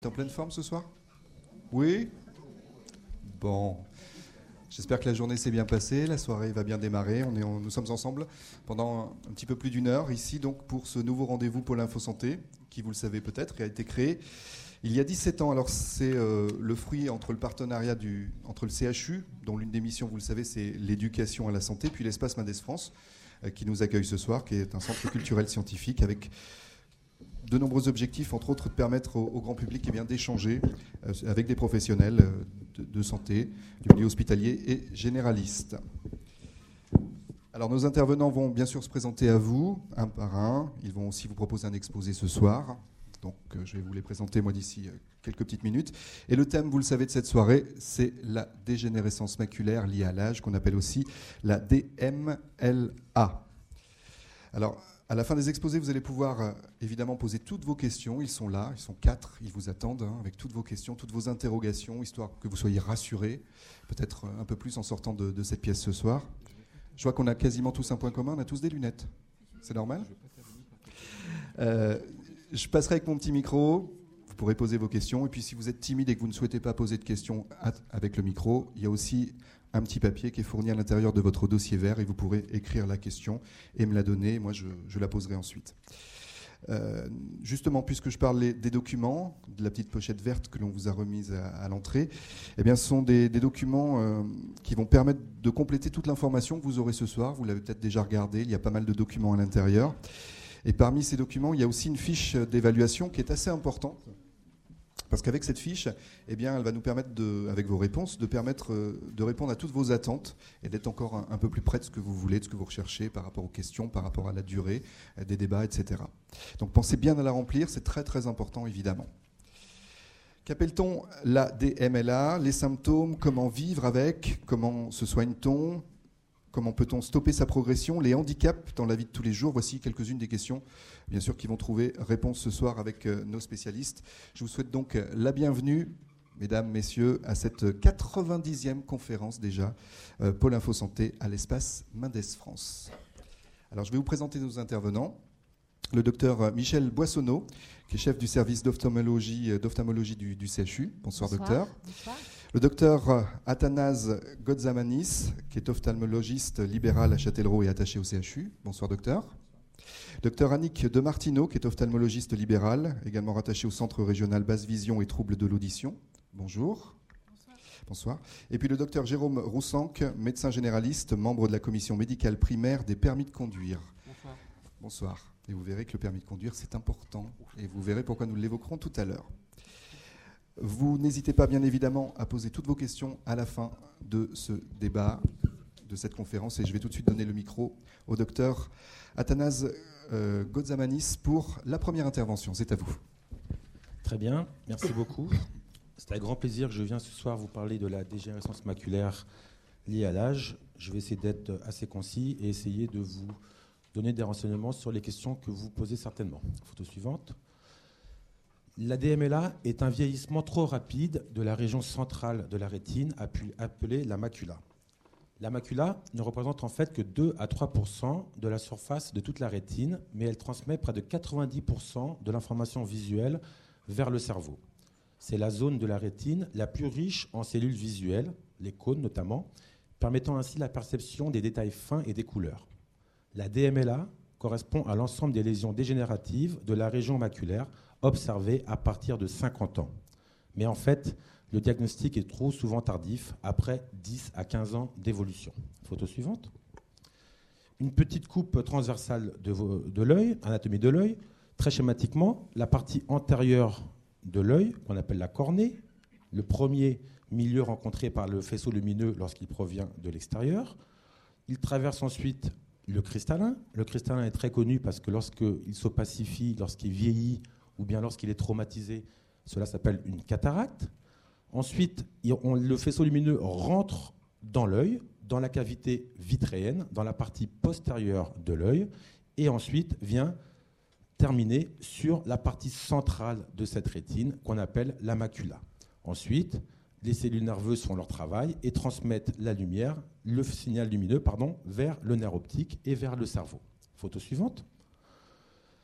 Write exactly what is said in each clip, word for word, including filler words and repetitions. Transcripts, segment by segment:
T'es en pleine forme ce soir? Oui? Bon. J'espère que la journée s'est bien passée, la soirée va bien démarrer. On est en- nous sommes ensemble pendant un, un petit peu plus d'une heure ici donc pour ce nouveau rendez-vous Pôle Info Santé, qui vous le savez peut-être, a été créé il y a dix-sept ans. Alors c'est euh, le fruit entre le partenariat du, entre le C H U, dont l'une des missions, vous le savez, c'est l'éducation à la santé, puis l'Espace Mendes France, euh, qui nous accueille ce soir, qui est un centre culturel scientifique avec de nombreux objectifs, entre autres de permettre au, au grand public eh bien, d'échanger euh, avec des professionnels euh, de, de santé, du milieu hospitalier et généraliste. Alors nos intervenants vont bien sûr se présenter à vous, un par un. Ils vont aussi vous proposer un exposé ce soir. Donc euh, je vais vous les présenter moi d'ici euh, quelques petites minutes. Et le thème, vous le savez, de cette soirée, c'est la dégénérescence maculaire liée à l'âge, qu'on appelle aussi la D M L A. Alors, à la fin des exposés, vous allez pouvoir euh, évidemment poser toutes vos questions. Ils sont là, ils sont quatre, ils vous attendent hein, avec toutes vos questions, toutes vos interrogations, histoire que vous soyez rassurés, peut-être un peu plus en sortant de, de cette pièce ce soir. Je vois qu'on a quasiment tous un point commun, on a tous des lunettes. C'est normal ? euh, Je passerai avec mon petit micro, vous pourrez poser vos questions. Et puis si vous êtes timide et que vous ne souhaitez pas poser de questions avec le micro, il y a aussi un petit papier qui est fourni à l'intérieur de votre dossier vert et vous pourrez écrire la question et me la donner. Moi, je, je la poserai ensuite. Euh, justement, puisque je parle les, des documents, de la petite pochette verte que l'on vous a remise à, à l'entrée, eh bien, ce sont des, des documents euh, qui vont permettre de compléter toute l'information que vous aurez ce soir. Vous l'avez peut-être déjà regardé, il y a pas mal de documents à l'intérieur. Et parmi ces documents, il y a aussi une fiche d'évaluation qui est assez importante. Parce qu'avec cette fiche, eh bien, elle va nous permettre, de, avec vos réponses, de permettre de répondre à toutes vos attentes et d'être encore un, un peu plus près de ce que vous voulez, de ce que vous recherchez par rapport aux questions, par rapport à la durée des débats, et cetera. Donc pensez bien à la remplir, c'est très très important évidemment. Qu'appelle-t-on la D M L A? Les symptômes, comment vivre avec, comment se soigne-t-on? Comment peut-on stopper sa progression? Les handicaps dans la vie de tous les jours. Voici quelques-unes des questions, bien sûr, qui vont trouver réponse ce soir avec euh, nos spécialistes. Je vous souhaite donc la bienvenue, mesdames, messieurs, à cette quatre-vingt-dixième conférence déjà, euh, Pôle Info Santé à l'Espace Mendes France. Alors, je vais vous présenter nos intervenants. Le docteur Michel Boissonneau, qui est chef du service d'ophtalmologie, d'ophtalmologie du, du C H U. Bonsoir, Bonsoir. docteur. Bonsoir. Le docteur Athanase Gotzamanis, qui est ophtalmologiste libéral à Châtellerault et attaché au C H U. Bonsoir, docteur. Docteur Annick de Martineau, qui est ophtalmologiste libéral, également rattaché au Centre régional basse vision et troubles de l'audition. Bonjour. Bonsoir. Bonsoir. Et puis le docteur Jérôme Roussanque, médecin généraliste, membre de la commission médicale primaire des permis de conduire. Bonsoir. Bonsoir. Et vous verrez que le permis de conduire, c'est important. Et vous verrez pourquoi nous l'évoquerons tout à l'heure. Vous n'hésitez pas, bien évidemment, à poser toutes vos questions à la fin de ce débat, de cette conférence. Et je vais tout de suite donner le micro au docteur Athanase euh, Gotzamanis pour la première intervention. C'est à vous. Très bien, merci beaucoup. C'est avec grand plaisir que je viens ce soir vous parler de la dégénérescence maculaire liée à l'âge. Je vais essayer d'être assez concis et essayer de vous donner des renseignements sur les questions que vous posez certainement. Photo suivante. La D M L A est un vieillissement trop rapide de la région centrale de la rétine, appelée la macula. La macula ne représente en fait que deux à trois pour cent de la surface de toute la rétine, mais elle transmet près de quatre-vingt-dix pour cent de l'information visuelle vers le cerveau. C'est la zone de la rétine la plus riche en cellules visuelles, les cônes notamment, permettant ainsi la perception des détails fins et des couleurs. La D M L A correspond à l'ensemble des lésions dégénératives de la région maculaire observées à partir de cinquante ans. Mais en fait, le diagnostic est trop souvent tardif, après dix à quinze ans d'évolution. Photo suivante. Une petite coupe transversale de, de l'œil, anatomie de l'œil. Très schématiquement, la partie antérieure de l'œil, qu'on appelle la cornée, le premier milieu rencontré par le faisceau lumineux lorsqu'il provient de l'extérieur. Il traverse ensuite le cristallin. Le cristallin est très connu parce que lorsqu'il s'opacifie, lorsqu'il vieillit ou bien lorsqu'il est traumatisé, cela s'appelle une cataracte. Ensuite, on, le faisceau lumineux rentre dans l'œil, dans la cavité vitréenne, dans la partie postérieure de l'œil, et ensuite vient terminer sur la partie centrale de cette rétine qu'on appelle la macula. Ensuite, les cellules nerveuses font leur travail et transmettent la lumière, le signal lumineux, pardon, vers le nerf optique et vers le cerveau. Photo suivante.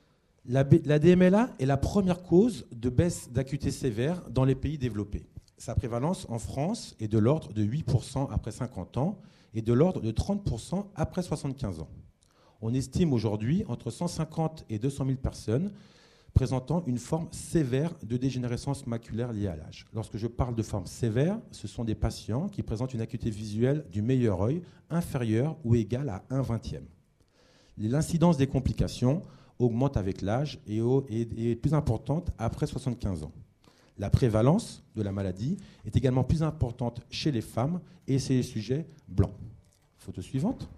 La, B, la D M L A est la première cause de baisse d'acuité sévère dans les pays développés. Sa prévalence en France est de l'ordre de huit pour cent après cinquante ans et de l'ordre de trente pour cent après soixante-quinze ans. On estime aujourd'hui entre cent cinquante et deux cent mille personnes présentant une forme sévère de dégénérescence maculaire liée à l'âge. Lorsque je parle de forme sévère, ce sont des patients qui présentent une acuité visuelle du meilleur œil inférieure ou égale à un vingtième. L'incidence des complications augmente avec l'âge et est plus importante après soixante-quinze ans. La prévalence de la maladie est également plus importante chez les femmes et chez les sujets blancs. Photo suivante.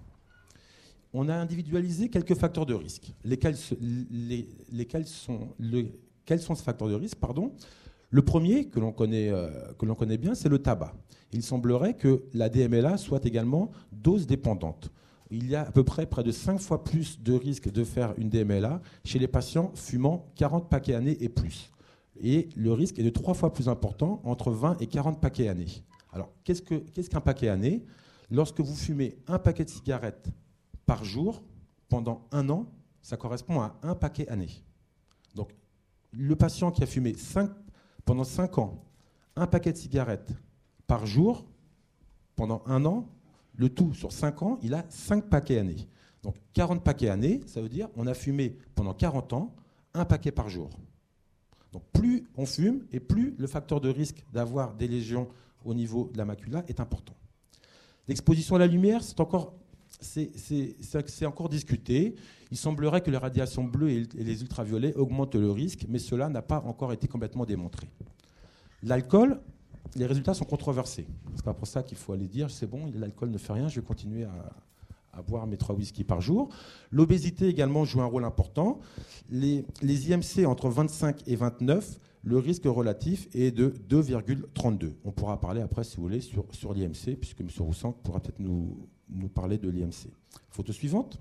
On a individualisé quelques facteurs de risque. Lesquels, les, lesquels sont, le, quels sont ces facteurs de risque pardon. Le premier, que l'on connaît, euh, que l'on connaît bien, c'est le tabac. Il semblerait que la D M L A soit également dose dépendante. Il y a à peu près près de cinq fois plus de risque de faire une D M L A chez les patients fumant quarante paquets années et plus. Et le risque est de trois fois plus important, entre vingt et quarante paquets années. Alors, qu'est-ce, que, qu'est-ce qu'un paquet année ? Lorsque vous fumez un paquet de cigarettes par jour, pendant un an, ça correspond à un paquet année. Donc, le patient qui a fumé cinq, pendant cinq ans un paquet de cigarettes par jour, pendant un an, le tout sur cinq ans, il a cinq paquets années. Donc, quarante paquets années, ça veut dire qu'on a fumé pendant quarante ans un paquet par jour. Donc, plus on fume et plus le facteur de risque d'avoir des lésions au niveau de la macula est important. L'exposition à la lumière, c'est encore... C'est, c'est, c'est encore discuté. Il semblerait que les radiations bleues et les ultraviolets augmentent le risque, mais cela n'a pas encore été complètement démontré. L'alcool, les résultats sont controversés. C'est pas pour ça qu'il faut aller dire c'est bon, l'alcool ne fait rien, je vais continuer à, à boire mes trois whisky par jour. L'obésité également joue un rôle important. Les, les I M C entre vingt-cinq et vingt-neuf, le risque relatif est de deux virgule trente-deux. On pourra parler après, si vous voulez, sur, sur l'I M C, puisque M. Roussanc pourra peut-être nous, nous parler de l'I M C. Photo suivante.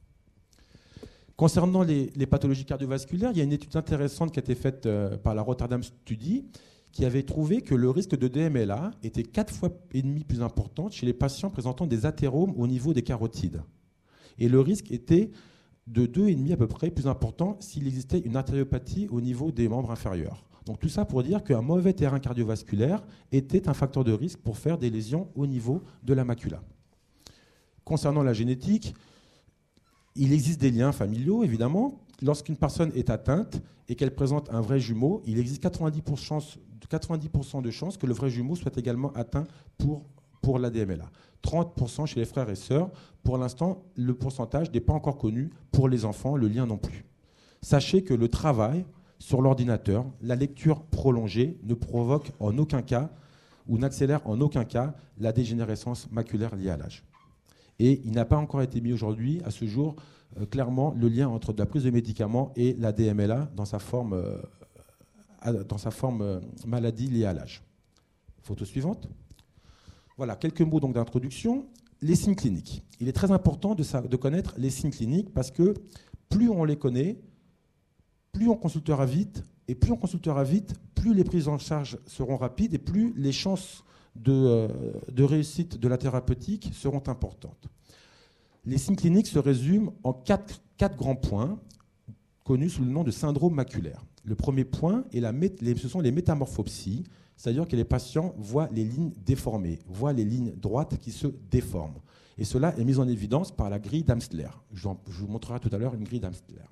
Concernant les, les pathologies cardiovasculaires, il y a une étude intéressante qui a été faite euh, par la Rotterdam Study, qui avait trouvé que le risque de D M L A était quatre fois et demi plus important chez les patients présentant des athéromes au niveau des carotides. Et le risque était de deux virgule cinq à peu près plus important s'il existait une artériopathie au niveau des membres inférieurs. Donc tout ça pour dire qu'un mauvais terrain cardiovasculaire était un facteur de risque pour faire des lésions au niveau de la macula. Concernant la génétique, il existe des liens familiaux, évidemment. Lorsqu'une personne est atteinte et qu'elle présente un vrai jumeau, il existe quatre-vingt-dix pour cent, quatre-vingt-dix pour cent de chances que le vrai jumeau soit également atteint pour, pour la D M L A. trente pour cent chez les frères et sœurs. Pour l'instant, le pourcentage n'est pas encore connu. Pour les enfants, le lien non plus. Sachez que le travail sur l'ordinateur, la lecture prolongée ne provoque en aucun cas ou n'accélère en aucun cas la dégénérescence maculaire liée à l'âge. Et il n'a pas encore été mis aujourd'hui, à ce jour, euh, clairement le lien entre la prise de médicaments et la D M L A dans sa forme, euh, dans sa forme euh, maladie liée à l'âge. Photo suivante. Voilà, quelques mots donc d'introduction. Les signes cliniques. Il est très important de, sa, de connaître les signes cliniques parce que plus on les connaît, plus on consultera vite, et plus on consultera vite, plus les prises en charge seront rapides et plus les chances de, euh, de réussite de la thérapeutique seront importantes. Les signes cliniques se résument en quatre, quatre grands points connus sous le nom de syndrome maculaire. Le premier point, est la, les, ce sont les métamorphopsies, c'est-à-dire que les patients voient les lignes déformées, voient les lignes droites qui se déforment. Et cela est mis en évidence par la grille d'Amsler. Je, je vous montrerai tout à l'heure une grille d'Amsler.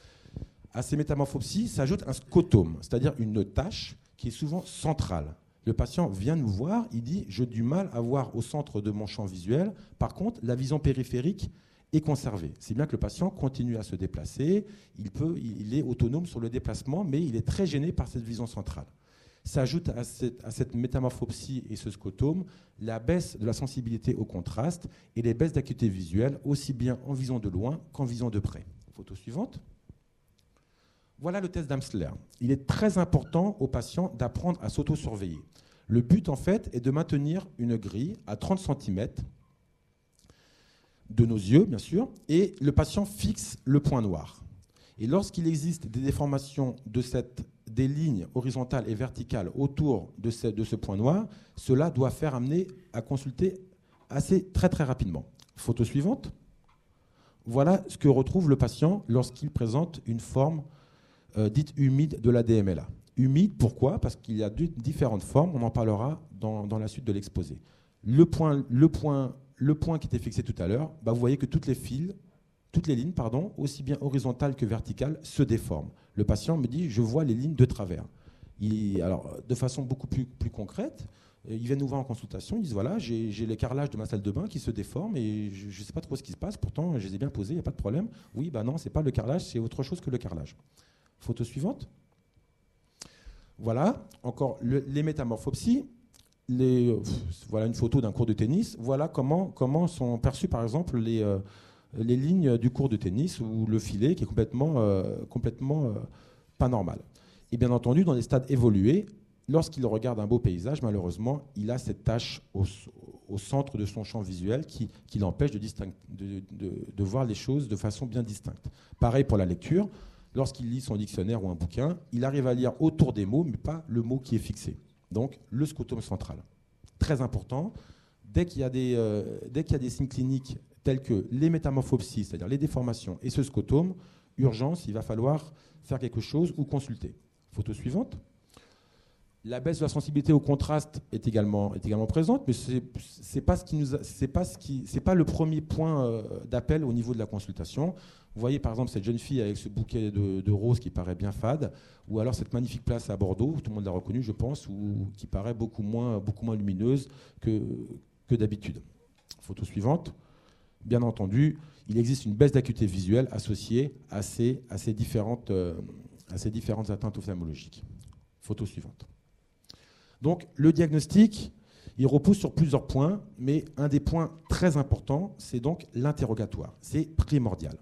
À ces métamorphopsies s'ajoute un scotome, c'est-à-dire une tache qui est souvent centrale. Le patient vient nous voir, il dit « j'ai du mal à voir au centre de mon champ visuel, par contre la vision périphérique est conservée ». C'est bien que le patient continue à se déplacer, il, peut, il est autonome sur le déplacement, mais il est très gêné par cette vision centrale. S'ajoute à cette, à cette métamorphopsie et ce scotome la baisse de la sensibilité au contraste et les baisses d'acuité visuelle, aussi bien en vision de loin qu'en vision de près. Photo suivante. Voilà le test d'Amsler. Il est très important aux patients d'apprendre à s'auto-surveiller. Le but, en fait, est de maintenir une grille à trente centimètres de nos yeux, bien sûr, et le patient fixe le point noir. Et lorsqu'il existe des déformations de cette, des lignes horizontales et verticales autour de ce, de ce point noir, cela doit faire amener à consulter assez très très rapidement. Photo suivante. Voilà ce que retrouve le patient lorsqu'il présente une forme euh, dite humide de la D M L A. Humide, pourquoi ? Parce qu'il y a deux, différentes formes, on en parlera dans, dans la suite de l'exposé. Le point, le, point, le point qui était fixé tout à l'heure, bah vous voyez que toutes les fils, toutes les lignes, pardon, aussi bien horizontales que verticales, se déforment. Le patient me dit, je vois les lignes de travers. Il, alors, de façon beaucoup plus, plus concrète, ils viennent nous voir en consultation, ils disent voilà, j'ai, j'ai les carrelages de ma salle de bain qui se déforment et je ne sais pas trop ce qui se passe, pourtant je les ai bien posés, il n'y a pas de problème. Oui, bah non, ce n'est pas le carrelage, c'est autre chose que le carrelage. Photo suivante. Voilà, encore le, les métamorphopsies. Les, pff, voilà une photo d'un cours de tennis. Voilà comment, comment sont perçues par exemple les, euh, les lignes du cours de tennis ou le filet qui est complètement, euh, complètement euh, pas normal. Et bien entendu, dans les stades évolués, lorsqu'il regarde un beau paysage, malheureusement, il a cette tache au, au centre de son champ visuel qui, qui l'empêche de, distinct, de, de, de voir les choses de façon bien distincte. Pareil pour la lecture. Lorsqu'il lit son dictionnaire ou un bouquin, il arrive à lire autour des mots, mais pas le mot qui est fixé. Donc, le scotome central. Très important. Dès qu'il y a des, euh, dès qu'il y a des signes cliniques tels que les métamorphopsies, c'est-à-dire les déformations, et ce scotome, urgence, il va falloir faire quelque chose ou consulter. Photo suivante. La baisse de la sensibilité au contraste est également, est également présente, mais ce n'est pas, ce qui nous a, c'est pas, ce qui, c'est pas le premier point euh, d'appel au niveau de la consultation. Vous voyez par exemple cette jeune fille avec ce bouquet de, de roses qui paraît bien fade, ou alors cette magnifique place à Bordeaux, tout le monde l'a reconnue je pense, ou qui paraît beaucoup moins, beaucoup moins lumineuse que, que d'habitude. Photo suivante. Bien entendu, il existe une baisse d'acuité visuelle associée à ces, à ces, différentes, euh, à ces différentes atteintes ophtalmologiques. Photo suivante. Donc le diagnostic, il repose sur plusieurs points, mais un des points très importants, c'est donc l'interrogatoire. C'est primordial.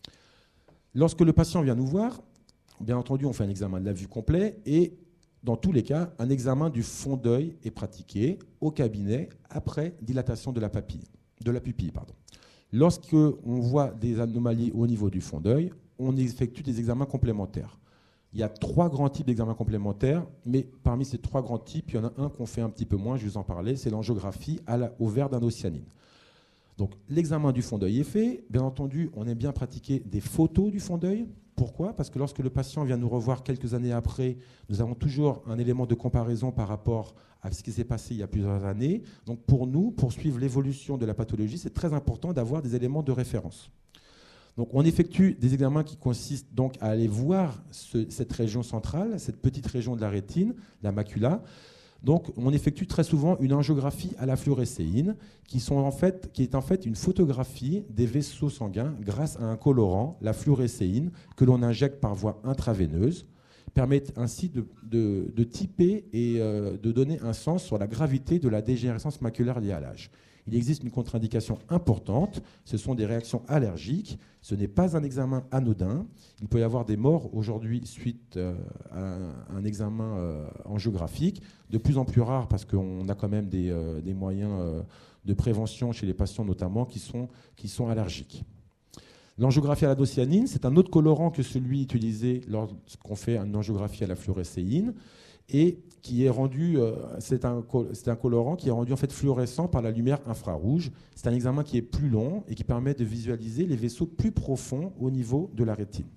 Lorsque le patient vient nous voir, bien entendu, on fait un examen de la vue complet et dans tous les cas, un examen du fond d'œil est pratiqué au cabinet après dilatation de la papille, de la pupille. Pardon. Lorsqu'on voit des anomalies au niveau du fond d'œil, on effectue des examens complémentaires. Il y a trois grands types d'examens complémentaires, mais parmi ces trois grands types, il y en a un qu'on fait un petit peu moins, je vais vous en parler, c'est l'angiographie à la, au verre d'indocyanine. Donc l'examen du fond d'œil est fait. Bien entendu, on aime bien pratiquer des photos du fond d'œil. Pourquoi ? Parce que lorsque le patient vient nous revoir quelques années après, nous avons toujours un élément de comparaison par rapport à ce qui s'est passé il y a plusieurs années. Donc pour nous, pour suivre l'évolution de la pathologie, c'est très important d'avoir des éléments de référence. Donc on effectue des examens qui consistent donc à aller voir ce, cette région centrale, cette petite région de la rétine, la macula. Donc on effectue très souvent une angiographie à la fluorescéine, qui, sont en fait, qui est en fait une photographie des vaisseaux sanguins grâce à un colorant, la fluorescéine, que l'on injecte par voie intraveineuse, permet ainsi de, de, de typer et euh, de donner un sens sur la gravité de la dégénérescence maculaire liée à l'âge. Il existe une contre-indication importante, ce sont des réactions allergiques, ce n'est pas un examen anodin. Il peut y avoir des morts aujourd'hui suite euh, à un examen euh, angiographique, de plus en plus rare parce qu'on a quand même des, euh, des moyens euh, de prévention chez les patients notamment qui sont, qui sont allergiques. L'angiographie à la docyanine, c'est un autre colorant que celui utilisé lorsqu'on fait une angiographie à la fluorescéine et qui est rendu, euh, c'est un, c'est un colorant qui est rendu en fait fluorescent par la lumière infrarouge. C'est un examen qui est plus long et qui permet de visualiser les vaisseaux plus profonds au niveau de la rétine.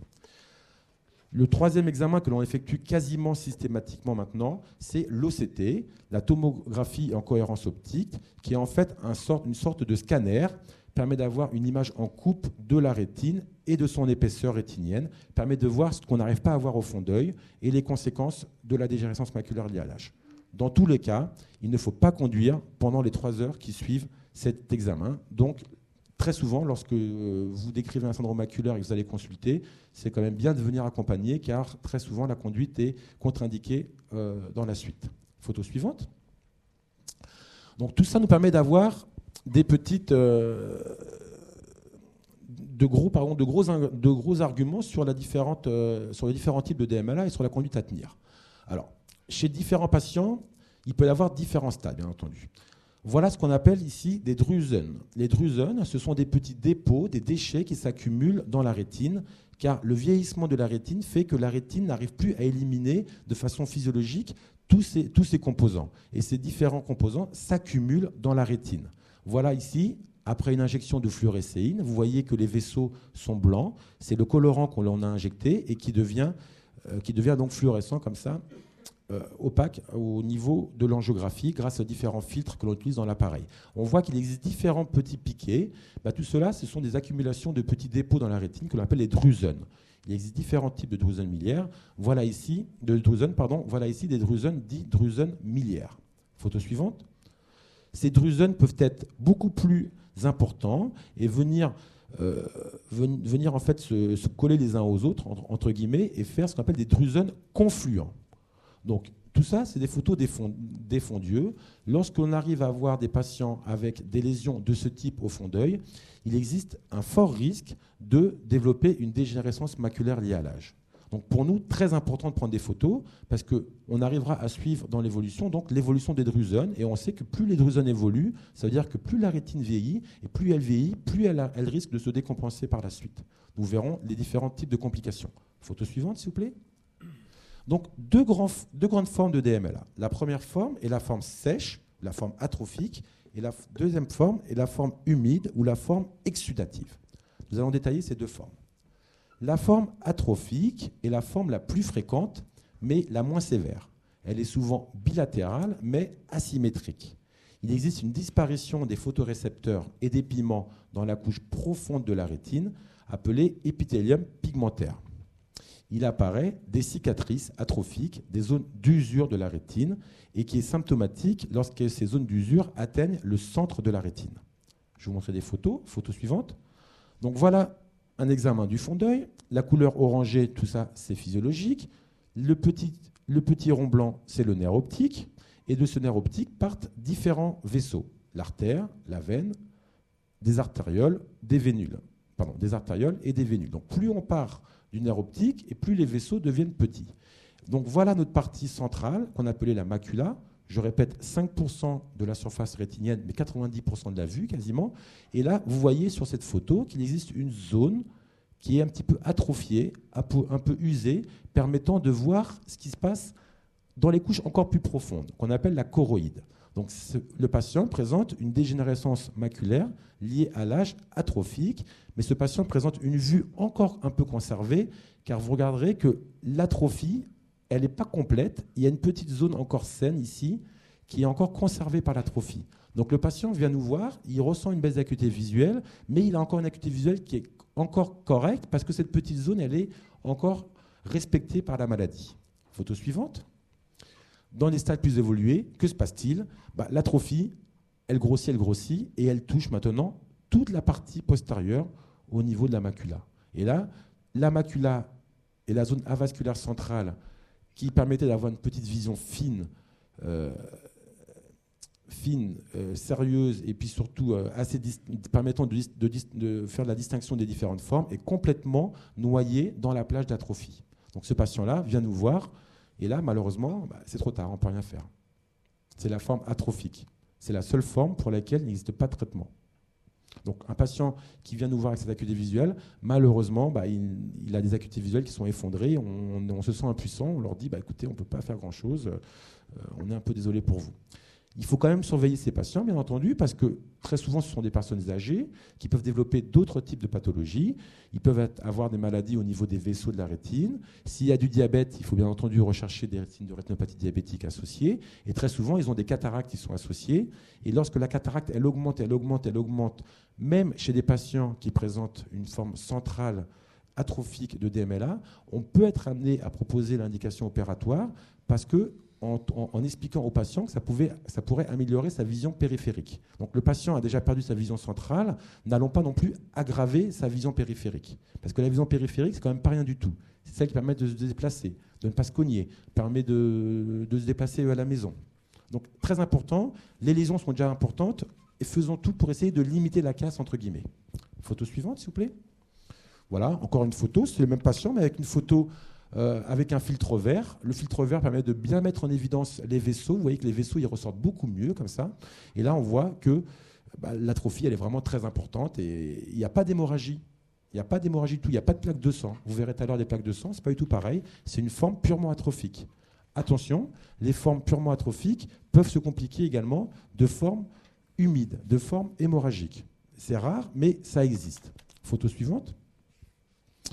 Le troisième examen que l'on effectue quasiment systématiquement maintenant, c'est l'O C T, la tomographie en cohérence optique, qui est en fait un sort, une sorte de scanner, permet d'avoir une image en coupe de la rétine et de son épaisseur rétinienne, permet de voir ce qu'on n'arrive pas à voir au fond d'œil et les conséquences de la dégénérescence maculaire liée à l'âge. Dans tous les cas, il ne faut pas conduire pendant les trois heures qui suivent cet examen. Donc, très souvent, lorsque vous décrivez un syndrome maculaire et que vous allez consulter, c'est quand même bien de venir accompagner, car très souvent, la conduite est contre-indiquée euh, dans la suite. Photo suivante. Donc, tout ça nous permet d'avoir des petites, euh, de, gros, pardon, de, gros, de gros arguments sur, la différente, euh, sur les différents types de D M L A et sur la conduite à tenir. Alors, chez différents patients, il peut y avoir différents stades, bien entendu. Voilà ce qu'on appelle ici des drusen. Les drusen, ce sont des petits dépôts, des déchets qui s'accumulent dans la rétine, car le vieillissement de la rétine fait que la rétine n'arrive plus à éliminer de façon physiologique tous ces, tous ces composants. Et ces différents composants s'accumulent dans la rétine. Voilà ici, après une injection de fluorescéine, vous voyez que les vaisseaux sont blancs. C'est le colorant qu'on en a injecté et qui devient euh, qui devient donc fluorescent comme ça, euh, opaque au niveau de l'angiographie grâce aux différents filtres que l'on utilise dans l'appareil. On voit qu'il existe différents petits piquets. Bah, tout cela, ce sont des accumulations de petits dépôts dans la rétine que l'on appelle les drusens. Il existe différents types de drusens miliaires. Voilà ici, de drusens, pardon, voilà ici des drusens dits drusens miliaires. Photo suivante. Ces drusens peuvent être beaucoup plus importants et venir, euh, ven- venir en fait se, se coller les uns aux autres, entre, entre guillemets, et faire ce qu'on appelle des drusens confluents. Donc, tout ça, c'est des photos des, fond, des fonds d'yeux. Lorsqu'on arrive à avoir des patients avec des lésions de ce type au fond d'œil, il existe un fort risque de développer une dégénérescence maculaire liée à l'âge. Donc, pour nous, très important de prendre des photos parce qu'on arrivera à suivre dans l'évolution, donc l'évolution des drusens. Et on sait que plus les drusens évoluent, ça veut dire que plus la rétine vieillit, et plus elle vieillit, plus elle, a, elle risque de se décompenser par la suite. Nous verrons les différents types de complications. Photo suivante, s'il vous plaît. Donc, deux, grands, deux grandes formes de D M L A. La première forme est la forme sèche, la forme atrophique, et la deuxième forme est la forme humide ou la forme exsudative. Nous allons détailler ces deux formes. La forme atrophique est la forme la plus fréquente, mais la moins sévère. Elle est souvent bilatérale, mais asymétrique. Il existe une disparition des photorécepteurs et des pigments dans la couche profonde de la rétine, appelée épithélium pigmentaire. Il apparaît des cicatrices atrophiques, des zones d'usure de la rétine, et qui est symptomatique lorsque ces zones d'usure atteignent le centre de la rétine. Je vais vous montrer des photos. Photo suivante. Donc voilà un examen du fond d'œil. La couleur orangée, tout ça, c'est physiologique. Le petit, le petit rond blanc, c'est le nerf optique. Et de ce nerf optique partent différents vaisseaux. L'artère, la veine, des artérioles, des vénules. Pardon, des artérioles et des vénules. Donc plus on part du nerf optique et plus les vaisseaux deviennent petits. Donc voilà notre partie centrale qu'on appelait la macula. Je répète, cinq pour cent de la surface rétinienne, mais quatre-vingt-dix pour cent de la vue quasiment. Et là, vous voyez sur cette photo qu'il existe une zone qui est un petit peu atrophiée, un peu, un peu usée, permettant de voir ce qui se passe dans les couches encore plus profondes, qu'on appelle la choroïde. Donc ce, le patient présente une dégénérescence maculaire liée à l'âge atrophique, mais ce patient présente une vue encore un peu conservée, car vous regarderez que l'atrophie, elle n'est pas complète. Il y a une petite zone encore saine ici, qui est encore conservée par l'atrophie. Donc le patient vient nous voir, il ressent une baisse d'acuité visuelle, mais il a encore une acuité visuelle qui est encore correcte, parce que cette petite zone, elle est encore respectée par la maladie. Photo suivante. Dans les stades plus évolués, que se passe-t-il ? Bah, l'atrophie, elle grossit, elle grossit, et elle touche maintenant toute la partie postérieure au niveau de la macula. Et là, la macula et la zone avasculaire centrale, qui permettait d'avoir une petite vision fine, euh, fine, euh, sérieuse, et puis surtout euh, assez permettant de, de, de faire la distinction des différentes formes, est complètement noyée dans la plage d'atrophie. Donc ce patient-là vient nous voir. Et là, malheureusement, bah, c'est trop tard, on ne peut rien faire. C'est la forme atrophique. C'est la seule forme pour laquelle il n'existe pas de traitement. Donc un patient qui vient nous voir avec cette acuité visuelle, malheureusement, bah, il, il a des acuités visuelles qui sont effondrées, on, on se sent impuissant, on leur dit bah, écoutez, on ne peut pas faire grand-chose, euh, on est un peu désolé pour vous. Il faut quand même surveiller ces patients, bien entendu, parce que très souvent, ce sont des personnes âgées qui peuvent développer d'autres types de pathologies. Ils peuvent être, avoir des maladies au niveau des vaisseaux de la rétine. S'il y a du diabète, il faut bien entendu rechercher des rétines de rétinopathie diabétique associées. Et très souvent, ils ont des cataractes qui sont associées. Et lorsque la cataracte, elle augmente, elle augmente, elle augmente, même chez des patients qui présentent une forme centrale atrophique de D M L A, on peut être amené à proposer l'indication opératoire parce que En, en, en expliquant au patient que ça, pouvait, ça pourrait améliorer sa vision périphérique. Donc le patient a déjà perdu sa vision centrale, n'allons pas non plus aggraver sa vision périphérique. Parce que la vision périphérique, c'est quand même pas rien du tout. C'est celle qui permet de se déplacer, de ne pas se cogner, permet de, de se déplacer à la maison. Donc très important, les lésions sont déjà importantes et faisons tout pour essayer de limiter la casse entre guillemets. Photo suivante, s'il vous plaît. Voilà, encore une photo, c'est le même patient, mais avec une photo Euh, avec un filtre vert. Le filtre vert permet de bien mettre en évidence les vaisseaux. Vous voyez que les vaisseaux ils ressortent beaucoup mieux comme ça. Et là, on voit que bah, l'atrophie, elle est vraiment très importante et il n'y a pas d'hémorragie. Il n'y a pas d'hémorragie du tout. Il n'y a pas de plaques de sang. Vous verrez tout à l'heure des plaques de sang. Ce n'est pas du tout pareil. C'est une forme purement atrophique. Attention, les formes purement atrophiques peuvent se compliquer également de formes humides, de formes hémorragiques. C'est rare, mais ça existe. Photo suivante.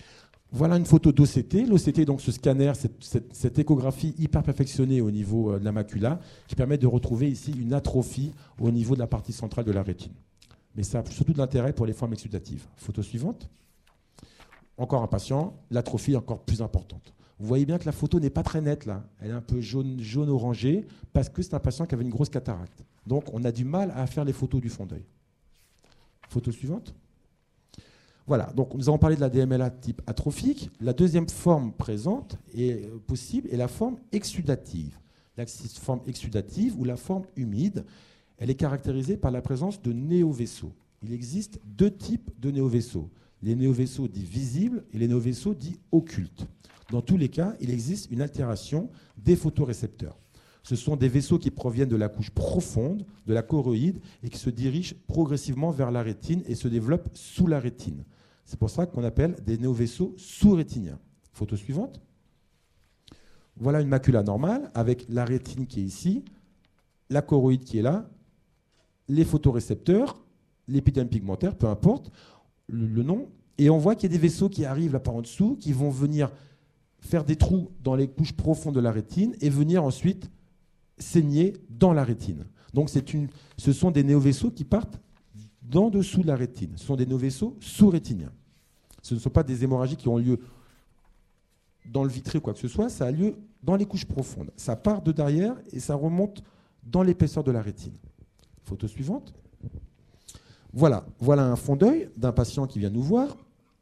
Voilà une photo d'O C T. L'O C T, donc ce scanner, cette, cette, cette échographie hyper perfectionnée au niveau euh, de la macula, qui permet de retrouver ici une atrophie au niveau de la partie centrale de la rétine. Mais ça a surtout de l'intérêt pour les formes exudatives. Photo suivante. Encore un patient, l'atrophie est encore plus importante. Vous voyez bien que la photo n'est pas très nette là. Elle est un peu jaune, jaune orangé parce que c'est un patient qui avait une grosse cataracte. Donc on a du mal à faire les photos du fond d'œil. Photo suivante. Voilà, donc nous avons parlé de la D M L A type atrophique. La deuxième forme présente est possible est la forme exudative. La forme exudative ou la forme humide, elle est caractérisée par la présence de néovaisseaux. Il existe deux types de néovaisseaux. Les néovaisseaux dits visibles et les néovaisseaux dits occultes. Dans tous les cas, il existe une altération des photorécepteurs. Ce sont des vaisseaux qui proviennent de la couche profonde, de la choroïde, et qui se dirigent progressivement vers la rétine et se développent sous la rétine. C'est pour ça qu'on appelle des néovaisseaux sous-rétiniens. Photo suivante. Voilà une macula normale avec la rétine qui est ici, la choroïde qui est là, les photorécepteurs, l'épiderme pigmentaire, peu importe le, le nom, et on voit qu'il y a des vaisseaux qui arrivent là par en dessous, qui vont venir faire des trous dans les couches profondes de la rétine et venir ensuite saigner dans la rétine. Donc c'est une, ce sont des néovaisseaux qui partent d'en dessous de la rétine. Ce sont des néovaisseaux sous-rétiniens. Ce ne sont pas des hémorragies qui ont lieu dans le vitré ou quoi que ce soit, ça a lieu dans les couches profondes. Ça part de derrière et ça remonte dans l'épaisseur de la rétine. Photo suivante. Voilà, voilà un fond d'œil d'un patient qui vient nous voir.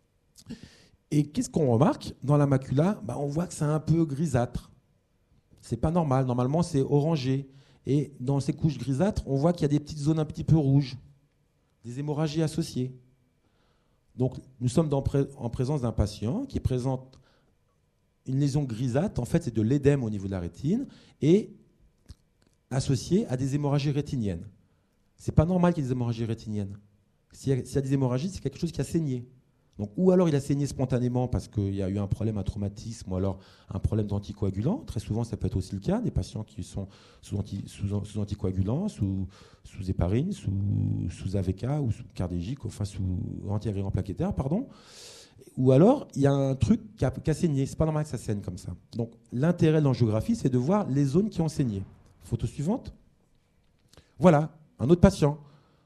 Et qu'est-ce qu'on remarque dans la macula? Bah, on voit que c'est un peu grisâtre. C'est pas normal. Normalement, c'est orangé. Et dans ces couches grisâtres, on voit qu'il y a des petites zones un petit peu rouges, des hémorragies associées. Donc, nous sommes dans, en présence d'un patient qui présente une lésion grisâtre. En fait, c'est de l'édème au niveau de la rétine et associé à des hémorragies rétiniennes. C'est pas normal qu'il y ait des hémorragies rétiniennes. S'il y a, s'il y a des hémorragies, c'est quelque chose qui a saigné. Donc, ou alors il a saigné spontanément parce qu'il y a eu un problème, un traumatisme, ou alors un problème d'anticoagulant. Très souvent, ça peut être aussi le cas, des patients qui sont sous, anti, sous, sous anticoagulants, sous, sous héparine, sous, sous A V K ou sous cardégique, enfin sous antiagrégat plaquettaire, pardon. Ou alors, il y a un truc qui a, qui a saigné. C'est pas normal que ça saigne comme ça. Donc, l'intérêt de l'angiographie, c'est de voir les zones qui ont saigné. Photo suivante. Voilà, un autre patient.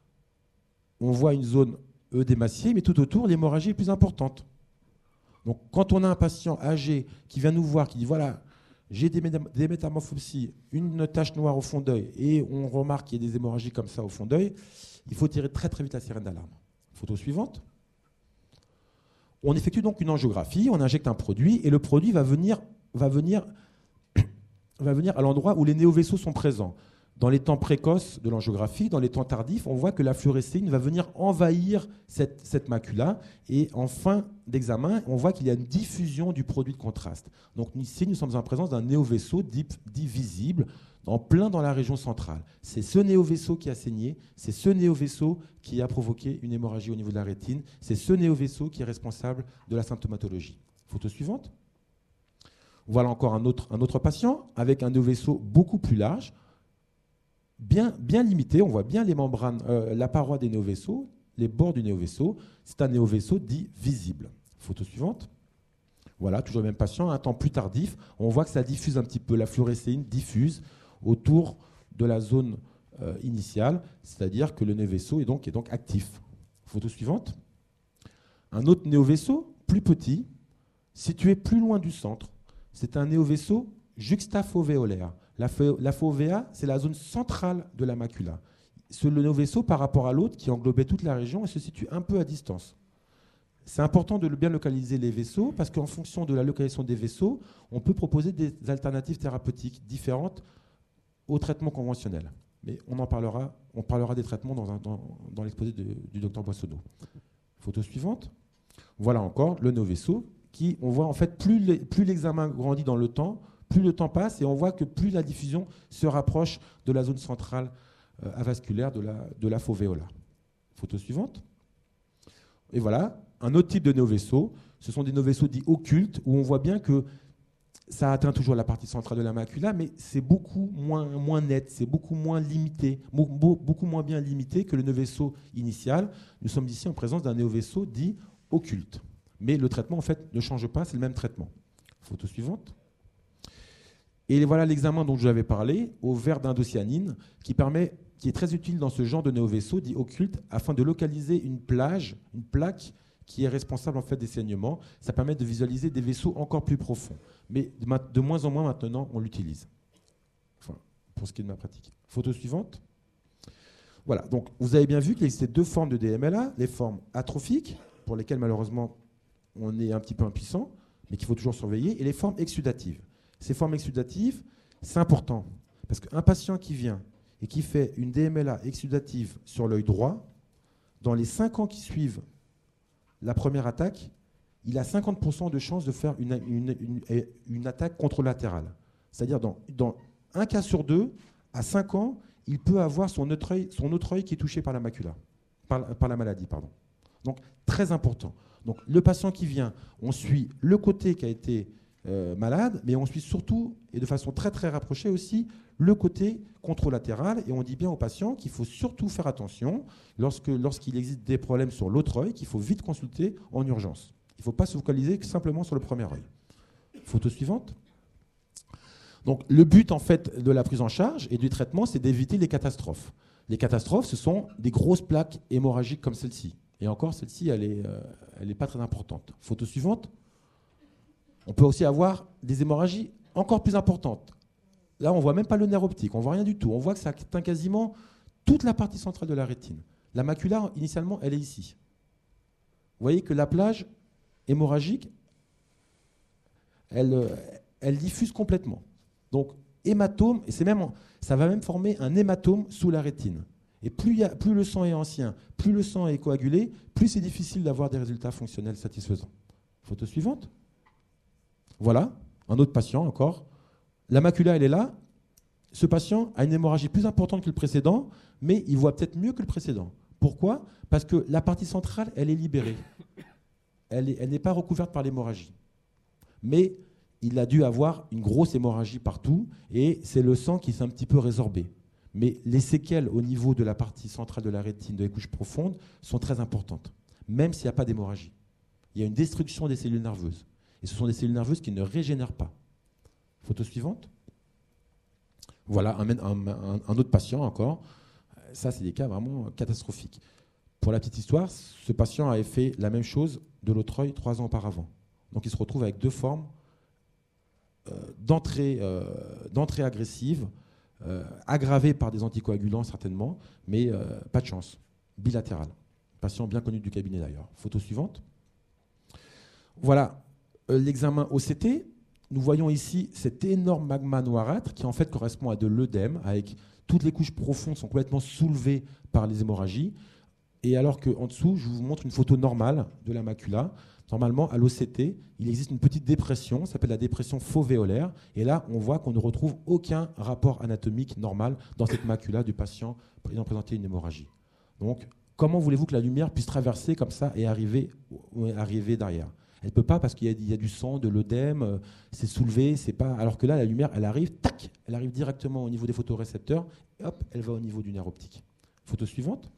On voit une zone œdémaciée, mais tout autour, l'hémorragie est plus importante. Donc, quand on a un patient âgé qui vient nous voir, qui dit voilà, j'ai des, métam- des métamorphosies, une tache noire au fond d'œil, et on remarque qu'il y a des hémorragies comme ça au fond d'œil, il faut tirer très très vite la sirène d'alarme. Photo suivante. On effectue donc une angiographie, on injecte un produit, et le produit va venir, va venir, va venir à l'endroit où les néovaisseaux sont présents. Dans les temps précoces de l'angiographie, dans les temps tardifs, on voit que la fluorescéine va venir envahir cette, cette macula. Et en fin d'examen, on voit qu'il y a une diffusion du produit de contraste. Donc ici, nous sommes en présence d'un néovaisseau dit, dit visible, en plein dans la région centrale. C'est ce néovaisseau qui a saigné, c'est ce néovaisseau qui a provoqué une hémorragie au niveau de la rétine, c'est ce néovaisseau qui est responsable de la symptomatologie. Photo suivante. Voilà encore un autre, un autre patient avec un néovaisseau beaucoup plus large, Bien, bien limité, on voit bien les membranes, euh, la paroi des néovaisseaux, les bords du néovaisseau. C'est un néovaisseau dit visible. Photo suivante. Voilà, toujours le même patient, un temps plus tardif. On voit que ça diffuse un petit peu, la fluorescéine diffuse autour de la zone euh, initiale, c'est-à-dire que le néovaisseau est donc, est donc actif. Photo suivante. Un autre néovaisseau, plus petit, situé plus loin du centre. C'est un néovaisseau juxtafovéolaire. La, la fovea, c'est la zone centrale de la macula. Ce, le néovaisseau, par rapport à l'autre, qui englobait toute la région, il se situe un peu à distance. C'est important de bien localiser les vaisseaux, parce qu'en fonction de la localisation des vaisseaux, on peut proposer des alternatives thérapeutiques différentes au traitement conventionnel. Mais on en parlera, on parlera des traitements dans, un, dans, dans l'exposé de, du docteur Boissonneau. Photo suivante. Voilà encore le néovaisseau, qui, on voit en fait, plus, les, plus l'examen grandit dans le temps, plus le temps passe et on voit que plus la diffusion se rapproche de la zone centrale euh, avasculaire de la, de la fovéola. Photo suivante. Et voilà, un autre type de néovaisseau. Ce sont des néovaisseaux dits occultes où on voit bien que ça atteint toujours la partie centrale de la macula, mais c'est beaucoup moins, moins net, c'est beaucoup moins limité, beaucoup, beaucoup moins bien limité que le néovaisseau initial. Nous sommes ici en présence d'un néovaisseau dit occulte. Mais le traitement, en fait, ne change pas, c'est le même traitement. Photo suivante. Et voilà l'examen dont je vous avais parlé, au verre d'indocyanine, qui, permet, qui est très utile dans ce genre de néovaisseau dit occulte, afin de localiser une plage, une plaque qui est responsable en fait des saignements. Ça permet de visualiser des vaisseaux encore plus profonds. Mais de, de moins en moins maintenant, on l'utilise. Enfin, pour ce qui est de ma pratique. Photo suivante. Voilà, donc vous avez bien vu qu'il existait deux formes de D M L A, les formes atrophiques, pour lesquelles malheureusement on est un petit peu impuissant, mais qu'il faut toujours surveiller, et les formes exsudatives. Ces formes exsudatives, c'est important, parce qu'un patient qui vient et qui fait une D M L A exsudative sur l'œil droit, dans les cinq ans qui suivent la première attaque, il a cinquante pour cent de chances de faire une, une, une, une attaque contralatérale. C'est-à-dire dans, dans un cas sur deux, à cinq ans, il peut avoir son autre œil, son autre œil qui est touché par la macula, par, par la maladie. Pardon. Donc, très important. Donc, le patient qui vient, on suit le côté qui a été euh, malade, mais on suit surtout, et de façon très très rapprochée aussi, le côté contralatéral. Et on dit bien au patient qu'il faut surtout faire attention lorsque, lorsqu'il existe des problèmes sur l'autre œil, qu'il faut vite consulter en urgence. Il ne faut pas se focaliser simplement sur le premier œil. Photo suivante. Donc, le but en fait de la prise en charge et du traitement, c'est d'éviter les catastrophes. Les catastrophes, ce sont des grosses plaques hémorragiques comme celle-ci. Et encore, celle-ci, elle n'est euh, elle est pas très importante. Photo suivante. On peut aussi avoir des hémorragies encore plus importantes. Là, on ne voit même pas le nerf optique, on ne voit rien du tout. On voit que ça atteint quasiment toute la partie centrale de la rétine. La macula, initialement, elle est ici. Vous voyez que la plage hémorragique, elle, elle diffuse complètement. Donc, hématome, et c'est même, ça va même former un hématome sous la rétine. Et plus, y a, plus le sang est ancien, plus le sang est coagulé, plus c'est difficile d'avoir des résultats fonctionnels satisfaisants. Photo suivante. Voilà, un autre patient encore. La macula, elle est là. Ce patient a une hémorragie plus importante que le précédent, mais il voit peut-être mieux que le précédent. Pourquoi ? Parce que la partie centrale, elle est libérée. Elle, est, elle n'est pas recouverte par l'hémorragie. Mais il a dû avoir une grosse hémorragie partout, et c'est le sang qui s'est un petit peu résorbé. Mais les séquelles au niveau de la partie centrale de la rétine, de les couches profondes, sont très importantes, même s'il n'y a pas d'hémorragie. Il y a une destruction des cellules nerveuses. Et ce sont des cellules nerveuses qui ne régénèrent pas. Photo suivante. Voilà un, un, un, un autre patient encore. Ça, c'est des cas vraiment catastrophiques. Pour la petite histoire, ce patient avait fait la même chose de l'autre œil trois ans auparavant. Donc il se retrouve avec deux formes euh, d'entrée, euh, d'entrée agressive, euh, aggravées par des anticoagulants certainement, mais euh, pas de chance. Bilatéral. Patient bien connu du cabinet d'ailleurs. Photo suivante. Voilà euh, l'examen O C T. Nous voyons ici cet énorme magma noirâtre qui en fait correspond à de l'œdème, avec toutes les couches profondes sont complètement soulevées par les hémorragies. Et alors qu'en dessous, je vous montre une photo normale de la macula. Normalement, à l'O C T, il existe une petite dépression, ça s'appelle la dépression fovéolaire. Et là, on voit qu'on ne retrouve aucun rapport anatomique normal dans cette macula du patient ayant présenté une hémorragie. Donc, comment voulez-vous que la lumière puisse traverser comme ça et arriver, arriver derrière ? Elle ne peut pas parce qu'il y a, il y a du sang, de l'œdème, euh, c'est soulevé, c'est pas. Alors que là, la lumière, elle arrive, tac, elle arrive directement au niveau des photorécepteurs, et hop, elle va au niveau du nerf optique. Photo suivante.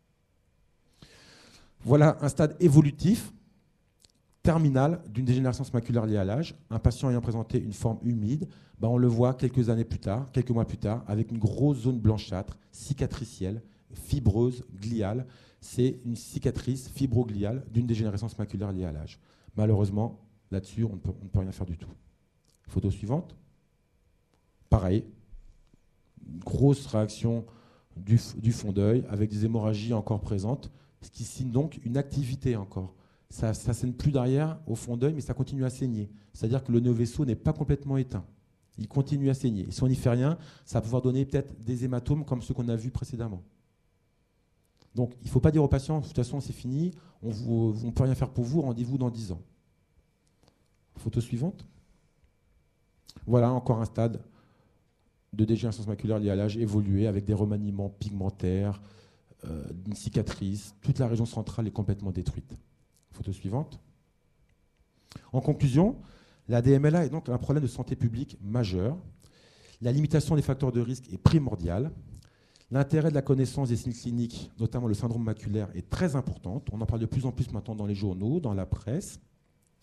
Voilà un stade évolutif, terminal, d'une dégénérescence maculaire liée à l'âge. Un patient ayant présenté une forme humide, ben on le voit quelques années plus tard, quelques mois plus tard, avec une grosse zone blanchâtre, cicatricielle, fibreuse, gliale. C'est une cicatrice fibrogliale d'une dégénérescence maculaire liée à l'âge. Malheureusement, là-dessus, on ne peut, on ne peut rien faire du tout. Photo suivante. Pareil, une grosse réaction du, du fond d'œil avec des hémorragies encore présentes, ce qui signe donc une activité encore. Ça ne saigne plus derrière au fond d'œil, mais ça continue à saigner. C'est-à-dire que le néovaisseau n'est pas complètement éteint. Il continue à saigner. Et si on n'y fait rien, ça va pouvoir donner peut-être des hématomes comme ceux qu'on a vus précédemment. Donc, il ne faut pas dire aux patients, de toute façon, c'est fini, on ne peut rien faire pour vous, rendez-vous dans dix ans. Photo suivante. Voilà encore un stade de dégénérescence maculaire liée à l'âge évolué avec des remaniements pigmentaires, euh, une cicatrice. Toute la région centrale est complètement détruite. Photo suivante. En conclusion, la D M L A est donc un problème de santé publique majeur. La limitation des facteurs de risque est primordiale. L'intérêt de la connaissance des signes cliniques, notamment le syndrome maculaire, est très important. On en parle de plus en plus maintenant dans les journaux, dans la presse.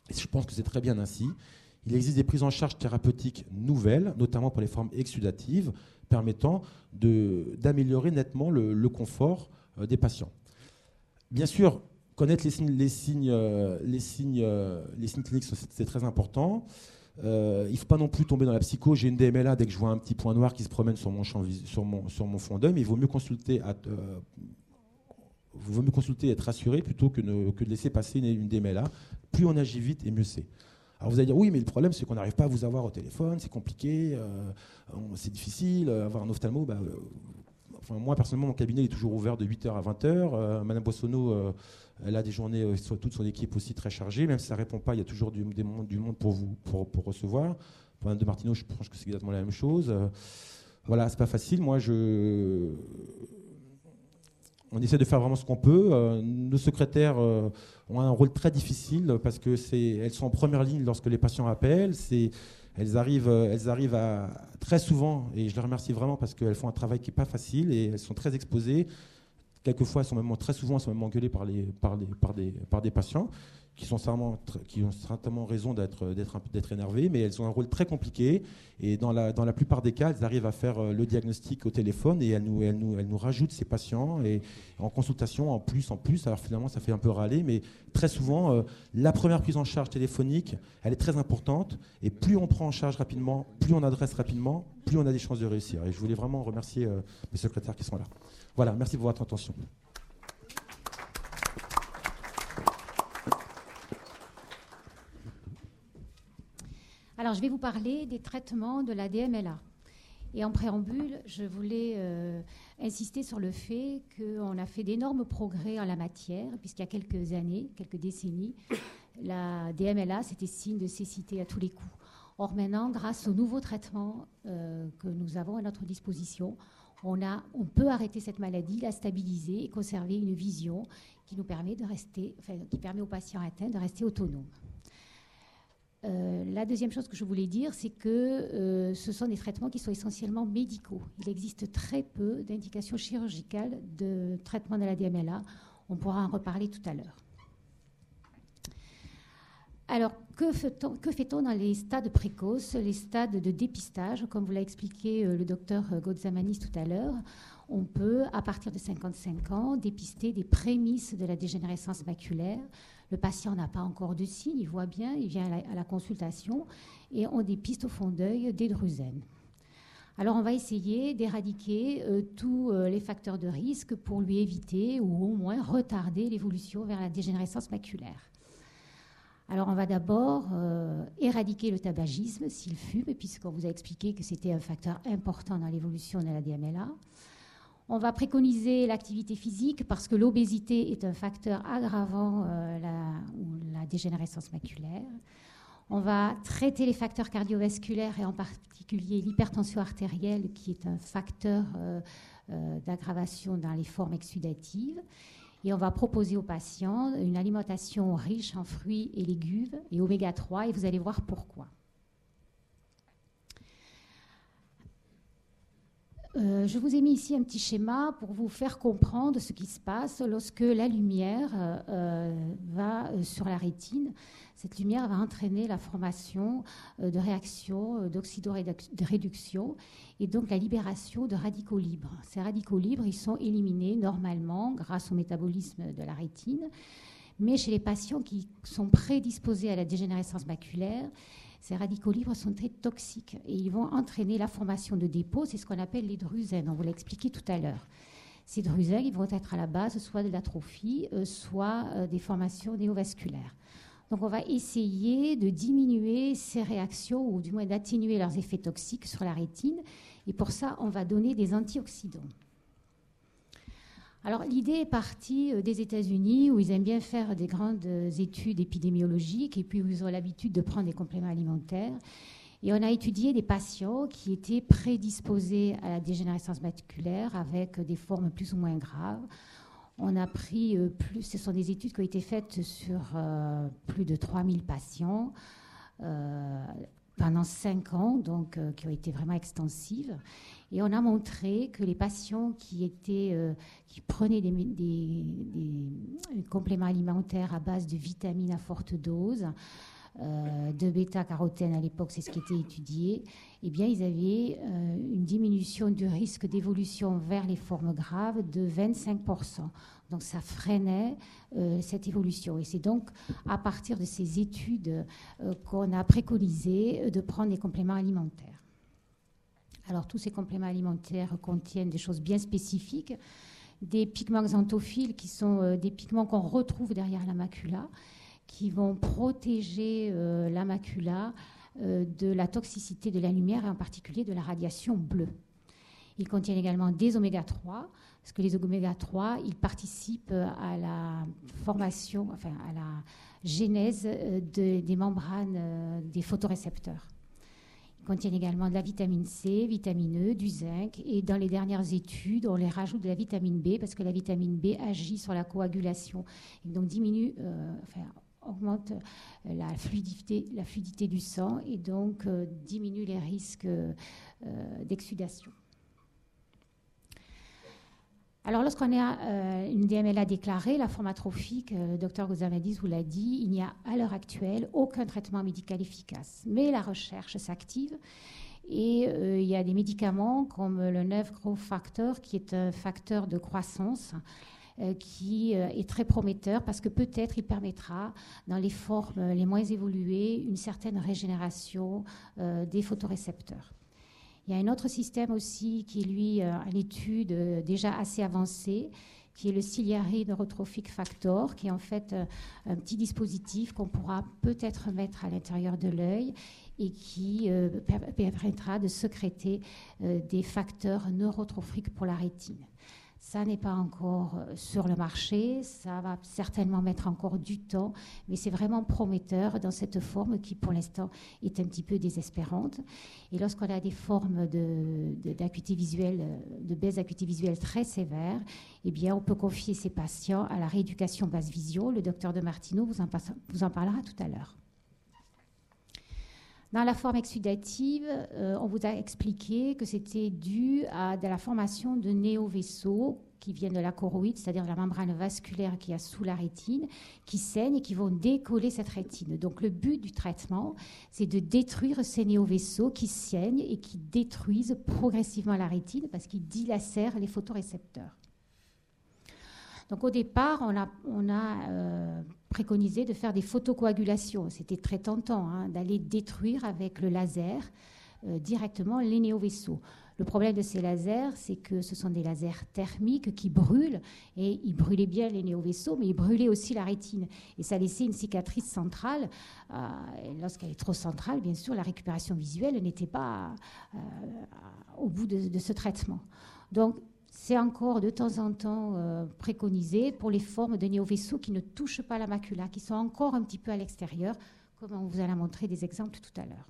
Et je pense que c'est très bien ainsi. Il existe des prises en charge thérapeutiques nouvelles, notamment pour les formes exsudatives, permettant de, d'améliorer nettement le, le confort euh, des patients. Bien sûr, connaître les signes, les signes, euh, les signes, euh, les signes cliniques, c'est, c'est très important. Euh, il ne faut pas non plus tomber dans la psycho. J'ai une D M L A, dès que je vois un petit point noir qui se promène sur mon, champ, sur mon, sur mon fond d'œil, mais il vaut mieux consulter, à, euh, vaut mieux consulter et être rassuré plutôt que, ne, que de laisser passer une, une D M L A. Plus on agit vite, et mieux c'est. Alors vous allez dire, oui, mais le problème, c'est qu'on n'arrive pas à vous avoir au téléphone, c'est compliqué, euh, c'est difficile, avoir un ophtalmo. Bah, euh, enfin, moi, personnellement, mon cabinet est toujours ouvert de huit heures à vingt heures. Euh, Madame Boissonneau, euh, elle a des journées, euh, soit toute son équipe aussi très chargée. Même si ça ne répond pas, il y a toujours du, des monde, du monde pour vous pour, pour recevoir. Pour Madame de Martineau, je pense que c'est exactement la même chose. Euh, voilà, c'est pas facile. Moi, je... On essaie de faire vraiment ce qu'on peut. Euh, nos secrétaires euh, ont un rôle très difficile parce que c'est, elles sont en première ligne lorsque les patients appellent. C'est, elles arrivent, elles arrivent à, très souvent, et je les remercie vraiment parce qu'elles font un travail qui n'est pas facile et elles sont très exposées. Quelquefois, elles sont même, très souvent, elles sont même engueulées par, les, par, les, par, des, par des patients qui, sont certainement, qui ont certainement raison d'être, d'être, d'être énervées, mais elles ont un rôle très compliqué. Et dans la, dans la plupart des cas, elles arrivent à faire le diagnostic au téléphone et elles nous, elles nous, elles nous rajoutent ces patients et en consultation en plus, en plus. Alors finalement, ça fait un peu râler, mais très souvent, euh, la première prise en charge téléphonique, elle est très importante. Et plus on prend en charge rapidement, plus on adresse rapidement, plus on a des chances de réussir. Et je voulais vraiment remercier euh, mes secrétaires qui sont là. Voilà, merci pour votre attention. Alors, je vais vous parler des traitements de la D M L A. Et en préambule, je voulais euh, insister sur le fait qu'on a fait d'énormes progrès en la matière, puisqu'il y a quelques années, quelques décennies, la D M L A, c'était signe de cécité à tous les coups. Or, maintenant, grâce aux nouveaux traitements euh, que nous avons à notre disposition, on, a, on peut arrêter cette maladie, la stabiliser et conserver une vision qui nous permet de rester, enfin, qui permet aux patients atteints de rester autonomes. Euh, la deuxième chose que je voulais dire, c'est que euh, ce sont des traitements qui sont essentiellement médicaux. Il existe très peu d'indications chirurgicales de traitement de la D M L A. On pourra en reparler tout à l'heure. Alors, que fait-on, que fait-on dans les stades précoces, les stades de dépistage? Comme vous l'a expliqué euh, le docteur Godzamanis tout à l'heure, on peut, à partir de cinquante-cinq ans, dépister des prémices de la dégénérescence maculaire. Le patient n'a pas encore de signes, il voit bien, il vient à la, à la consultation et on dépiste au fond d'œil des drusènes. Alors on va essayer d'éradiquer euh, tous euh, les facteurs de risque pour lui éviter ou au moins retarder l'évolution vers la dégénérescence maculaire. Alors on va d'abord euh, éradiquer le tabagisme s'il fume, puisqu'on vous a expliqué que c'était un facteur important dans l'évolution de la D M L A. On va préconiser l'activité physique parce que l'obésité est un facteur aggravant euh, la, la dégénérescence maculaire. On va traiter les facteurs cardiovasculaires et en particulier l'hypertension artérielle qui est un facteur euh, euh, d'aggravation dans les formes exsudatives. Et on va proposer aux patients une alimentation riche en fruits et légumes et oméga trois et vous allez voir pourquoi. Euh, je vous ai mis ici un petit schéma pour vous faire comprendre ce qui se passe lorsque la lumière euh, va euh, sur la rétine. Cette lumière va entraîner la formation euh, de réactions euh, d'oxydoréduction et donc la libération de radicaux libres. Ces radicaux libres, ils sont éliminés normalement grâce au métabolisme de la rétine, mais chez les patients qui sont prédisposés à la dégénérescence maculaire, ces radicaux libres sont très toxiques et ils vont entraîner la formation de dépôts, c'est ce qu'on appelle les drusènes, on vous l'a expliqué tout à l'heure. Ces drusènes, ils vont être à la base soit de l'atrophie, euh, soit euh, des formations néovasculaires. Donc on va essayer de diminuer ces réactions ou du moins d'atténuer leurs effets toxiques sur la rétine et pour ça, on va donner des antioxydants. Alors, l'idée est partie des États-Unis où ils aiment bien faire des grandes études épidémiologiques et puis où ils ont l'habitude de prendre des compléments alimentaires. Et on a étudié des patients qui étaient prédisposés à la dégénérescence maculaire avec des formes plus ou moins graves. On a pris plus, ce sont des études qui ont été faites sur euh, plus de trois mille patients euh, pendant cinq ans, donc euh, qui ont été vraiment extensives. Et on a montré que les patients qui, étaient, euh, qui prenaient des, des, des compléments alimentaires à base de vitamines à forte dose euh, de bêta-carotène à l'époque, c'est ce qui était étudié, eh bien, ils avaient euh, une diminution du risque d'évolution vers les formes graves de vingt-cinq pour cent. Donc, ça freinait euh, cette évolution. Et c'est donc à partir de ces études euh, qu'on a préconisé de prendre des compléments alimentaires. Alors, tous ces compléments alimentaires contiennent des choses bien spécifiques, des pigments xanthophiles qui sont euh, des pigments qu'on retrouve derrière la macula, qui vont protéger euh, la macula euh, de la toxicité de la lumière et en particulier de la radiation bleue. Ils contiennent également des oméga trois, parce que les oméga trois, ils participent à la formation, enfin à la genèse de, des membranes euh, des photorécepteurs. Ils contiennent également de la vitamine C, vitamine E, du zinc, et dans les dernières études, on les rajoute de la vitamine B, parce que la vitamine B agit sur la coagulation, et donc diminue, euh, enfin, augmente la fluidité, la fluidité du sang, et donc euh, diminue les risques euh, d'exsudation. Alors, lorsqu'on a euh, une D M L A déclarée, la forme atrophique, euh, le docteur Gozamidis vous l'a dit, il n'y a à l'heure actuelle aucun traitement médical efficace. Mais la recherche s'active et euh, il y a des médicaments comme le neuf growth factor, qui est un facteur de croissance euh, qui euh, est très prometteur parce que peut-être il permettra, dans les formes les moins évoluées, une certaine régénération euh, des photorécepteurs. Il y a un autre système aussi qui est, lui, en étude euh, déjà assez avancée, qui est le ciliary neurotrophic factor, qui est en fait euh, un petit dispositif qu'on pourra peut-être mettre à l'intérieur de l'œil et qui euh, permettra de sécréter euh, des facteurs neurotrophiques pour la rétine. Ça n'est pas encore sur le marché, ça va certainement mettre encore du temps, mais c'est vraiment prometteur dans cette forme qui, pour l'instant, est un petit peu désespérante. Et lorsqu'on a des formes de, de, d'acuité visuelle, de baisse d'acuité visuelle très sévères, eh bien, on peut confier ces patients à la rééducation basse vision. Le docteur de Martino vous en, passe, vous en parlera tout à l'heure. Dans la forme exsudative, euh, on vous a expliqué que c'était dû à de la formation de néovaisseaux qui viennent de la choroïde, c'est-à-dire la membrane vasculaire qu'il y a sous la rétine, qui saignent et qui vont décoller cette rétine. Donc le but du traitement, c'est de détruire ces néovaisseaux qui saignent et qui détruisent progressivement la rétine parce qu'ils dilacèrent les photorécepteurs. Donc au départ, on a, on a euh, préconisé de faire des photocoagulations. C'était très tentant hein, d'aller détruire avec le laser euh, directement les néovaisseaux. Le problème de ces lasers, c'est que ce sont des lasers thermiques qui brûlent, et ils brûlaient bien les néovaisseaux, mais ils brûlaient aussi la rétine. Et ça laissait une cicatrice centrale. Euh, lorsqu'elle est trop centrale, bien sûr, la récupération visuelle n'était pas euh, au bout de, de ce traitement. Donc, c'est encore de temps en temps euh, préconisé pour les formes de néovaisseaux qui ne touchent pas la macula, qui sont encore un petit peu à l'extérieur, comme on vous a montré des exemples tout à l'heure.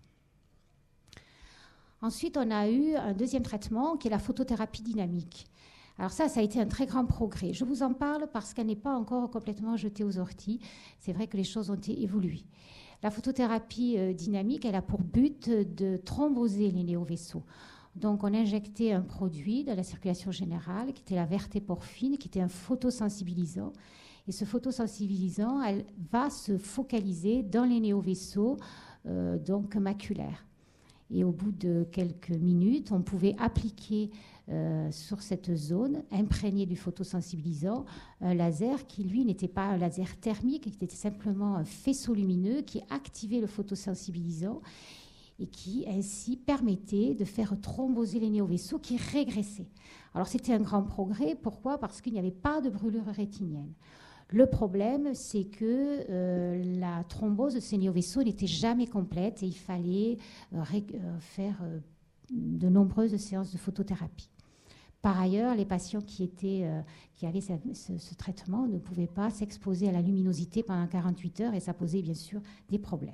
Ensuite, on a eu un deuxième traitement qui est la photothérapie dynamique. Alors ça, ça a été un très grand progrès. Je vous en parle parce qu'elle n'est pas encore complètement jetée aux orties. C'est vrai que les choses ont été évoluées. La photothérapie euh, dynamique, elle a pour but de thromboser les néovaisseaux. Donc, on injectait un produit dans la circulation générale qui était la vertéporphine, qui était un photosensibilisant. Et ce photosensibilisant, elle va se focaliser dans les néovaisseaux euh, donc maculaires. Et au bout de quelques minutes, on pouvait appliquer euh, sur cette zone, imprégnée du photosensibilisant, un laser qui, lui, n'était pas un laser thermique, qui était simplement un faisceau lumineux qui activait le photosensibilisant et qui, ainsi, permettait de faire thromboser les néovaisseaux qui régressaient. Alors, c'était un grand progrès. Pourquoi ? Parce qu'il n'y avait pas de brûlure rétinienne. Le problème, c'est que euh, la thrombose de ces néovaisseaux n'était jamais complète et il fallait euh, ré- euh, faire euh, de nombreuses séances de photothérapie. Par ailleurs, les patients qui, étaient, euh, qui avaient ce, ce, ce traitement ne pouvaient pas s'exposer à la luminosité pendant quarante-huit heures et ça posait bien sûr des problèmes.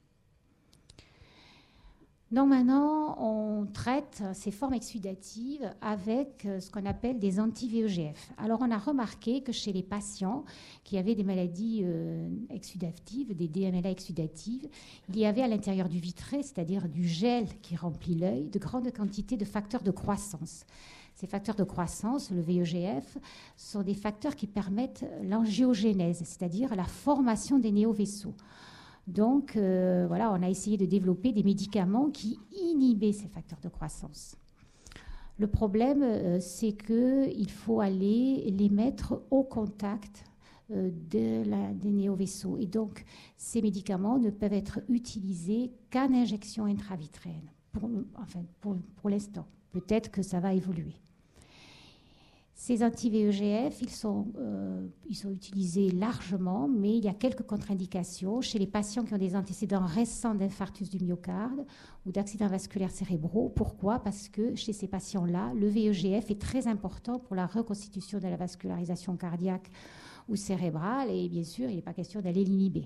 Donc maintenant, on traite ces formes exsudatives avec ce qu'on appelle des anti-V E G F. Alors on a remarqué que chez les patients qui avaient des maladies euh, exsudatives, des D M L A exsudatives, il y avait à l'intérieur du vitré, c'est-à-dire du gel qui remplit l'œil, de grandes quantités de facteurs de croissance. Ces facteurs de croissance, le V E G F, sont des facteurs qui permettent l'angiogénèse, c'est-à-dire la formation des néovaisseaux. Donc, euh, voilà, on a essayé de développer des médicaments qui inhibaient ces facteurs de croissance. Le problème, euh, c'est qu'il faut aller les mettre au contact euh, de la, des néovaisseaux. Et donc, ces médicaments ne peuvent être utilisés qu'en injection intravitréenne, pour, enfin, pour, pour l'instant. Peut-être que ça va évoluer. Ces anti-V E G F, ils sont, euh, ils sont utilisés largement, mais il y a quelques contre-indications chez les patients qui ont des antécédents récents d'infarctus du myocarde ou d'accidents vasculaires cérébraux. Pourquoi ? Parce que chez ces patients-là, le V E G F est très important pour la reconstitution de la vascularisation cardiaque ou cérébrale, et bien sûr, il n'est pas question d'aller l'inhiber.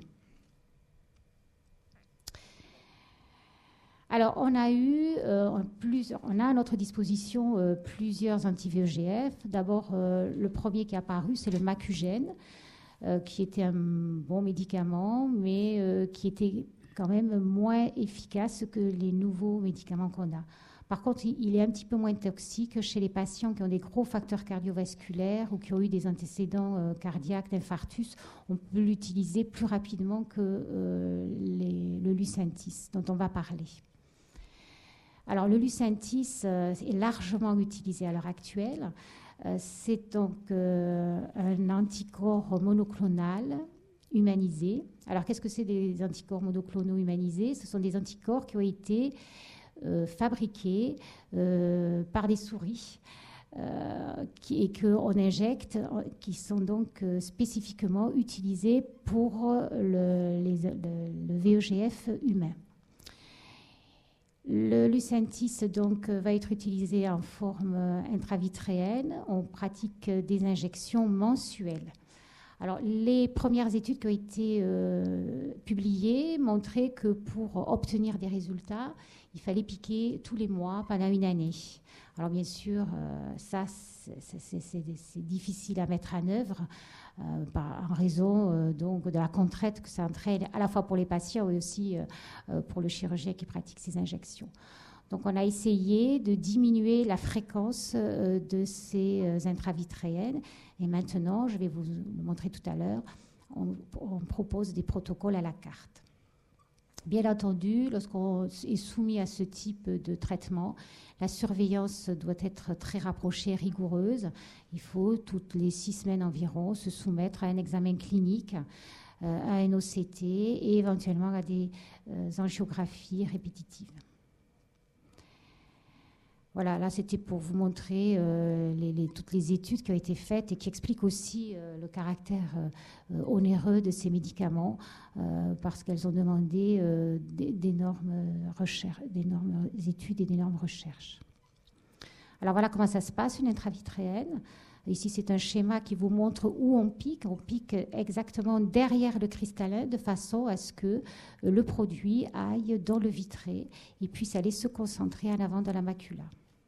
Alors, on a eu, euh, plusieurs, on a à notre disposition euh, plusieurs anti-V E G F. D'abord, euh, le premier qui est apparu, c'est le Macugène, euh, qui était un bon médicament, mais euh, qui était quand même moins efficace que les nouveaux médicaments qu'on a. Par contre, il est un petit peu moins toxique chez les patients qui ont des gros facteurs cardiovasculaires ou qui ont eu des antécédents euh, cardiaques, d'infarctus. On peut l'utiliser plus rapidement que euh, les, le Lucentis, dont on va parler. Alors, le Lucentis euh, est largement utilisé à l'heure actuelle. Euh, c'est donc euh, un anticorps monoclonal humanisé. Alors, qu'est-ce que c'est des anticorps monoclonaux humanisés ? Ce sont des anticorps qui ont été euh, fabriqués euh, par des souris euh, qui, et qu'on injecte, qui sont donc euh, spécifiquement utilisés pour le, les, le, le V E G F humain. Le Lucentis donc, va être utilisé en forme intravitréenne. On pratique des injections mensuelles. Alors, les premières études qui ont été euh, publiées montraient que pour obtenir des résultats, il fallait piquer tous les mois pendant une année. Alors, bien sûr, euh, ça, c'est, c'est, c'est, c'est difficile à mettre en œuvre euh, par, en raison euh, donc, de la contrainte que ça entraîne à la fois pour les patients et aussi euh, pour le chirurgien qui pratique ces injections. Donc, on a essayé de diminuer la fréquence euh, de ces euh, intravitréennes. Et maintenant, je vais vous le montrer tout à l'heure, on, on propose des protocoles à la carte. Bien entendu, lorsqu'on est soumis à ce type de traitement, la surveillance doit être très rapprochée, rigoureuse. Il faut, toutes les six semaines environ, se soumettre à un examen clinique, euh, à un O C T et éventuellement à des euh, angiographies répétitives. Voilà, là c'était pour vous montrer euh, les, les, toutes les études qui ont été faites et qui expliquent aussi euh, le caractère euh, onéreux de ces médicaments euh, parce qu'elles ont demandé euh, d'énormes recherches, d'énormes études et d'énormes recherches. Alors voilà comment ça se passe, une intravitréenne. Ici c'est un schéma qui vous montre où on pique. On pique exactement derrière le cristallin de façon à ce que le produit aille dans le vitré et puisse aller se concentrer en avant de la macula.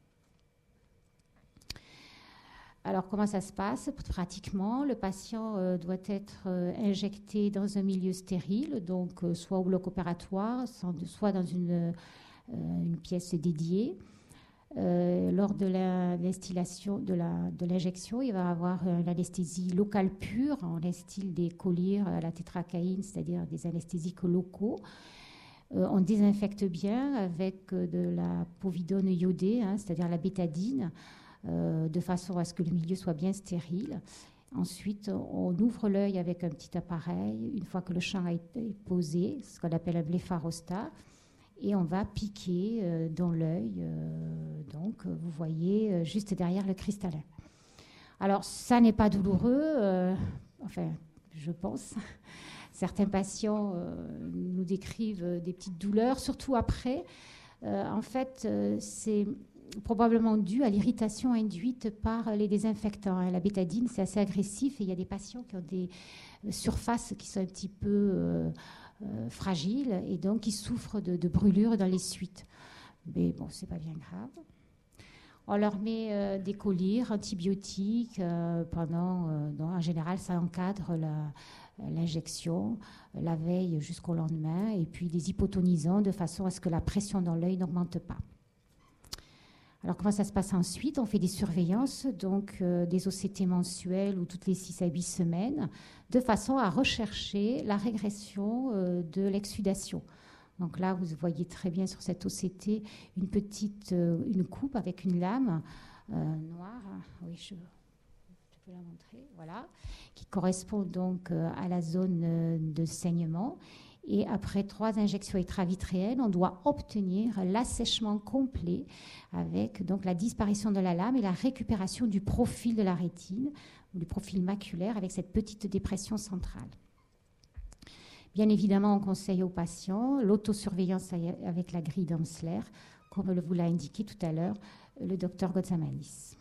Alors, comment ça se passe ? Pratiquement, le patient euh, doit être euh, injecté dans un milieu stérile, donc euh, soit au bloc opératoire, soit dans une, euh, une pièce dédiée. Euh, lors de l'instillation de, la, de l'injection, il va avoir euh, l'anesthésie locale pure. On instille des collyres à la tétracaïne, c'est-à-dire des anesthésiques locaux. Euh, on désinfecte bien avec euh, de la povidone iodée, hein, c'est-à-dire la bétadine, Euh, de façon à ce que le milieu soit bien stérile. Ensuite, on ouvre l'œil avec un petit appareil, une fois que le champ a été posé, ce qu'on appelle un blépharostat, et on va piquer euh, dans l'œil, euh, donc vous voyez, euh, juste derrière le cristallin. Alors, ça n'est pas douloureux, euh, enfin, je pense. Certains patients euh, nous décrivent des petites douleurs, surtout après. Euh, en fait, euh, c'est probablement dû à l'irritation induite par les désinfectants. La bétadine, c'est assez agressif et il y a des patients qui ont des surfaces qui sont un petit peu euh, euh, fragiles et donc qui souffrent de, de brûlures dans les suites. Mais bon, c'est pas bien grave. On leur met euh, des collyres antibiotiques euh, pendant, euh, donc, en général, ça encadre la, l'injection la veille jusqu'au lendemain et puis des hypotonisants de façon à ce que la pression dans l'œil n'augmente pas. Alors, comment ça se passe ensuite? On fait des surveillances, donc euh, des O C T mensuels ou toutes les six à huit semaines, de façon à rechercher la régression euh, de l'exsudation. Donc là, vous voyez très bien sur cette O C T une petite euh, une coupe avec une lame euh, noire. Oui, je, je peux la montrer. Voilà, qui correspond donc euh, à la zone euh, de saignement. Et après trois injections intravitréennes, on doit obtenir l'assèchement complet avec donc la disparition de la lame et la récupération du profil de la rétine, ou du profil maculaire avec cette petite dépression centrale. Bien évidemment, on conseille aux patients l'autosurveillance avec la grille d'Amsler, comme vous l'a indiqué tout à l'heure le docteur Gotzamanis.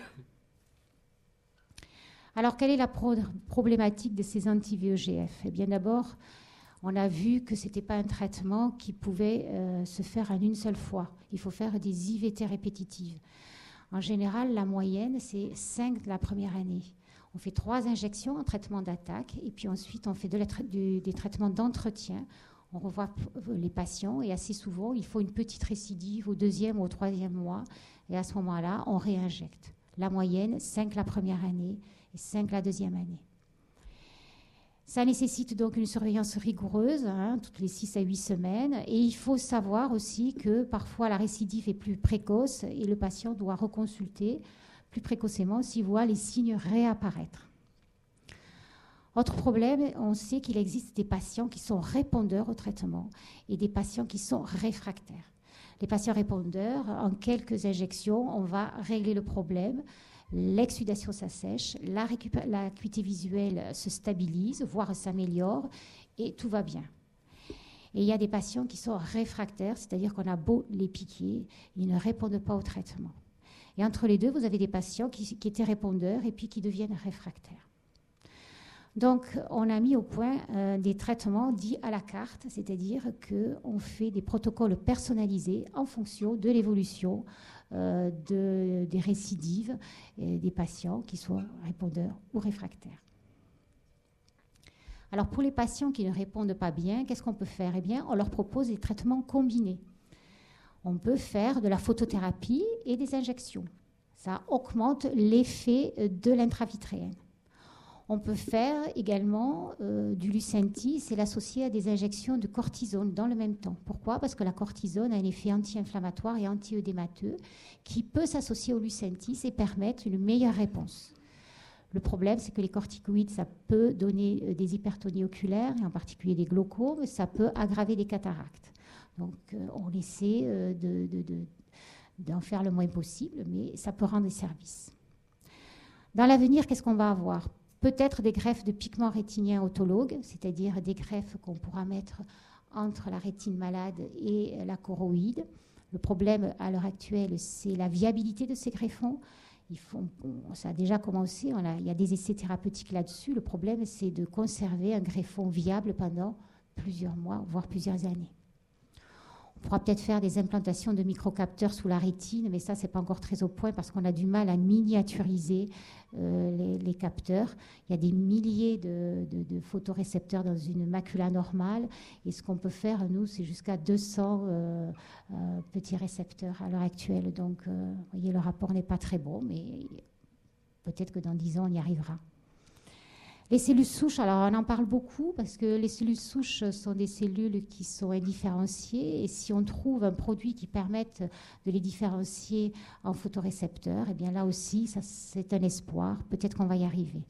Alors, quelle est la pro- problématique de ces anti-V E G F? Eh bien, d'abord, on a vu que ce n'était pas un traitement qui pouvait euh, se faire en une seule fois. Il faut faire des I V T répétitives. En général, la moyenne, c'est cinq de la première année. On fait trois injections en traitement d'attaque et puis ensuite, on fait de la tra- du, des traitements d'entretien. On revoit p- les patients et assez souvent, il faut une petite récidive au deuxième ou au troisième mois. Et à ce moment-là, on réinjecte. La moyenne, cinq la première année et cinq la deuxième année. Ça nécessite donc une surveillance rigoureuse, hein, toutes les six à huit semaines. Et il faut savoir aussi que parfois la récidive est plus précoce et le patient doit reconsulter plus précocement s'il voit les signes réapparaître. Autre problème, on sait qu'il existe des patients qui sont répondeurs au traitement et des patients qui sont réfractaires. Les patients répondeurs, en quelques injections, on va régler le problème. L'exsudation s'assèche, la récup- l'acuité visuelle se stabilise, voire s'améliore, et tout va bien. Et il y a des patients qui sont réfractaires, c'est-à-dire qu'on a beau les piquer, ils ne répondent pas au traitement. Et entre les deux, vous avez des patients qui, qui étaient répondeurs et puis qui deviennent réfractaires. Donc, on a mis au point euh, des traitements dits à la carte, c'est-à-dire qu'on fait des protocoles personnalisés en fonction de l'évolution euh, de, des récidives et des patients qui soient répondeurs ou réfractaires. Alors, pour les patients qui ne répondent pas bien, qu'est-ce qu'on peut faire? Eh bien, on leur propose des traitements combinés. On peut faire de la photothérapie et des injections. Ça augmente l'effet de l'intravitréenne. On peut faire également euh, du Lucentis et l'associer à des injections de cortisone dans le même temps. Pourquoi? Parce que la cortisone a un effet anti-inflammatoire et anti-œdémateux qui peut s'associer au Lucentis et permettre une meilleure réponse. Le problème, c'est que les corticoïdes, ça peut donner des hypertonies oculaires, et en particulier des glaucomes, ça peut aggraver des cataractes. Donc, euh, on essaie euh, de, de, de, d'en faire le moins possible, mais ça peut rendre des services. Dans l'avenir, qu'est-ce qu'on va avoir? Peut-être des greffes de pigments rétiniens autologues, c'est-à-dire des greffes qu'on pourra mettre entre la rétine malade et la choroïde. Le problème à l'heure actuelle, c'est la viabilité de ces greffons. Il faut, ça a déjà commencé, on a, il y a des essais thérapeutiques là-dessus. Le problème, c'est de conserver un greffon viable pendant plusieurs mois, voire plusieurs années. On pourra peut-être faire des implantations de microcapteurs sous la rétine, mais ça, ce n'est pas encore très au point parce qu'on a du mal à miniaturiser euh, les, les capteurs. Il y a des milliers de, de, de photorécepteurs dans une macula normale. Et ce qu'on peut faire, nous, c'est jusqu'à deux cents euh, euh, petits récepteurs à l'heure actuelle. Donc, euh, vous voyez, le rapport n'est pas très bon, mais peut-être que dans dix ans, on y arrivera. Les cellules souches, alors on en parle beaucoup parce que les cellules souches sont des cellules qui sont indifférenciées et si on trouve un produit qui permette de les différencier en photorécepteurs, eh bien là aussi, ça, c'est un espoir. Peut-être qu'on va y arriver.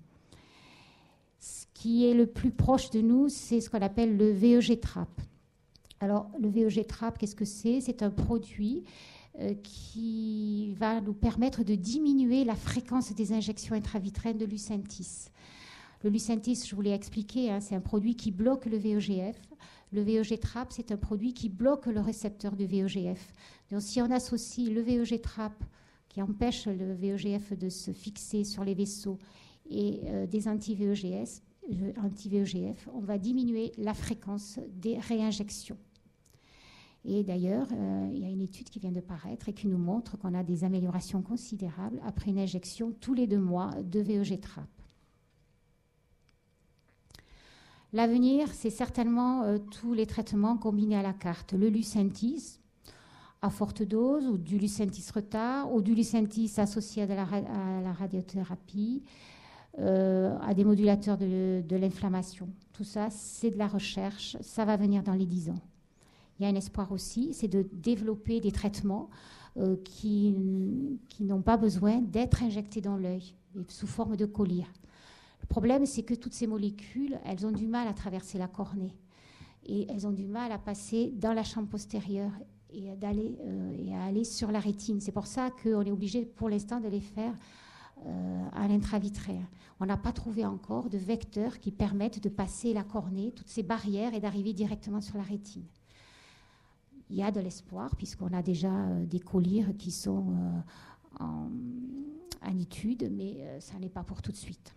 Ce qui est le plus proche de nous, c'est ce qu'on appelle le V E G TRAP. Alors, le V E G TRAP, qu'est-ce que c'est? C'est un produit euh, qui va nous permettre de diminuer la fréquence des injections intravitréennes de Lucentis. Le Lucentis, je vous l'ai expliqué, hein, c'est un produit qui bloque le V E G F. Le V E G TRAP, c'est un produit qui bloque le récepteur du V E G F. Donc, si on associe le V E G TRAP, qui empêche le V E G F de se fixer sur les vaisseaux, et euh, des anti-V E G F, euh, anti-V E G F, on va diminuer la fréquence des réinjections. Et d'ailleurs, euh, il y a une étude qui vient de paraître et qui nous montre qu'on a des améliorations considérables après une injection tous les deux mois de V E G TRAP. L'avenir, c'est certainement euh, tous les traitements combinés à la carte. Le Lucentis, à forte dose, ou du Lucentis retard, ou du Lucentis associé à, de la, à la radiothérapie, euh, à des modulateurs de, de l'inflammation. Tout ça, c'est de la recherche, ça va venir dans les dix ans. Il y a un espoir aussi, c'est de développer des traitements euh, qui, qui n'ont pas besoin d'être injectés dans l'œil, sous forme de collyre. Le problème, c'est que toutes ces molécules, elles ont du mal à traverser la cornée. Et elles ont du mal à passer dans la chambre postérieure et, d'aller, euh, et à aller sur la rétine. C'est pour ça qu'on est obligé, pour l'instant, de les faire euh, à l'intravitraire. On n'a pas trouvé encore de vecteurs qui permettent de passer la cornée, toutes ces barrières, et d'arriver directement sur la rétine. Il y a de l'espoir, puisqu'on a déjà euh, des collyres qui sont euh, en, en étude, mais euh, ça n'est pas pour tout de suite.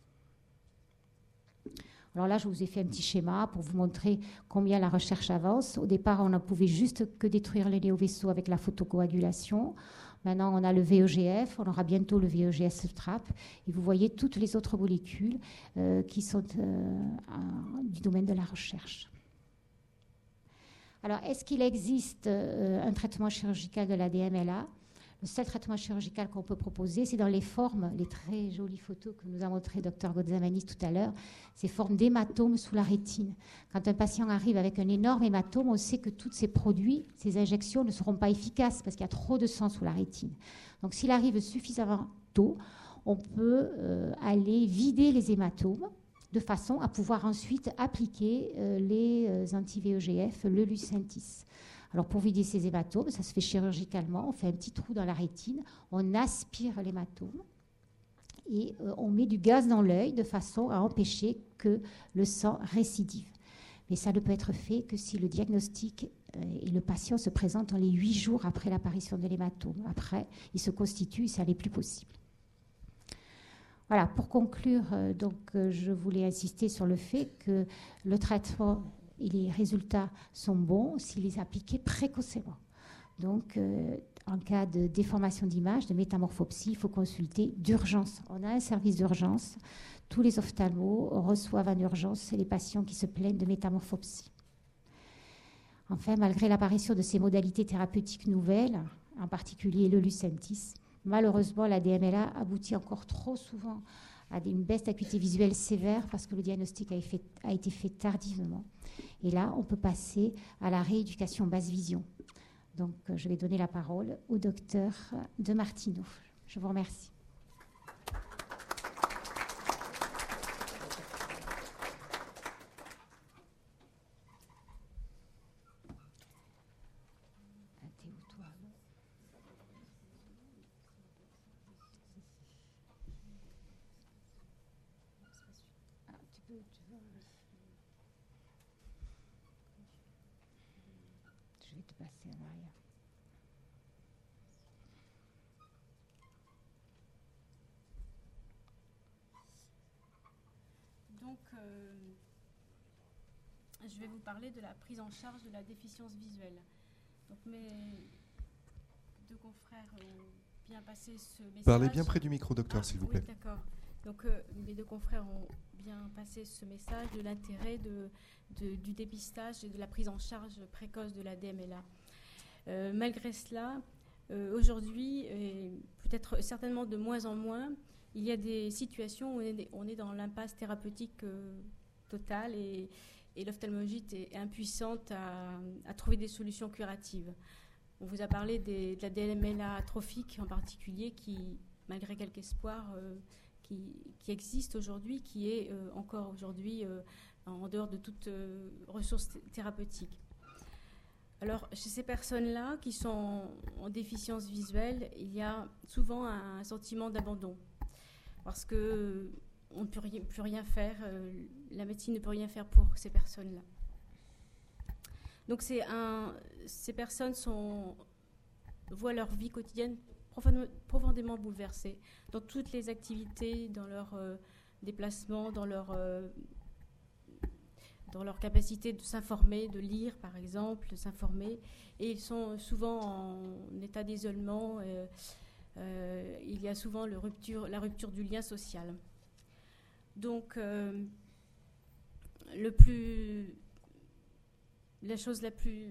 Alors là, je vous ai fait un petit schéma pour vous montrer combien la recherche avance. Au départ, on ne pouvait juste que détruire les néovaisseaux avec la photocoagulation. Maintenant, on a le V E G F, on aura bientôt le V E G S TRAP. Et vous voyez toutes les autres molécules euh, qui sont euh, à, du domaine de la recherche. Alors, est-ce qu'il existe euh, un traitement chirurgical de la D M L A ? Le seul traitement chirurgical qu'on peut proposer, c'est dans les formes, les très jolies photos que nous a montré docteur Godzamanis tout à l'heure, ces formes d'hématomes sous la rétine. Quand un patient arrive avec un énorme hématome, on sait que tous ces produits, ces injections ne seront pas efficaces parce qu'il y a trop de sang sous la rétine. Donc s'il arrive suffisamment tôt, on peut euh, aller vider les hématomes de façon à pouvoir ensuite appliquer euh, les euh, anti-V E G F, le Lucentis. Alors pour vider ces hématomes, ça se fait chirurgicalement, on fait un petit trou dans la rétine, on aspire l'hématome et euh, on met du gaz dans l'œil de façon à empêcher que le sang récidive. Mais ça ne peut être fait que si le diagnostic euh, et le patient se présentent dans les huit jours après l'apparition de l'hématome. Après, il se constitue et ça n'est plus possible. Voilà, pour conclure, euh, donc, euh, je voulais insister sur le fait que le traitement et les résultats sont bons s'il est appliqué précocement. Donc, euh, en cas de déformation d'image, de métamorphopsie, il faut consulter d'urgence. On a un service d'urgence. Tous les ophtalmos reçoivent en urgence les patients qui se plaignent de métamorphopsie. Enfin, malgré l'apparition de ces modalités thérapeutiques nouvelles, en particulier le Lucentis, malheureusement, la D M L A aboutit encore trop souvent à une baisse d'acuité visuelle sévère parce que le diagnostic a, fait, a été fait tardivement. Et là, on peut passer à la rééducation basse vision. Donc, euh, je vais donner la parole au docteur de Martino. Je vous remercie. Je vais te passer en arrière. Donc, euh, je vais vous parler de la prise en charge de la déficience visuelle. Donc, mes deux confrères ont bien passé ce message. Parlez bien près du micro, docteur, ah, s'il vous oui, plaît. D'accord. Donc, euh, mes deux confrères ont bien passé ce message de l'intérêt de, de, du dépistage et de la prise en charge précoce de la D M L A. Euh, malgré cela, euh, aujourd'hui, et peut-être certainement de moins en moins, il y a des situations où on est, on est dans l'impasse thérapeutique euh, totale et, et l'ophtalmologie est impuissante à, à trouver des solutions curatives. On vous a parlé des, de la D M L A atrophique en particulier qui, malgré quelques espoirs, euh, qui, qui existe aujourd'hui, qui est euh, encore aujourd'hui euh, en dehors de toute euh, ressource thérapeutique. Alors, chez ces personnes-là qui sont en déficience visuelle, il y a souvent un sentiment d'abandon parce qu'on ne peut rien, plus rien faire, euh, la médecine ne peut rien faire pour ces personnes-là. Donc, c'est un, ces personnes sont, voient leur vie quotidienne profondément, profondément bouleversée dans toutes les activités, dans leurs euh, déplacements, dans leur... Euh, dans leur capacité de s'informer, de lire par exemple, de s'informer, et ils sont souvent en état d'isolement. Euh, euh, il y a souvent le rupture, la rupture du lien social. Donc, euh, le plus, la chose la plus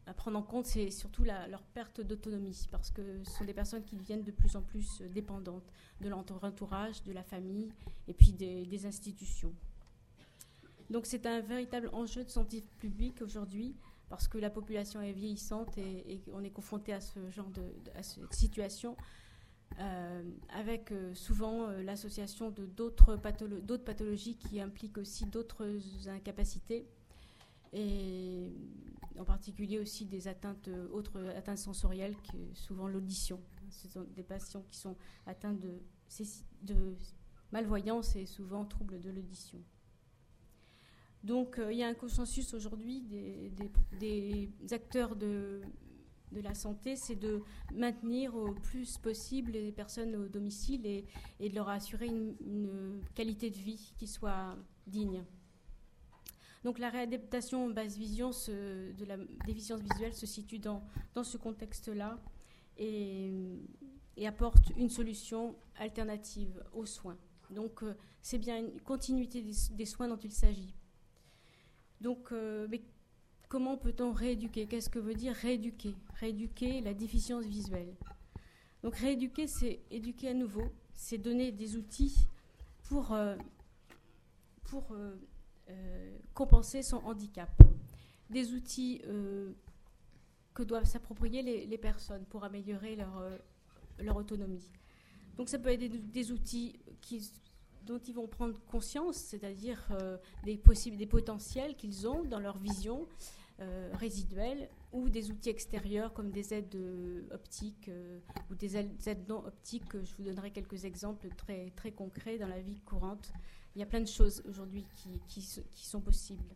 à prendre en compte, c'est surtout la, leur perte d'autonomie, parce que ce sont des personnes qui deviennent de plus en plus dépendantes de leur entourage, de la famille et puis des, des institutions. Donc c'est un véritable enjeu de santé publique aujourd'hui, parce que la population est vieillissante et, et on est confronté à ce genre de, de à cette situation, euh, avec euh, souvent euh, l'association de d'autres, patholo- d'autres pathologies qui impliquent aussi d'autres incapacités, et en particulier aussi des atteintes, autres atteintes sensorielles, que souvent l'audition. Ce sont des patients qui sont atteints de, de malvoyance et souvent troubles de l'audition. Donc euh, il y a un consensus aujourd'hui des, des, des acteurs de, de la santé, c'est de maintenir au plus possible les personnes au domicile et, et de leur assurer une, une qualité de vie qui soit digne. Donc la réadaptation basse vision se, de la déficience visuelle se situe dans, dans ce contexte-là et, et apporte une solution alternative aux soins. Donc euh, c'est bien une continuité des, des soins dont il s'agit. Donc, euh, mais comment peut-on rééduquer ? Qu'est-ce que veut dire rééduquer ? Rééduquer la déficience visuelle. Donc, rééduquer, c'est éduquer à nouveau, c'est donner des outils pour, euh, pour euh, euh, compenser son handicap. Des outils euh, que doivent s'approprier les, les personnes pour améliorer leur, euh, leur autonomie. Donc, ça peut être des, des outils qui... dont ils vont prendre conscience, c'est-à-dire euh, des, possibles, des potentiels qu'ils ont dans leur vision euh, résiduelle, ou des outils extérieurs comme des aides euh, optiques euh, ou des aides non optiques. Je vous donnerai quelques exemples très, très concrets dans la vie courante. Il y a plein de choses aujourd'hui qui, qui, qui sont possibles.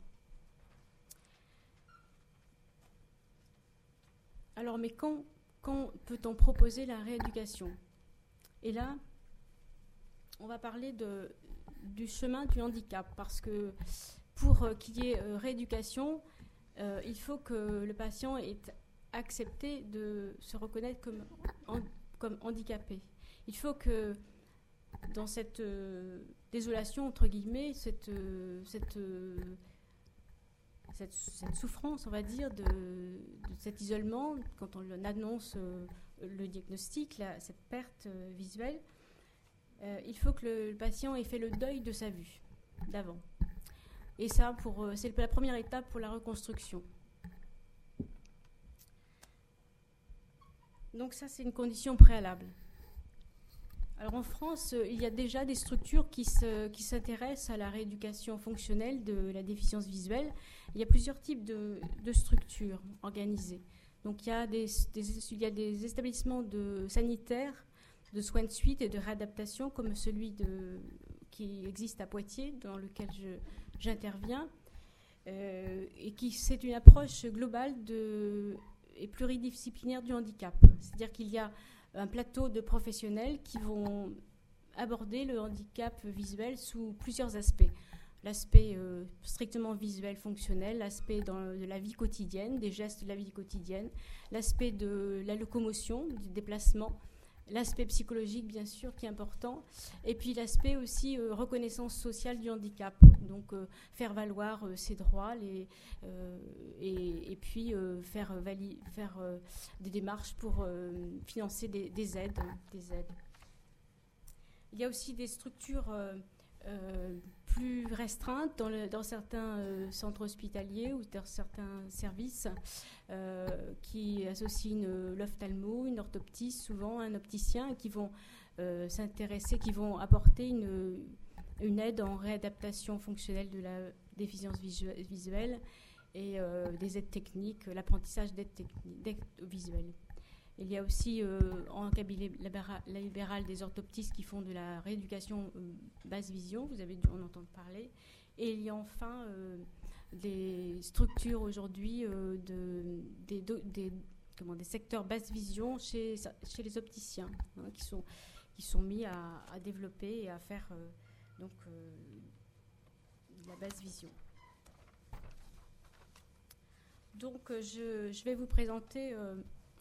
Alors, mais quand, quand peut-on proposer la rééducation ? Et là, on va parler de, du chemin du handicap, parce que pour euh, qu'il y ait euh, rééducation, euh, il faut que le patient ait accepté de se reconnaître comme, en, comme handicapé. Il faut que dans cette euh, désolation, entre guillemets, cette, euh, cette, euh, cette, cette souffrance, on va dire, de, de cet isolement, quand on annonce euh, le diagnostic, la, cette perte euh, visuelle, Euh, il faut que le, le patient ait fait le deuil de sa vue d'avant. Et ça, pour, euh, c'est la première étape pour la reconstruction. Donc ça, c'est une condition préalable. Alors en France, euh, il y a déjà des structures qui, se, qui s'intéressent à la rééducation fonctionnelle de la déficience visuelle. Il y a plusieurs types de, de structures organisées. Donc il y a des, des, il y a des établissements de, sanitaires, de soins de suite et de réadaptation, comme celui de, qui existe à Poitiers, dans lequel je, j'interviens, euh, et qui c'est une approche globale de, et pluridisciplinaire du handicap. C'est-à-dire qu'il y a un plateau de professionnels qui vont aborder le handicap visuel sous plusieurs aspects. L'aspect euh, strictement visuel, fonctionnel, l'aspect dans, de la vie quotidienne, des gestes de la vie quotidienne, l'aspect de la locomotion, du déplacement, l'aspect psychologique, bien sûr, qui est important, et puis l'aspect aussi euh, reconnaissance sociale du handicap, donc euh, faire valoir euh, ses droits, les, euh, et, et puis euh, faire, vali- faire euh, des démarches pour euh, financer des, des aides, des aides. Il y a aussi des structures euh, euh, plus restreintes dans, le, dans certains euh, centres hospitaliers ou dans certains services euh, qui associent une, l'ophtalmo, une orthoptiste, souvent un opticien, et qui vont euh, s'intéresser, qui vont apporter une, une aide en réadaptation fonctionnelle de la déficience visu- visuelle et euh, des aides techniques, l'apprentissage d'aides, techni- d'aides visuelles. Il y a aussi euh, en cabinet libéral, libéral des orthoptistes qui font de la rééducation euh, basse vision, vous avez dû en entendre parler. Et il y a enfin euh, des structures aujourd'hui euh, de, des, des, comment, des secteurs basse vision chez, chez les opticiens, hein, qui, sont, qui sont mis à, à développer et à faire euh, donc, euh, de la basse vision. Donc euh, je, je vais vous présenter... Euh,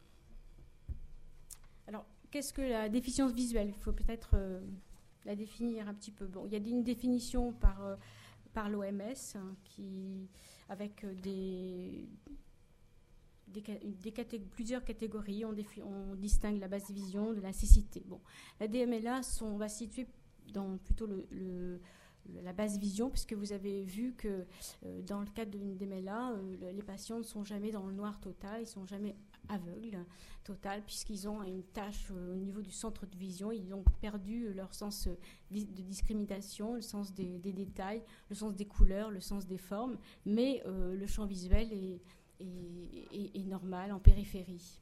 Alors, qu'est-ce que la déficience visuelle ? Il faut peut-être euh, la définir un petit peu. Bon, il y a une définition par, euh, par l'O M S, hein, qui, avec euh, des, des, des catég- plusieurs catégories. On, défi- on distingue la basse vision de la cécité. Bon, la D M L A, sont, on va situer dans plutôt le, le, la basse vision, puisque vous avez vu que euh, dans le cadre d'une D M L A, euh, les patients ne sont jamais dans le noir total, ils ne sont jamais aveugles total, puisqu'ils ont une tâche euh, au niveau du centre de vision. Ils ont perdu leur sens euh, di- de discrimination, le sens des, des détails, le sens des couleurs, le sens des formes, mais euh, le champ visuel est, est, est, est normal en périphérie.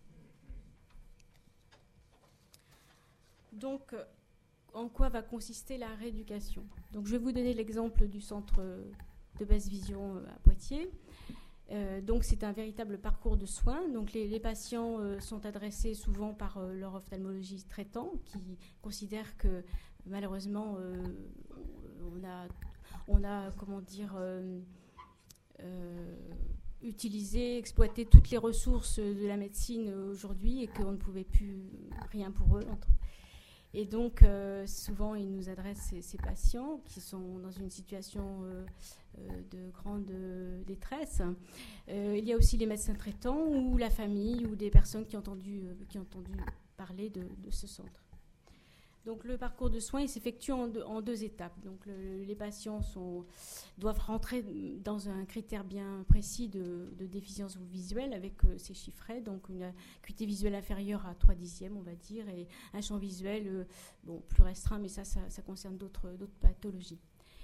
Donc, euh, en quoi va consister la rééducation? Donc, je vais vous donner l'exemple du centre de basse vision à Poitiers. Euh, donc, c'est un véritable parcours de soins. Donc, les, les patients euh, sont adressés souvent par euh, leur ophtalmologiste traitant, qui considère que malheureusement, euh, on a, on a, comment dire, euh, euh, utilisé, exploité toutes les ressources de la médecine aujourd'hui et qu'on ne pouvait plus rien pour eux. Entre Et donc, euh, souvent, ils nous adressent ces, ces patients qui sont dans une situation euh, euh, de grande euh, détresse. Euh, il y a aussi les médecins traitants ou la famille ou des personnes qui ont entendu, euh, qui ont entendu parler de, de ce centre. Donc, le parcours de soins il s'effectue en deux, en deux étapes. Donc, le, les patients sont, doivent rentrer dans un critère bien précis de, de déficience visuelle avec euh, ces chiffrets. Donc, une acuité visuelle inférieure à trois dixièmes, on va dire, et un champ visuel euh, bon, plus restreint, mais ça, ça, ça concerne d'autres, d'autres pathologies.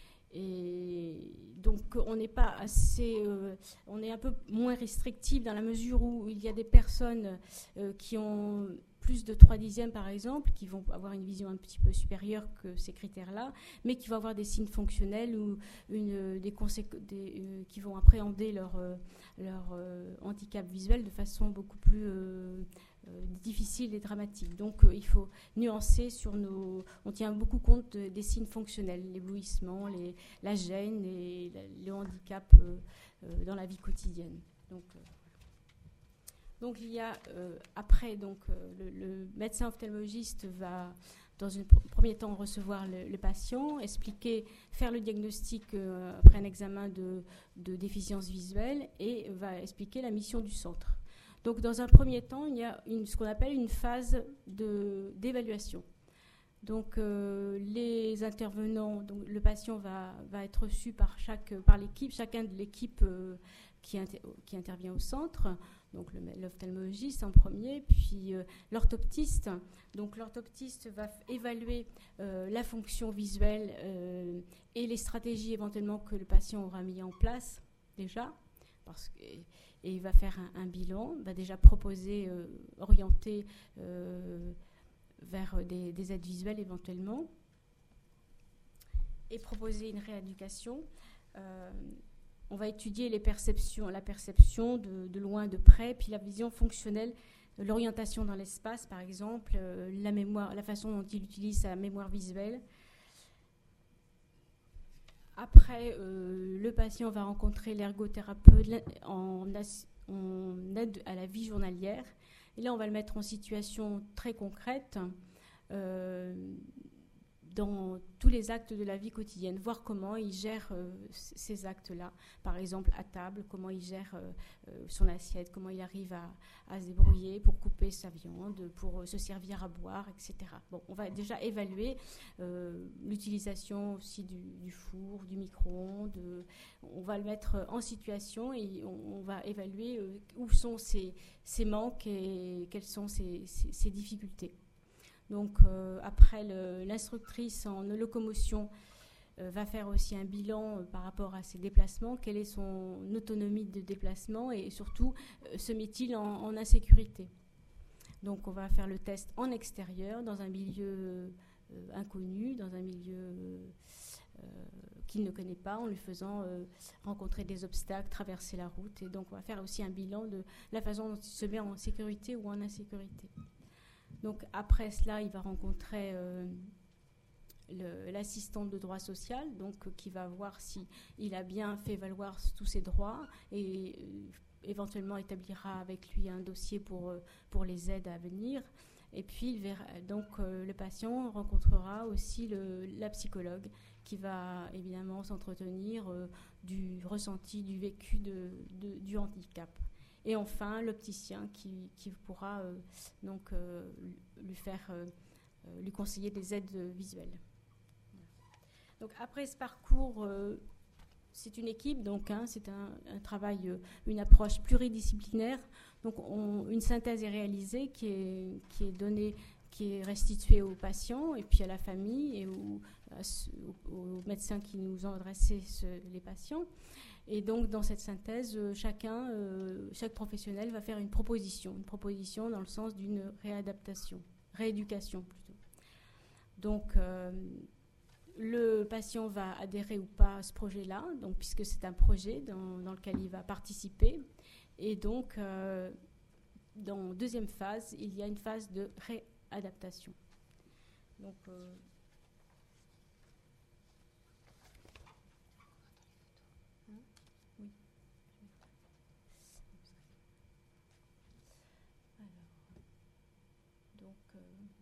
Et donc, on n'est pas assez, euh, on est un peu moins restrictif dans la mesure où il y a des personnes euh, qui ont plus de trois dixièmes par exemple, qui vont avoir une vision un petit peu supérieure que ces critères-là, mais qui vont avoir des signes fonctionnels ou une, des conséquences, euh, qui vont appréhender leur, euh, leur euh, handicap visuel de façon beaucoup plus euh, euh, difficile et dramatique. Donc euh, il faut nuancer sur nos... On tient beaucoup compte de, des signes fonctionnels, l'éblouissement, les, la gêne et la, le handicap euh, euh, dans la vie quotidienne. Donc, euh, Donc il y a euh, après donc euh, le, le médecin ophtalmologiste va dans un pr- premier temps recevoir le, le patient, expliquer, faire le diagnostic euh, après un examen de, de déficience visuelle et va expliquer la mission du centre. Donc dans un premier temps il y a une, ce qu'on appelle une phase de, d'évaluation. Donc euh, les intervenants, donc le patient va, va être reçu par chaque par l'équipe, chacun de l'équipe euh, qui, inter, qui intervient au centre. Donc le, l'ophtalmologiste en premier, puis euh, l'orthoptiste. Donc l'orthoptiste va f- évaluer euh, la fonction visuelle euh, et les stratégies éventuellement que le patient aura mis en place déjà, parce que, et, et il va faire un, un bilan, va déjà proposer, euh, orienter euh, vers des, des aides visuelles éventuellement, et proposer une rééducation. Euh, On va étudier les perceptions, la perception de, de loin, de près, puis la vision fonctionnelle, l'orientation dans l'espace, par exemple, euh, la mémoire, la façon dont il utilise sa mémoire visuelle. Après, euh, le patient va rencontrer l'ergothérapeute en, en aide à la vie journalière. Et là, on va le mettre en situation très concrète. Euh, dans tous les actes de la vie quotidienne, voir comment il gère euh, c- ces actes-là. Par exemple, à table, comment il gère euh, euh, son assiette, comment il arrive à, à se débrouiller pour couper sa viande, pour euh, se servir à boire, et cetera. Bon, on va déjà évaluer euh, l'utilisation aussi du, du four, du micro-ondes. Euh, on va le mettre en situation et on, on va évaluer euh, où sont ses, ses manques et quelles sont ses, ses, ses difficultés. Donc euh, après, le, l'instructrice en locomotion euh, va faire aussi un bilan euh, par rapport à ses déplacements, quelle est son autonomie de déplacement et surtout, euh, se met-il en, en insécurité. Donc on va faire le test en extérieur, dans un milieu euh, inconnu, dans un milieu euh, qu'il ne connaît pas, en lui faisant euh, rencontrer des obstacles, traverser la route. Et donc on va faire aussi un bilan de la façon dont il se met en sécurité ou en insécurité. Donc après cela, il va rencontrer euh, le, l'assistante de droit social, donc euh, qui va voir si il a bien fait valoir tous ses droits et euh, éventuellement établira avec lui un dossier pour euh, pour les aides à venir. Et puis il verra, donc euh, le patient rencontrera aussi le, la psychologue qui va évidemment s'entretenir euh, du ressenti, du vécu de, de, du handicap. Et enfin, l'opticien qui, qui pourra euh, donc, euh, lui faire, euh, lui conseiller des aides visuelles. Donc, après ce parcours, euh, c'est une équipe, donc hein, c'est un, un travail, euh, une approche pluridisciplinaire. Donc, on, une synthèse est réalisée qui est, qui est donnée, qui est restituée aux patients et puis à la famille et aux, aux médecins qui nous ont adressé ce, les patients. Et donc, dans cette synthèse, euh, chacun, euh, chaque professionnel va faire une proposition, une proposition dans le sens d'une réadaptation, rééducation plutôt. Donc, euh, le patient va adhérer ou pas à ce projet-là, donc, puisque c'est un projet dans, dans lequel il va participer. Et donc, euh, dans la deuxième phase, il y a une phase de réadaptation. Donc, euh, Donc, euh,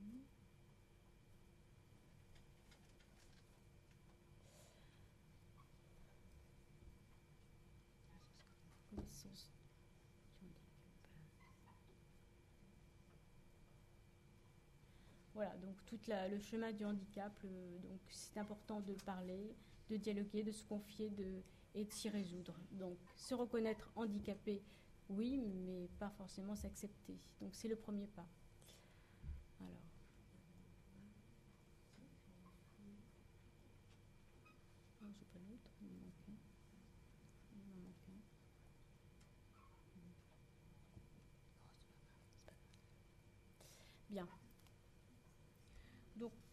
voilà, donc tout la, le chemin du handicap, euh, donc c'est important de parler, de dialoguer, de se confier de, et de s'y résoudre. Donc, se reconnaître handicapé, oui, mais pas forcément s'accepter. Donc, c'est le premier pas. Alors. Non, j'ai pas l'autre. Il m'en manque un. Il m'en manque un. Bien. Donc,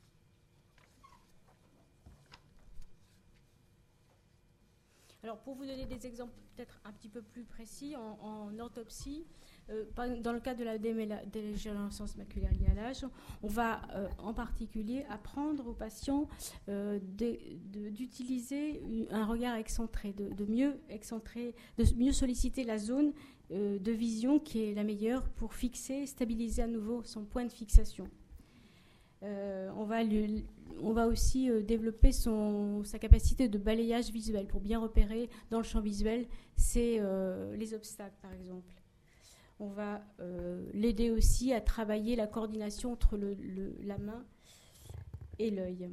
alors, pour vous donner des exemples peut-être un petit peu plus précis, en, en orthopsie, euh, dans le cas de la dégénérescence maculaire liée à l'âge, on va euh, en particulier apprendre aux patients euh, d'utiliser un regard excentré, de, de mieux excentrer, de mieux solliciter la zone euh, de vision qui est la meilleure pour fixer, stabiliser à nouveau son point de fixation. Euh, on, va lui, on va aussi euh, développer son, sa capacité de balayage visuel pour bien repérer dans le champ visuel c'est, euh, les obstacles, par exemple. On va euh, l'aider aussi à travailler la coordination entre le, le, la main et l'œil.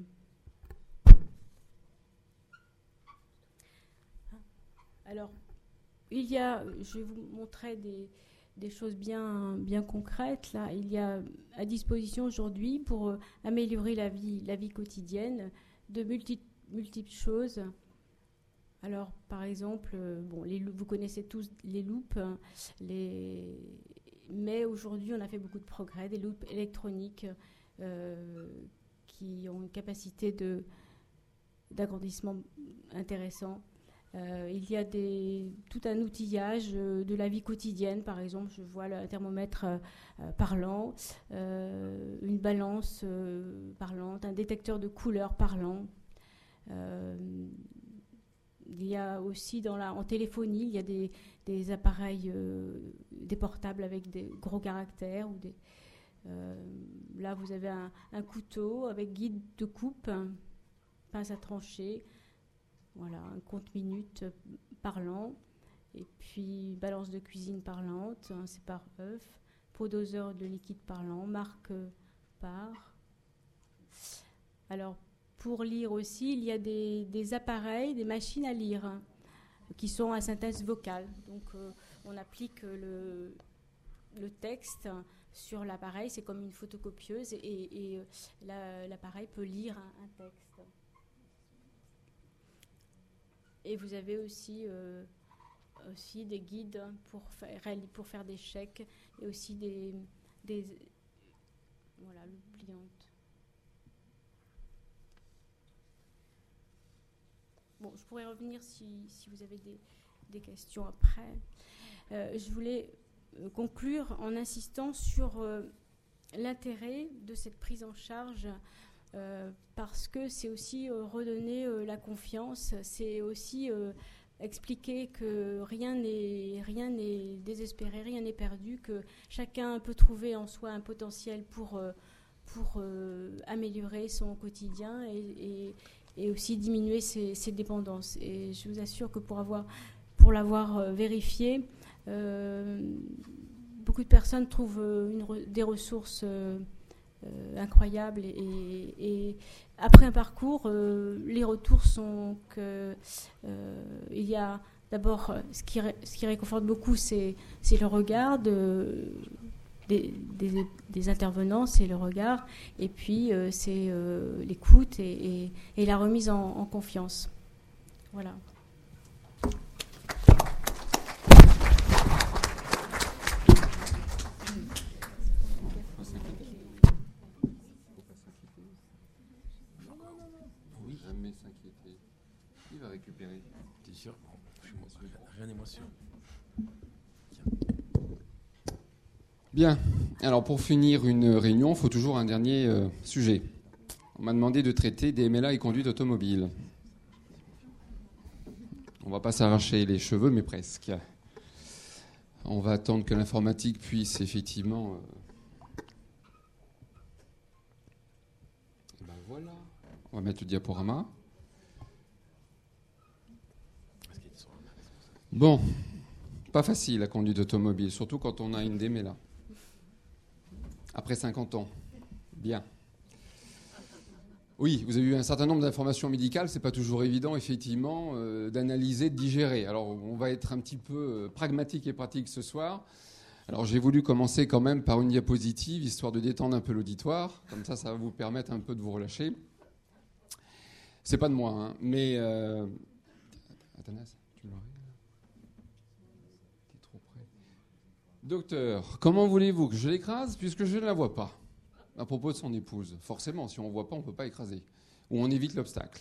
Alors, il y a, je vais vous montrer des... des choses bien, bien concrètes. Là, il y a à disposition aujourd'hui pour euh, améliorer la vie, la vie quotidienne de multi, multiples choses. Alors, par exemple, euh, bon, les, vous connaissez tous les loupes, hein, les, mais aujourd'hui, on a fait beaucoup de progrès, des loupes électroniques euh, qui ont une capacité de, d'agrandissement intéressant. Euh, il y a des, tout un outillage euh, de la vie quotidienne. Par exemple, je vois le thermomètre euh, euh, parlant, euh, une balance euh, parlante, un détecteur de couleurs parlant. Euh, il y a aussi dans la, en téléphonie, il y a des, des appareils, euh, des portables avec des gros caractères. Ou des, euh, là, vous avez un, un couteau avec guide de coupe, pince à trancher. Voilà, un compte-minutes parlant, et puis balance de cuisine parlante, hein, c'est par œuf, pot doseur de liquide parlant, marque par. Alors, pour lire aussi, il y a des, des appareils, des machines à lire, hein, qui sont à synthèse vocale. Donc, euh, on applique le, le texte sur l'appareil, c'est comme une photocopieuse, et, et, et la, l'appareil peut lire un, un texte. Et vous avez aussi, euh, aussi des guides pour faire, pour faire des chèques et aussi des, des voilà, loupe pliante. Bon, je pourrais revenir si, si vous avez des, des questions après. Euh, je voulais euh, conclure en insistant sur euh, l'intérêt de cette prise en charge. Euh, parce que c'est aussi euh, redonner euh, la confiance, c'est aussi euh, expliquer que rien n'est, rien n'est désespéré, rien n'est perdu, que chacun peut trouver en soi un potentiel pour, euh, pour euh, améliorer son quotidien et, et, et aussi diminuer ses, ses dépendances. Et je vous assure que pour, avoir, pour l'avoir euh, vérifié, Euh, beaucoup de personnes trouvent une re- des ressources euh, euh, incroyables et, et, et après un parcours, euh, les retours sont que euh, il y a d'abord ce qui, ré- ce qui réconforte beaucoup, c'est, c'est le regard de, des, des, des intervenants, c'est le regard, et puis euh, c'est euh, l'écoute et, et, et la remise en, en confiance. Voilà. Jamais s'inquiéter. Il va récupérer. T'es sûr? Bon, je suis moins- rien n'est moins sûr. Bien. Alors, pour finir une réunion, il faut toujours un dernier euh, sujet. On m'a demandé de traiter des M L A et conduite automobile. On ne va pas s'arracher les cheveux, mais presque. On va attendre que l'informatique puisse effectivement... Euh... Ben voilà. On va mettre le diaporama. Bon, pas facile la conduite automobile, surtout quand on a une D M L A. Après cinquante ans. Bien. Oui, vous avez eu un certain nombre d'informations médicales, c'est pas toujours évident, effectivement, euh, d'analyser, de digérer. Alors, on va être un petit peu euh, pragmatique et pratique ce soir. Alors, j'ai voulu commencer quand même par une diapositive, histoire de détendre un peu l'auditoire. Comme ça, ça va vous permettre un peu de vous relâcher. C'est pas de moi, hein, mais... Euh... Athanas, tu l'aurais ? T'es trop près. Docteur, comment voulez-vous que je l'écrase puisque je ne la vois pas ? À propos de son épouse. Forcément, si on ne voit pas, on ne peut pas écraser. Ou on évite l'obstacle.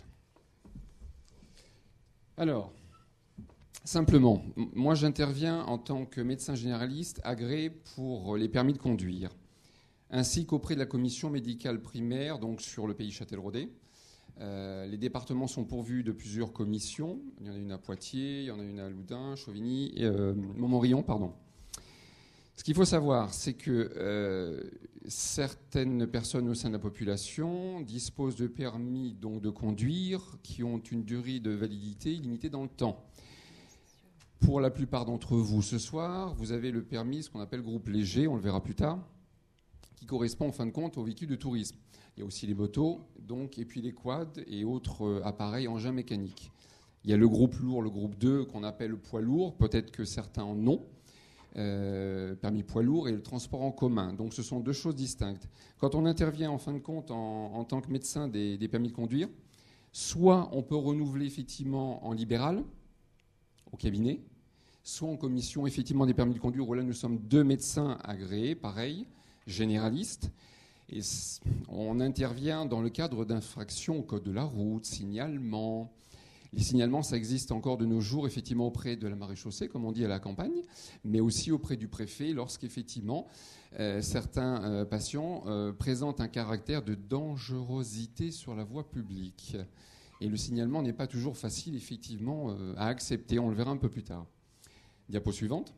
Alors, simplement, moi j'interviens en tant que médecin généraliste agréé pour les permis de conduire, ainsi qu'auprès de la commission médicale primaire, donc sur le pays Châtelleraudais. Euh, les départements sont pourvus de plusieurs commissions. Il y en a une à Poitiers, il y en a une à Loudun, Chauvigny, et, euh, Montmorillon, pardon. Ce qu'il faut savoir, c'est que euh, certaines personnes au sein de la population disposent de permis donc, de conduire qui ont une durée de validité limitée dans le temps. Pour la plupart d'entre vous ce soir, vous avez le permis, ce qu'on appelle groupe léger, on le verra plus tard, qui correspond en fin de compte aux véhicules de tourisme. Il y a aussi les motos, donc, et puis les quads et autres appareils engins mécaniques. Il y a le groupe lourd, le groupe deux, qu'on appelle le poids lourd, peut-être que certains en ont. Euh, permis poids lourd et le transport en commun. Donc ce sont deux choses distinctes. Quand on intervient en fin de compte en, en tant que médecin des, des permis de conduire, soit on peut renouveler effectivement en libéral, au cabinet, soit en commission effectivement des permis de conduire, où là nous sommes deux médecins agréés, pareil, généralistes, et on intervient dans le cadre d'infractions au code de la route, signalement. Les signalements, ça existe encore de nos jours, effectivement, auprès de la maréchaussée, comme on dit à la campagne, mais aussi auprès du préfet, lorsqu'effectivement, euh, certains euh, patients euh, présentent un caractère de dangerosité sur la voie publique. Et le signalement n'est pas toujours facile, effectivement, euh, à accepter. On le verra un peu plus tard. Diapo suivante.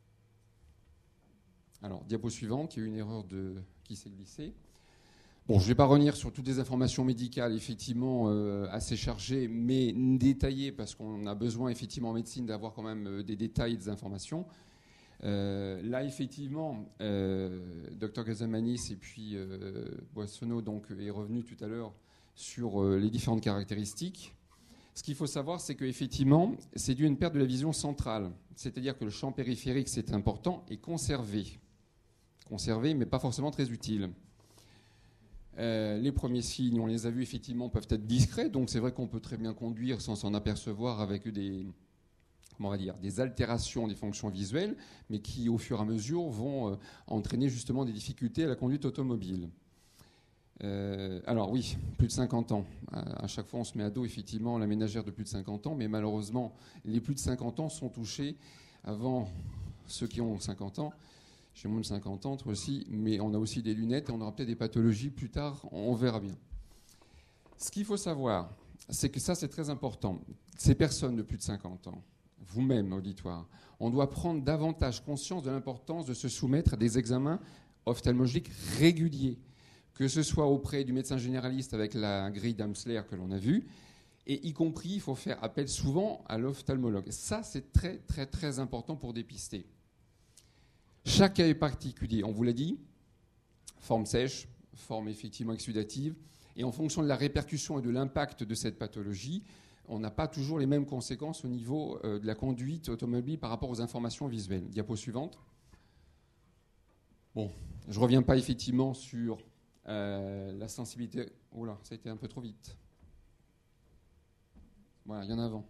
Alors, diapo suivante, il y a eu une erreur de... qui s'est glissée. Bon, je ne vais pas revenir sur toutes les informations médicales, effectivement, euh, assez chargées, mais détaillées, parce qu'on a besoin, effectivement, en médecine, d'avoir quand même euh, des détails et des informations. Euh, là, effectivement, euh, docteur Gazamanis et puis euh, Boissonneau donc, est revenu tout à l'heure sur euh, les différentes caractéristiques. Ce qu'il faut savoir, c'est qu'effectivement, c'est dû à une perte de la vision centrale. C'est-à-dire que le champ périphérique, c'est important, et conservé. Conservé, mais pas forcément très utile. Euh, les premiers signes, on les a vus, effectivement, peuvent être discrets. Donc c'est vrai qu'on peut très bien conduire sans s'en apercevoir avec des, comment on va dire, des altérations des fonctions visuelles, mais qui, au fur et à mesure, vont euh, entraîner justement des difficultés à la conduite automobile. Euh, alors oui, plus de cinquante ans. À, à chaque fois, on se met à dos, effectivement, la ménagère de plus de cinquante ans, mais malheureusement, les plus de cinquante ans sont touchés avant ceux qui ont cinquante ans. J'ai moins de cinquante ans aussi, mais on a aussi des lunettes et on aura peut-être des pathologies plus tard, on verra bien. Ce qu'il faut savoir, c'est que ça c'est très important. Ces personnes de plus de cinquante ans, vous-même auditoire, on doit prendre davantage conscience de l'importance de se soumettre à des examens ophtalmologiques réguliers, que ce soit auprès du médecin généraliste avec la grille d'Amsler que l'on a vue, Et y compris, il faut faire appel souvent à l'ophtalmologue. Ça, c'est très, très, très important pour dépister. Chaque cas est particulier, on vous l'a dit, forme sèche, forme effectivement exsudative, et en fonction de la répercussion et de l'impact de cette pathologie, on n'a pas toujours les mêmes conséquences au niveau euh, de la conduite automobile par rapport aux informations visuelles. Diapo suivante. Bon, je ne reviens pas effectivement sur euh, la sensibilité. Oh là, ça a été un peu trop vite. Voilà, il y en a avant.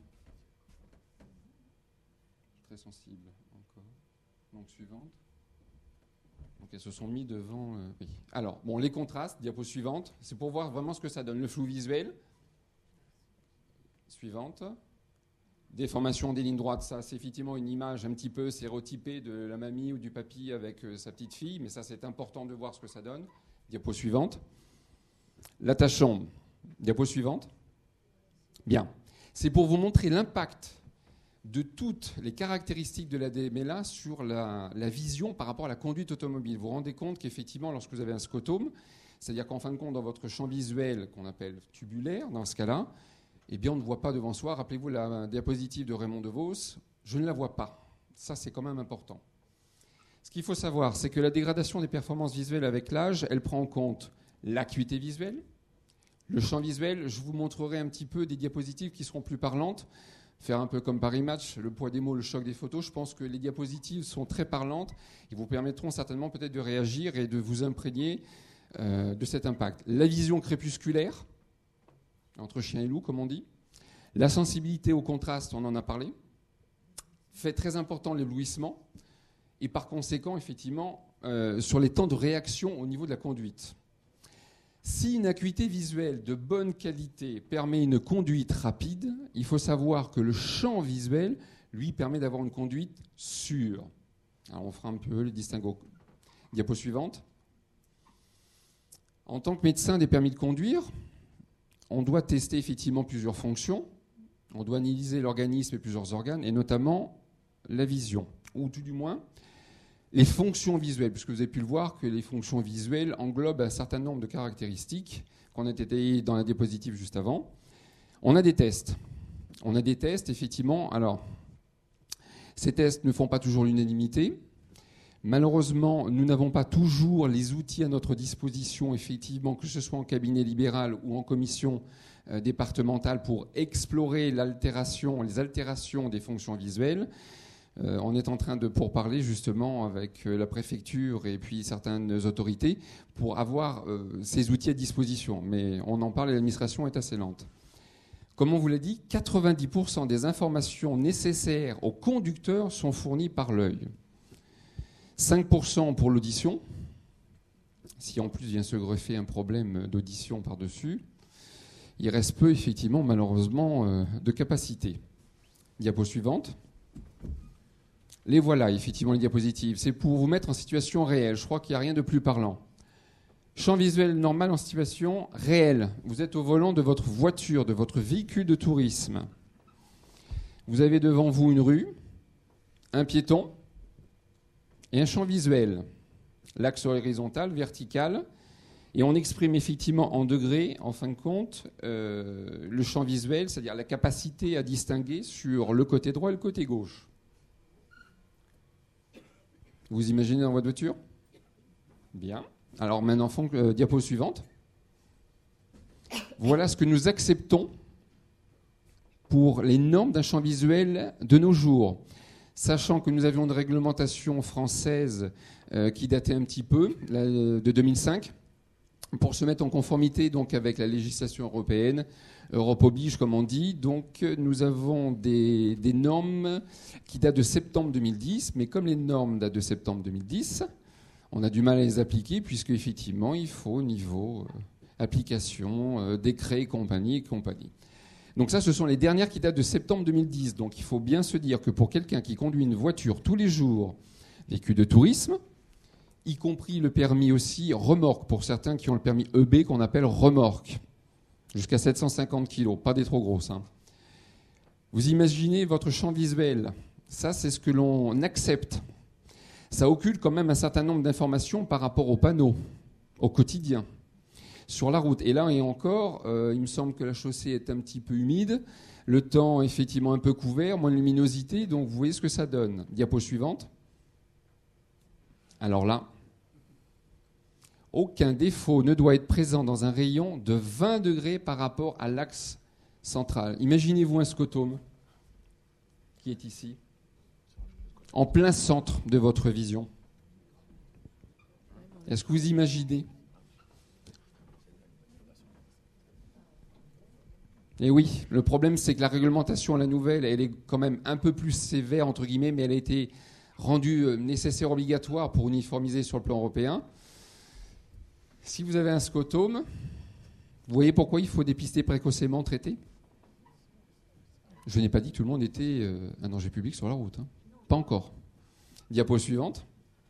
Très sensible encore. Donc suivante. Donc elles se sont mis devant. Euh, oui. Alors, bon, les contrastes, diapo suivante, c'est pour voir vraiment ce que ça donne. Le flou visuel. Suivante. Déformation des lignes droites, ça c'est effectivement une image un petit peu stéréotypée de la mamie ou du papy avec euh, sa petite fille, mais ça c'est important de voir ce que ça donne. Diapo suivante. L'attachant. Diapo suivante. Bien. C'est pour vous montrer l'impact de toutes les caractéristiques de la D M L A sur la, la vision par rapport à la conduite automobile. Vous vous rendez compte qu'effectivement, lorsque vous avez un scotome, c'est-à-dire qu'en fin de compte, dans votre champ visuel, qu'on appelle tubulaire, dans ce cas-là, eh bien, on ne voit pas devant soi. Rappelez-vous la diapositive de Raymond DeVos, je ne la vois pas. Ça, c'est quand même important. Ce qu'il faut savoir, c'est que la dégradation des performances visuelles avec l'âge, elle prend en compte l'acuité visuelle, le champ visuel. Je vous montrerai un petit peu des diapositives qui seront plus parlantes. Faire un peu comme Paris Match, le poids des mots, le choc des photos. Je pense que les diapositives sont très parlantes et vous permettront certainement peut-être de réagir et de vous imprégner euh, de cet impact. La vision crépusculaire, entre chien et loup, comme on dit. La sensibilité au contraste, on en a parlé. Fait très important l'éblouissement. Et par conséquent, effectivement, euh, sur les temps de réaction au niveau de la conduite. Si une acuité visuelle de bonne qualité permet une conduite rapide, il faut savoir que le champ visuel, lui, permet d'avoir une conduite sûre. Alors, on fera un peu les distinguos. Diapo suivante. En tant que médecin des permis de conduire, on doit tester effectivement plusieurs fonctions. On doit analyser l'organisme et plusieurs organes, et notamment la vision, ou tout du moins les fonctions visuelles, puisque vous avez pu le voir que les fonctions visuelles englobent un certain nombre de caractéristiques qu'on a détaillées dans la diapositive juste avant. On a des tests. On a des tests, effectivement. Alors, ces tests ne font pas toujours l'unanimité. Malheureusement, nous n'avons pas toujours les outils à notre disposition, effectivement, que ce soit en cabinet libéral ou en commission euh, départementale, pour explorer l'altération, les altérations des fonctions visuelles. Euh, on est en train de pourparler justement avec euh, la préfecture et puis certaines autorités pour avoir euh, ces outils à disposition. Mais on en parle et l'administration est assez lente. Comme on vous l'a dit, quatre-vingt-dix pour cent des informations nécessaires au conducteur sont fournies par l'œil. cinq pour cent pour l'audition. Si en plus vient se greffer un problème d'audition par-dessus, il reste peu, effectivement, malheureusement, euh, de capacité. Diapo suivante. Les voilà, effectivement, les diapositives. C'est pour vous mettre en situation réelle. Je crois qu'il n'y a rien de plus parlant. Champ visuel normal en situation réelle. Vous êtes au volant de votre voiture, de votre véhicule de tourisme. Vous avez devant vous une rue, un piéton et un champ visuel. L'axe horizontal, vertical. Et on exprime effectivement en degrés, en fin de compte, euh, le champ visuel, c'est-à-dire la capacité à distinguer sur le côté droit et le côté gauche. Vous imaginez dans votre voiture ? Bien. Alors maintenant, euh, diapo suivante. Voilà ce que nous acceptons pour les normes d'un champ visuel de nos jours. Sachant que nous avions une réglementation française euh, qui datait un petit peu, là, de deux mille cinq, pour se mettre en conformité donc, avec la législation européenne. Europe oblige, comme on dit. Donc, nous avons des, des normes qui datent de septembre deux mille dix, mais comme les normes datent de septembre deux mille dix, on a du mal à les appliquer, puisque effectivement, il faut au niveau euh, application, euh, décret et compagnie, et compagnie. Donc ça, ce sont les dernières qui datent de septembre deux mille dix. Donc, il faut bien se dire que pour quelqu'un qui conduit une voiture tous les jours, véhicule de tourisme, y compris le permis aussi remorque, pour certains qui ont le permis E B qu'on appelle remorque, jusqu'à sept cent cinquante kilos, pas des trop grosses. Hein. Vous imaginez votre champ visuel, ça c'est ce que l'on accepte. Ça occulte quand même un certain nombre d'informations par rapport aux panneaux, au quotidien. sur la route. Et là, et encore, euh, il me semble que la chaussée est un petit peu humide, le temps effectivement un peu couvert, moins de luminosité, donc vous voyez ce que ça donne. Diapo suivante. Alors là, aucun défaut ne doit être présent dans un rayon de vingt degrés par rapport à l'axe central. Imaginez-vous un scotome qui est ici, en plein centre de votre vision. Est-ce que vous imaginez ? Et oui, le problème, c'est que la réglementation, la nouvelle, elle est quand même un peu plus sévère, entre guillemets, mais elle a été rendue nécessaire, obligatoire pour uniformiser sur le plan européen. Si vous avez un scotome, vous voyez pourquoi il faut dépister précocement, traiter ? Je n'ai pas dit que tout le monde était euh, un danger public sur la route. Hein. Pas encore. Diapo suivante.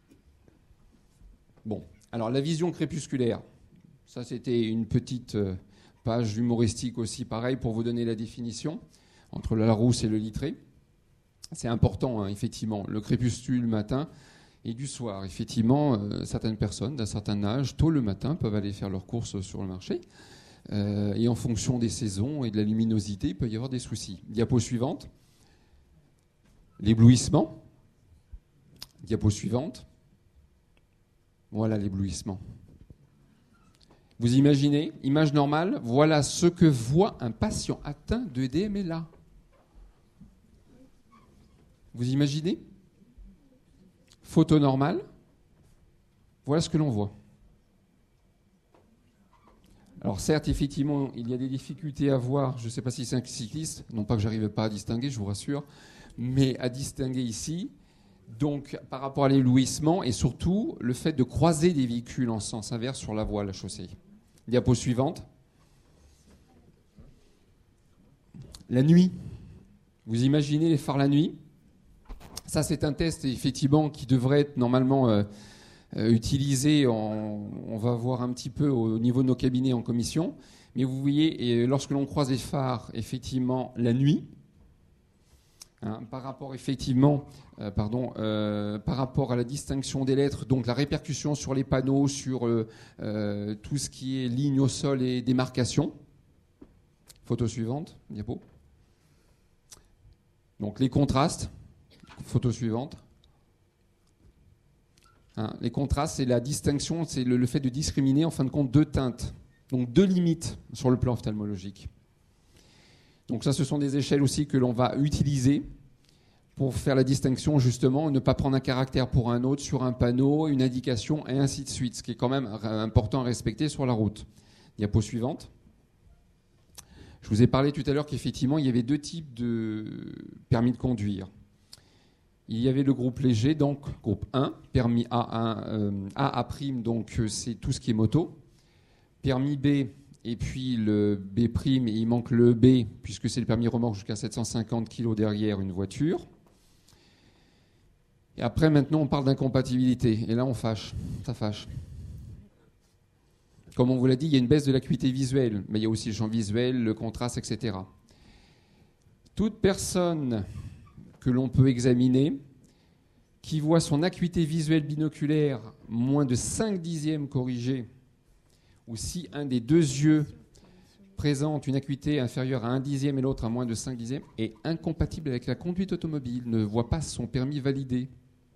Bon, alors la vision crépusculaire. Ça, c'était une petite euh, page humoristique aussi, pareil, pour vous donner la définition entre le Larousse et le Littré. C'est important, hein, effectivement, le crépuscule le matin et du soir. Effectivement, euh, certaines personnes d'un certain âge, tôt le matin, peuvent aller faire leurs courses sur le marché. Euh, et en fonction des saisons et de la luminosité, il peut y avoir des soucis. Diapo suivante. L'éblouissement. Diapo suivante. Voilà l'éblouissement. Vous imaginez, image normale, voilà ce que voit un patient atteint de D M L A. Vous imaginez ? Photo normale, voilà ce que l'on voit. Alors certes, effectivement, il y a des difficultés à voir, je ne sais pas si c'est un cycliste, non pas que je n'arrive pas à distinguer, je vous rassure, mais à distinguer ici, donc par rapport à l'éblouissement et surtout le fait de croiser des véhicules en sens inverse sur la voie, la chaussée. Diapo suivante. La nuit. Vous imaginez les phares la nuit ? Ça, c'est un test, effectivement, qui devrait être normalement euh, euh, utilisé. En, on va voir un petit peu au niveau de nos cabinets en commission. Mais vous voyez, et lorsque l'on croise les phares, effectivement, la nuit, hein, par rapport, effectivement, euh, pardon, euh, par rapport à la distinction des lettres, donc la répercussion sur les panneaux, sur euh, euh, tout ce qui est ligne au sol et démarcation. Photo suivante, diapo. Donc les contrastes. Photo suivante. Hein, les contrastes, c'est la distinction, c'est le, le fait de discriminer en fin de compte deux teintes, donc deux limites sur le plan ophtalmologique. Donc ça, ce sont des échelles aussi que l'on va utiliser pour faire la distinction justement, ne pas prendre un caractère pour un autre sur un panneau, une indication et ainsi de suite, ce qui est quand même important à respecter sur la route. Diapo suivante. Je vous ai parlé tout à l'heure qu'effectivement, il y avait deux types de permis de conduire. Il y avait le groupe léger, donc groupe un, permis A un, euh, A A', donc c'est tout ce qui est moto. Permis B, et puis le B', et il manque le B, puisque c'est le permis remorque jusqu'à sept cent cinquante kilos derrière une voiture. Et après, maintenant, on parle d'incompatibilité. Et là, on fâche. Ça fâche. Comme on vous l'a dit, il y a une baisse de l'acuité visuelle, mais il y a aussi le champ visuel, le contraste, et cetera. Toute personne que l'on peut examiner, qui voit son acuité visuelle binoculaire moins de cinq dixièmes corrigée, ou si un des deux yeux présente une acuité inférieure à un dixième et l'autre à moins de cinq dixièmes, est incompatible avec la conduite automobile, ne voit pas son permis validé.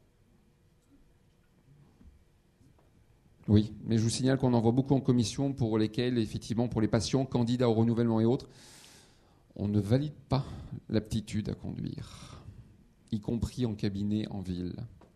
Oui, mais je vous signale qu'on en voit beaucoup en commission pour lesquels, effectivement, pour les patients, candidats au renouvellement et autres, on ne valide pas l'aptitude à conduire, y compris en cabinet, en ville.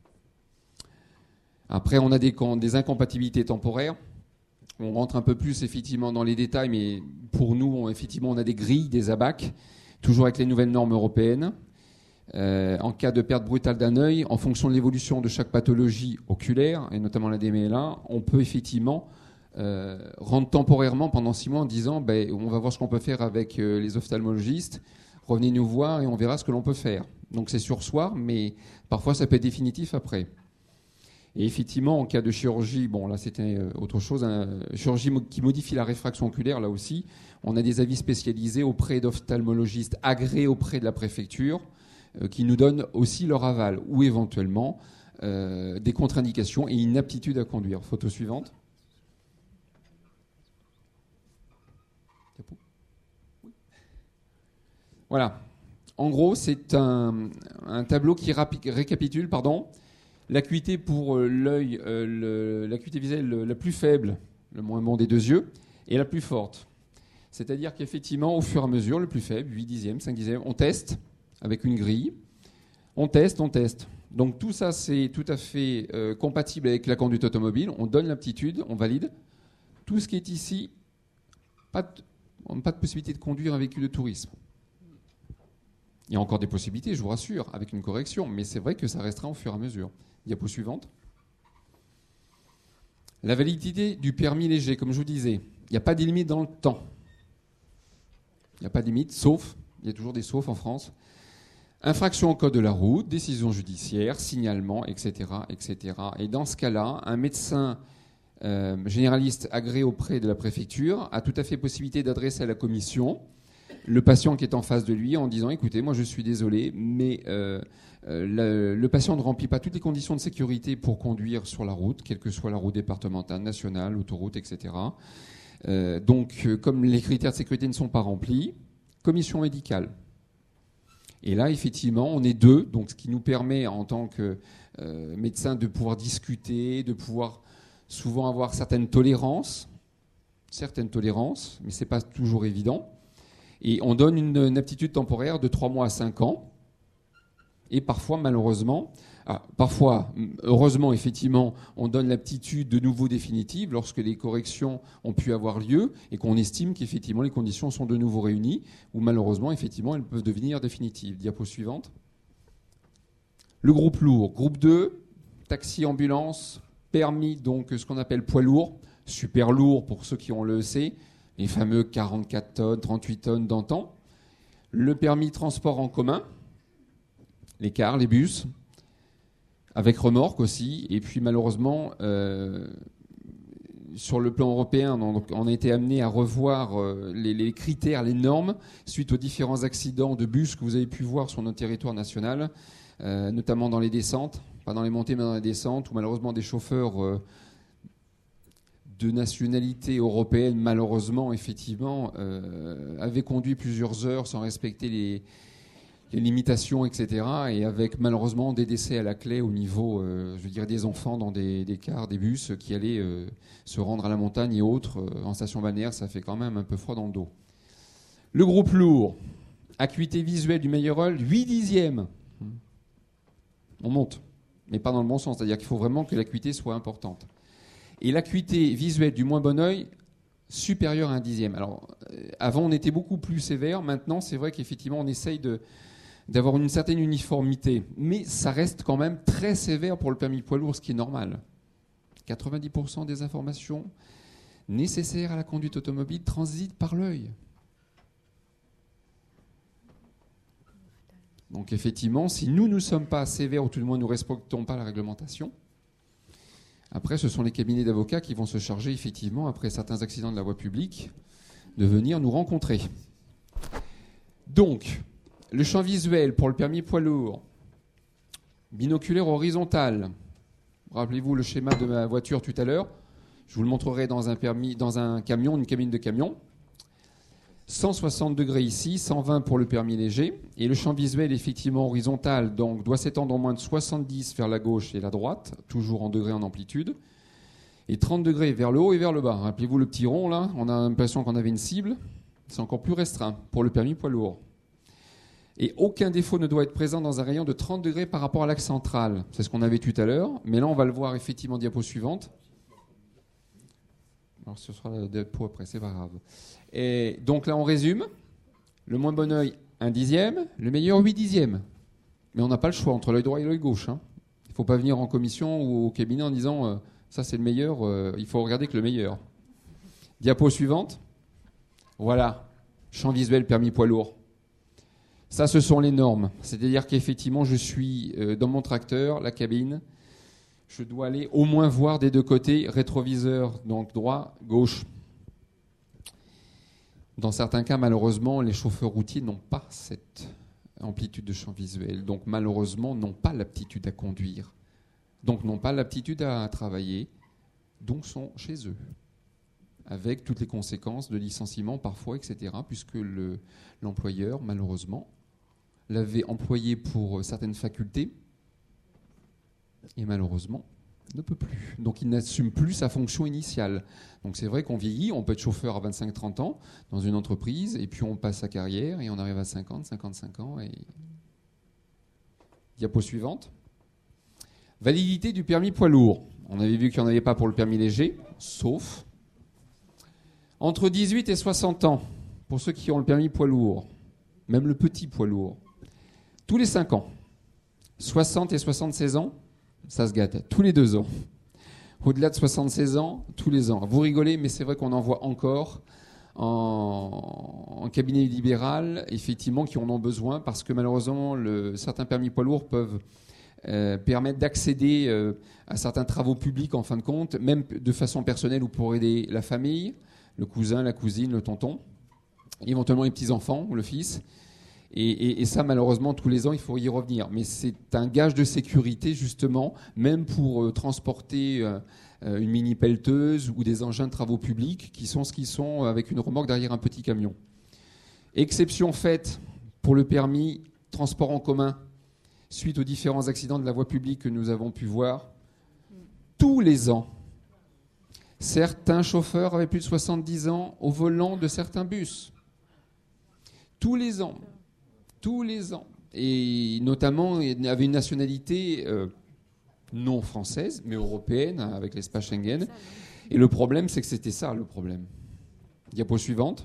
Après, on a des, des incompatibilités temporaires. On rentre un peu plus, effectivement, dans les détails, mais pour nous, on, effectivement, on a des grilles, des A B A C, toujours avec les nouvelles normes européennes. Euh, en cas de perte brutale d'un œil, en fonction de l'évolution de chaque pathologie oculaire, et notamment la D M L A, on peut effectivement euh, rendre temporairement pendant six mois en disant ben, on va voir ce qu'on peut faire avec euh, les ophtalmologistes, revenez nous voir et on verra ce que l'on peut faire. Donc c'est sur soir, mais parfois ça peut être définitif après. Et effectivement, en cas de chirurgie, bon là c'était autre chose, hein, chirurgie qui modifie la réfraction oculaire, là aussi, on a des avis spécialisés auprès d'ophtalmologistes agréés auprès de la préfecture, qui nous donnent aussi leur aval, ou éventuellement euh, des contre-indications et une aptitude à conduire. Photo suivante. Voilà. En gros, c'est un, un tableau qui rapi- récapitule pardon, l'acuité pour l'œil, euh, l'acuité visuelle la plus faible, le moins bon des deux yeux, et la plus forte. C'est-à-dire qu'effectivement, au fur et à mesure, le plus faible, huit dixièmes, cinq dixièmes, on teste avec une grille. On teste, on teste. Donc tout ça, c'est tout à fait euh, compatible avec la conduite automobile. On donne l'aptitude, on valide. Tout ce qui est ici, pas de, on n'a pas de possibilité de conduire un véhicule de tourisme. Il y a encore des possibilités, je vous rassure, avec une correction, mais c'est vrai que ça restera au fur et à mesure. Diapo suivante. La validité du permis léger, comme je vous disais, il n'y a pas de limite dans le temps. Il n'y a pas de limite, sauf, il y a toujours des saufs en France. Infraction au code de la route, décision judiciaire, signalement, et cetera, et cetera. Et dans ce cas-là, un médecin euh, généraliste agréé auprès de la préfecture a tout à fait possibilité d'adresser à la commission le patient qui est en face de lui en disant « Écoutez, moi je suis désolé, mais euh, euh, le, le patient ne remplit pas toutes les conditions de sécurité pour conduire sur la route, quelle que soit la route départementale, nationale, autoroute, et cetera. Euh, donc, euh, comme les critères de sécurité ne sont pas remplis, commission médicale. » Et là, effectivement, on est deux, donc ce qui nous permet, en tant que euh, médecin, de pouvoir discuter, de pouvoir souvent avoir certaines tolérances, certaines tolérances, mais ce n'est pas toujours évident. Et on donne une, une aptitude temporaire de trois mois à cinq ans. Et parfois, malheureusement, ah, parfois, heureusement, effectivement, on donne l'aptitude de nouveau définitive lorsque les corrections ont pu avoir lieu et qu'on estime qu'effectivement les conditions sont de nouveau réunies, ou malheureusement, effectivement, elles peuvent devenir définitives. Diapo suivante. Le groupe lourd. Groupe deux, taxi, ambulance, permis, donc ce qu'on appelle poids lourd, super lourd pour ceux qui ont le E C, les fameux quarante-quatre tonnes, trente-huit tonnes d'antan. Le permis transport en commun, les cars, les bus, avec remorque aussi. Et puis malheureusement, euh, sur le plan européen, on, on a été amené à revoir euh, les, les critères, les normes, suite aux différents accidents de bus que vous avez pu voir sur notre territoire national, euh, notamment dans les descentes, pas dans les montées mais dans les descentes, où malheureusement des chauffeurs euh, de nationalité européenne, malheureusement, effectivement, euh, avaient conduit plusieurs heures sans respecter les, les limitations, et cetera. Et avec malheureusement des décès à la clé au niveau, euh, je veux dire, des enfants dans des, des cars, des bus qui allaient euh, se rendre à la montagne et autres. Euh, en station balnéaire, ça fait quand même un peu froid dans le dos. Le groupe lourd, acuité visuelle du meilleur œil, huit dixièmes. On monte, mais pas dans le bon sens. C'est-à-dire qu'il faut vraiment que l'acuité soit importante. Et l'acuité visuelle du moins bon œil supérieure à un dixième. Alors, euh, avant, on était beaucoup plus sévère. Maintenant, c'est vrai qu'effectivement, on essaye de, d'avoir une certaine uniformité. Mais ça reste quand même très sévère pour le permis poids lourd, ce qui est normal. quatre-vingt-dix pour cent des informations nécessaires à la conduite automobile transitent par l'œil. Donc, effectivement, si nous ne sommes pas sévères, ou tout le moins nous ne respectons pas la réglementation, après, ce sont les cabinets d'avocats qui vont se charger, effectivement, après certains accidents de la voie publique, de venir nous rencontrer. Donc, le champ visuel pour le permis poids lourd, binoculaire horizontal. Rappelez-vous le schéma de ma voiture tout à l'heure. Je vous le montrerai dans un, permis, dans un camion, une cabine de camion. cent soixante degrés ici, cent vingt pour le permis léger. Et le champ visuel, effectivement, horizontal, donc, doit s'étendre en moins de soixante-dix vers la gauche et la droite, toujours en degrés en amplitude. Et trente degrés vers le haut et vers le bas. Rappelez-vous le petit rond, là, on a l'impression qu'on avait une cible. C'est encore plus restreint pour le permis poids lourd. Et aucun défaut ne doit être présent dans un rayon de trente degrés par rapport à l'axe central. C'est ce qu'on avait tout à l'heure. Mais là, on va le voir, effectivement, diapo suivante. Alors, ce sera la diapo après, c'est pas grave. Et donc là, on résume. Le moins bon œil, un dixième. Le meilleur, huit dixièmes. Mais on n'a pas le choix entre l'œil droit et l'œil gauche. Hein. Il ne faut pas venir en commission ou au cabinet en disant euh, ça c'est le meilleur, euh, il faut regarder que le meilleur. Diapo suivante. Voilà. Champ visuel, permis poids lourd. Ça, ce sont les normes. C'est-à-dire qu'effectivement, je suis euh, dans mon tracteur, la cabine. Je dois aller au moins voir des deux côtés, rétroviseur, donc droit, gauche. Dans certains cas, malheureusement, les chauffeurs routiers n'ont pas cette amplitude de champ visuel. Donc, malheureusement, n'ont pas l'aptitude à conduire. Donc, n'ont pas l'aptitude à travailler. Donc, sont chez eux. avec toutes les conséquences de licenciement parfois, et cetera, puisque le, l'employeur, malheureusement, l'avait employé pour certaines facultés et malheureusement ne peut plus. Donc il n'assume plus sa fonction initiale. Donc c'est vrai qu'on vieillit, on peut être chauffeur à vingt-cinq trente ans dans une entreprise, et puis on passe sa carrière et on arrive à cinquante, cinquante-cinq ans. Et... Diapo suivante. Validité du permis poids lourd. On avait vu qu'il n'y en avait pas pour le permis léger, sauf entre dix-huit et soixante ans, pour ceux qui ont le permis poids lourd, même le petit poids lourd, tous les cinq ans. soixante et soixante-seize ans, ça se gâte, tous les deux ans. Au-delà de soixante-seize ans, tous les ans. Vous rigolez, mais c'est vrai qu'on en voit encore en, en cabinet libéral, effectivement, qui en ont besoin, parce que malheureusement, le, certains permis poids lourds peuvent euh, permettre d'accéder euh, à certains travaux publics, en fin de compte, même de façon personnelle ou pour aider la famille, le cousin, la cousine, le tonton, éventuellement les petits-enfants ou le fils. Et, et, et ça, malheureusement, tous les ans, il faut y revenir. Mais c'est un gage de sécurité, justement, même pour euh, transporter euh, une mini-pelleteuse ou des engins de travaux publics qui sont ce qu'ils sont avec une remorque derrière un petit camion. Exception faite pour le permis transport en commun, suite aux différents accidents de la voie publique que nous avons pu voir, tous les ans, certains chauffeurs avaient plus de soixante-dix ans au volant de certains bus. Tous les ans. Tous les ans. Et notamment, il avait une nationalité euh, non française, mais européenne, avec l'espace Schengen. Et le problème, c'est que c'était ça, le problème. Diapo suivante.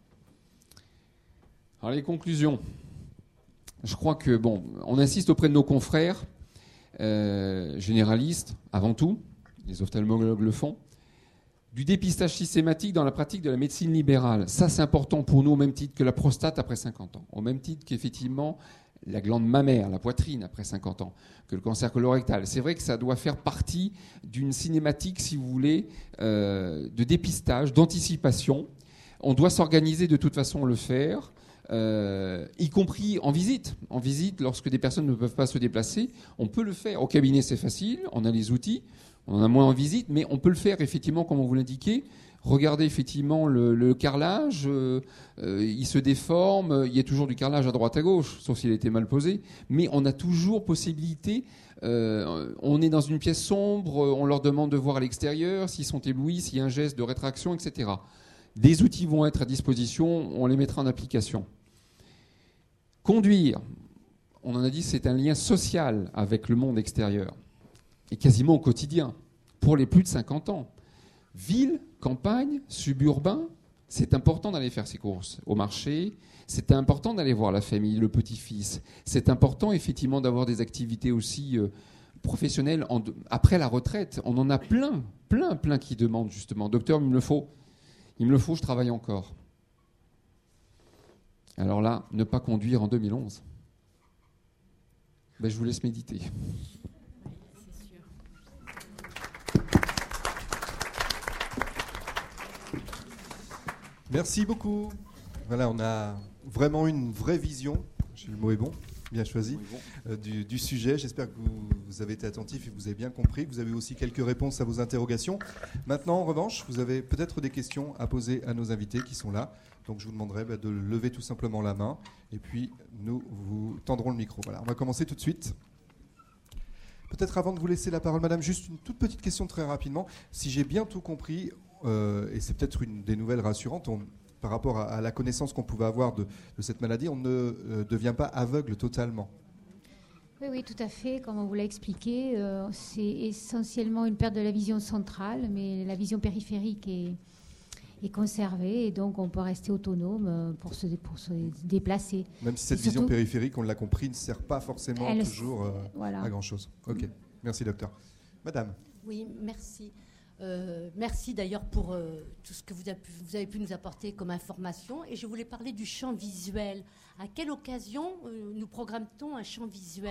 Alors, les conclusions. Je crois que, bon, on insiste auprès de nos confrères, euh, généralistes, avant tout, les ophtalmologues le font, du dépistage systématique dans la pratique de la médecine libérale. Ça, c'est important pour nous, au même titre que la prostate après cinquante ans, au même titre qu'effectivement la glande mammaire, la poitrine après cinquante ans, que le cancer colorectal. C'est vrai que ça doit faire partie d'une cinématique, si vous voulez, euh, de dépistage, d'anticipation. On doit s'organiser de toute façon le faire, euh, y compris en visite. En visite, lorsque des personnes ne peuvent pas se déplacer, on peut le faire. Au cabinet, c'est facile, on a les outils. On en a moins en visite, mais on peut le faire effectivement, comme on vous l'indiquait. Regardez effectivement le, le carrelage, euh, euh, il se déforme, il y a toujours du carrelage à droite à gauche, sauf s'il a été mal posé, mais on a toujours possibilité, euh, on est dans une pièce sombre, on leur demande de voir à l'extérieur, s'ils sont éblouis, s'il y a un geste de rétraction, et cetera. Des outils vont être à disposition, on les mettra en application. Conduire, on en a dit, c'est un lien social avec le monde extérieur. Et quasiment au quotidien, pour les plus de cinquante ans. Ville, campagne, suburbain, c'est important d'aller faire ses courses au marché, c'est important d'aller voir la famille, le petit-fils. C'est important, effectivement, d'avoir des activités aussi euh, professionnelles en, après la retraite. On en a plein, plein, plein qui demandent, justement. Docteur, il me le faut. Il me le faut, je travaille encore. Alors là, ne pas conduire en deux mille onze. Ben, je vous laisse méditer. Merci beaucoup. Voilà, on a vraiment une vraie vision, le mot est bon, bien choisi, euh, du, du sujet. J'espère que vous, vous avez été attentifs et que vous avez bien compris, que vous avez aussi quelques réponses à vos interrogations. Maintenant, en revanche, vous avez peut-être des questions à poser à nos invités qui sont là. Donc je vous demanderai bah, de lever tout simplement la main et puis nous vous tendrons le micro. Voilà, on va commencer tout de suite. Peut-être avant de vous laisser la parole, madame, juste une toute petite question très rapidement. Si j'ai bien tout compris, Euh, et c'est peut-être une des nouvelles rassurantes, on, par rapport à, à la connaissance qu'on pouvait avoir de, de cette maladie, on ne euh, devient pas aveugle totalement. Oui, oui, tout à fait. Comme on vous l'a expliqué, euh, c'est essentiellement une perte de la vision centrale, mais la vision périphérique est, est conservée, et donc on peut rester autonome pour se, pour se déplacer. Même si cette et vision surtout, périphérique, on l'a compris, ne sert pas forcément elle, toujours euh, voilà. à grand-chose. Ok, merci docteur. Madame. Oui, merci. Euh, merci d'ailleurs pour euh, tout ce que vous avez, pu, vous avez pu nous apporter comme information. Et je voulais parler du champ visuel. À quelle occasion euh, nous programme-t-on un champ visuel ?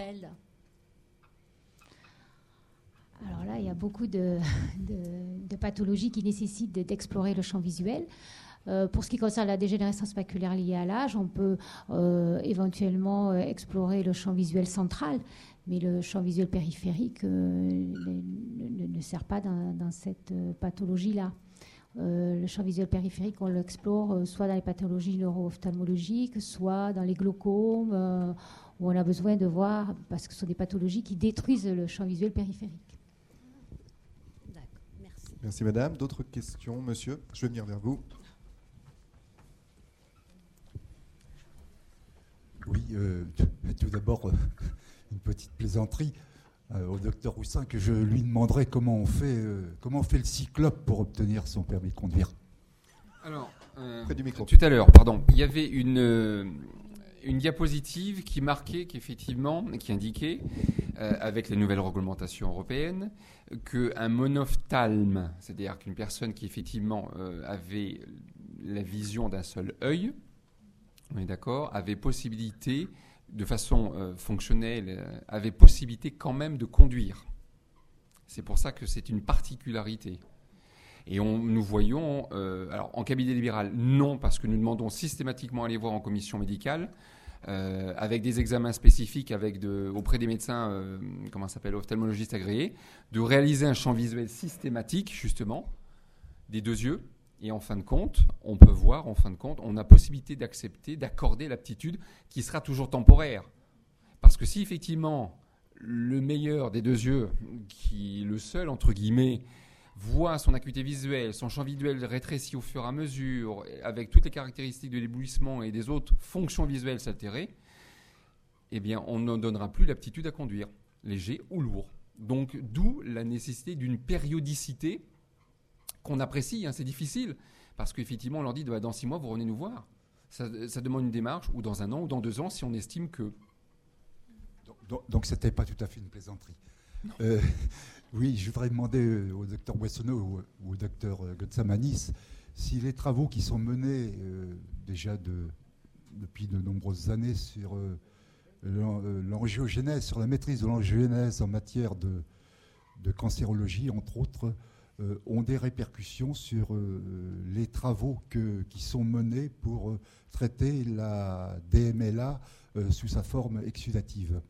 Alors là, il y a beaucoup de, de, de pathologies qui nécessitent d'explorer le champ visuel. Euh, pour ce qui concerne la dégénérescence maculaire liée à l'âge, on peut euh, éventuellement explorer le champ visuel central, mais le champ visuel périphérique euh, ne, ne, ne sert pas dans, dans cette pathologie-là. Euh, le champ visuel périphérique, on l'explore euh, soit dans les pathologies neuro-ophtalmologiques, soit dans les glaucomes, euh, où on a besoin de voir, parce que ce sont des pathologies qui détruisent le champ visuel périphérique. D'accord, merci. Merci madame. D'autres questions, monsieur? Je vais venir vers vous. Oui, euh, tout d'abord, euh, une petite plaisanterie euh, au docteur Roussin, que je lui demanderai comment on fait, euh, comment on fait le cyclope pour obtenir son permis de conduire. Alors, euh, Près du micro. tout à l'heure, pardon, il y avait une, euh, une diapositive qui marquait qu'effectivement, qui indiquait, euh, avec les nouvelles réglementations européennes, qu'un monophtalme, c'est-à-dire qu'une personne qui effectivement euh, avait la vision d'un seul œil, on est d'accord, avait possibilité, de façon euh, fonctionnelle, euh, avait possibilité quand même de conduire. C'est pour ça que c'est une particularité. Et on, nous voyons, euh, alors en cabinet libéral, non, parce que nous demandons systématiquement à aller voir en commission médicale, euh, avec des examens spécifiques avec de, auprès des médecins, euh, comment ça s'appelle, ophtalmologistes agréés, de réaliser un champ visuel systématique, justement, des deux yeux. Et en fin de compte, on peut voir, en fin de compte, on a possibilité d'accepter, d'accorder l'aptitude qui sera toujours temporaire. Parce que si effectivement, le meilleur des deux yeux, qui le seul, entre guillemets, voit son acuité visuelle, son champ visuel rétrécit au fur et à mesure, avec toutes les caractéristiques de l'éblouissement et des autres fonctions visuelles s'altérer, eh bien, on ne donnera plus l'aptitude à conduire, léger ou lourd. Donc, d'où la nécessité d'une périodicité qu'on apprécie, hein, c'est difficile, parce qu'effectivement, on leur dit, bah, dans six mois, vous revenez nous voir. Ça, ça demande une démarche, ou dans un an, ou dans deux ans, si on estime que... Donc, donc ce n'était pas tout à fait une plaisanterie. Euh, oui, je voudrais demander au docteur Boissonneau ou, ou au docteur Gotsamanis si les travaux qui sont menés euh, déjà de, depuis de nombreuses années sur euh, l'angiogénèse, sur la maîtrise de l'angiogénèse en matière de, de cancérologie, entre autres, Euh, ont des répercussions sur euh, les travaux que, qui sont menés pour euh, traiter la D M L A euh, sous sa forme exudative.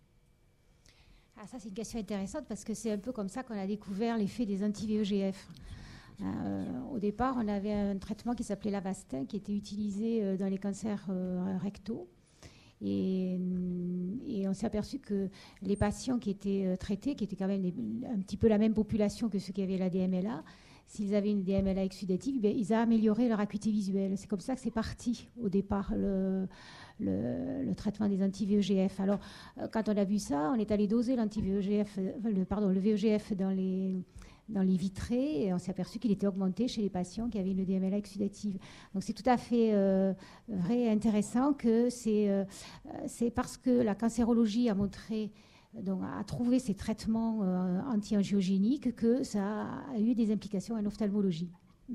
Ah, ça, c'est une question intéressante parce que c'est un peu comme ça qu'on a découvert l'effet des anti-V E G F. Euh, au départ, on avait un traitement qui s'appelait l'Avastin qui était utilisé euh, dans les cancers euh, rectaux. Et, et on s'est aperçu que les patients qui étaient euh, traités, qui étaient quand même les, un petit peu la même population que ceux qui avaient la D M L A, s'ils avaient une D M L A exudative, bien, ils ont amélioré leur acuité visuelle. C'est comme ça que c'est parti au départ, le, le, le traitement des anti-V E G F. Alors, euh, quand on a vu ça, on est allé doser l'anti-V E G F, euh, le, pardon, le V E G F dans les... dans les vitrés, et on s'est aperçu qu'il était augmenté chez les patients qui avaient une D M L A exudative. Donc c'est tout à fait euh, vrai et intéressant que c'est, euh, c'est parce que la cancérologie a montré, donc a trouvé ces traitements euh, anti-angiogéniques que ça a eu des implications en ophtalmologie.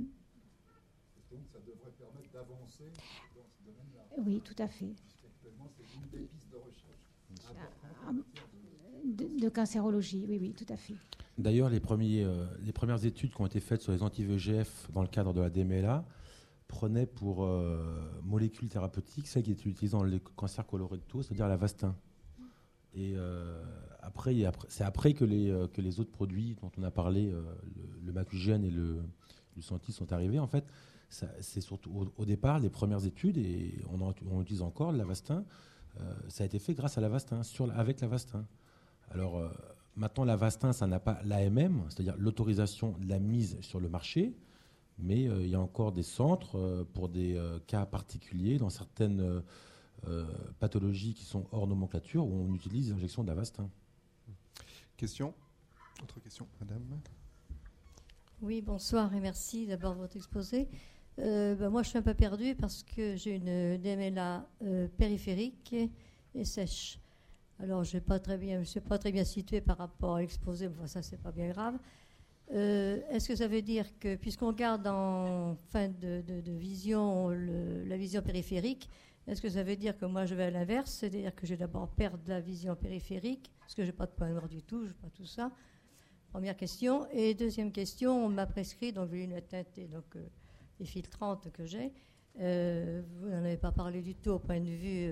Donc ça devrait permettre d'avancer dans ce domaine-là. Oui, tout à fait. Actuellement, c'est une des pistes de recherche. De, de cancérologie, oui, oui, tout à fait. D'ailleurs, les, premiers, euh, les premières études qui ont été faites sur les anti-V E G F dans le cadre de la D M L A prenaient pour euh, molécule thérapeutique celle qui est utilisée dans les cancers colorectaux, c'est-à-dire l'Avastin. Et euh, après, et après, c'est après que les, euh, que les autres produits dont on a parlé, euh, le, le Macugène et le Lucentis sont arrivés. En fait, ça, c'est surtout au, au départ les premières études, et on, en, on utilise encore l'Avastin. Euh, ça a été fait grâce à l'Avastin, sur, avec l'Avastin. Alors euh, maintenant, l'Avastin, ça n'a pas l'A M M, c'est-à-dire l'autorisation de la mise sur le marché, mais euh, il y a encore des centres euh, pour des euh, cas particuliers, dans certaines euh, euh, pathologies qui sont hors nomenclature, où on utilise l'injection d'Avastin. Question ? Autre question, madame ? Oui, bonsoir et merci d'abord de votre exposé. Euh, ben moi, je suis un peu perdue parce que j'ai une D M L A euh, périphérique et, et sèche. Alors, je ne suis pas très bien située par rapport à l'exposé, mais enfin, ça, c'est pas bien grave. Euh, est-ce que ça veut dire que, puisqu'on garde en fin de, de, de vision le, la vision périphérique, est-ce que ça veut dire que moi, je vais à l'inverse, c'est-à-dire que je vais d'abord perdre la vision périphérique, parce que je n'ai pas de point noir du tout, je n'ai pas tout ça. Première question. Et deuxième question, on m'a prescrit, donc, vu une atteinte et donc, euh, les filtrantes que j'ai. Euh, vous n'en avez pas parlé du tout au point de vue...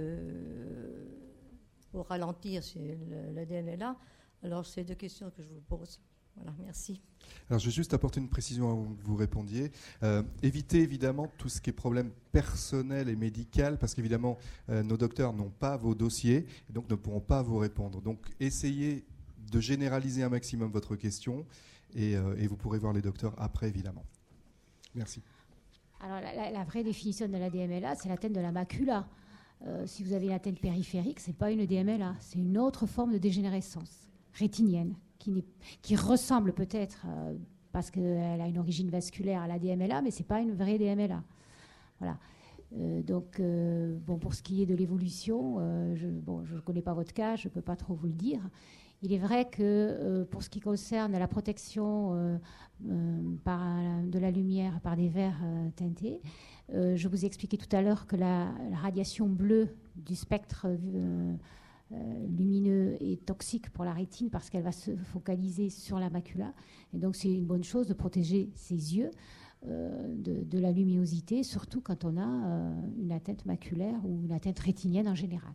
Euh, pour ralentir c'est le, la D M L A. Alors, c'est deux questions que je vous pose. Voilà, merci. Alors, je vais juste apporter une précision avant que vous répondiez. Euh, évitez évidemment tout ce qui est problème personnel et médical, parce qu'évidemment, euh, nos docteurs n'ont pas vos dossiers, et donc ne pourront pas vous répondre. Donc, essayez de généraliser un maximum votre question, et, euh, et vous pourrez voir les docteurs après, évidemment. Merci. Alors, la, la, la vraie définition de la D M L A, c'est l'atteinte de la macula. Euh, si vous avez une atteinte périphérique, ce n'est pas une D M L A, c'est une autre forme de dégénérescence rétinienne, qui, n'est, qui ressemble peut-être, euh, parce qu'elle a une origine vasculaire à la D M L A, mais ce n'est pas une vraie D M L A. Voilà. Euh, donc, euh, bon, pour ce qui est de l'évolution, euh, je bon, je ne connais pas votre cas, je ne peux pas trop vous le dire. Il est vrai que euh, pour ce qui concerne la protection euh, euh, par, de la lumière par des verres euh, teintés, euh, je vous ai expliqué tout à l'heure que la, la radiation bleue du spectre euh, euh, lumineux est toxique pour la rétine parce qu'elle va se focaliser sur la macula. Et donc c'est une bonne chose de protéger ses yeux euh, de, de la luminosité, surtout quand on a euh, une atteinte maculaire ou une atteinte rétinienne en général.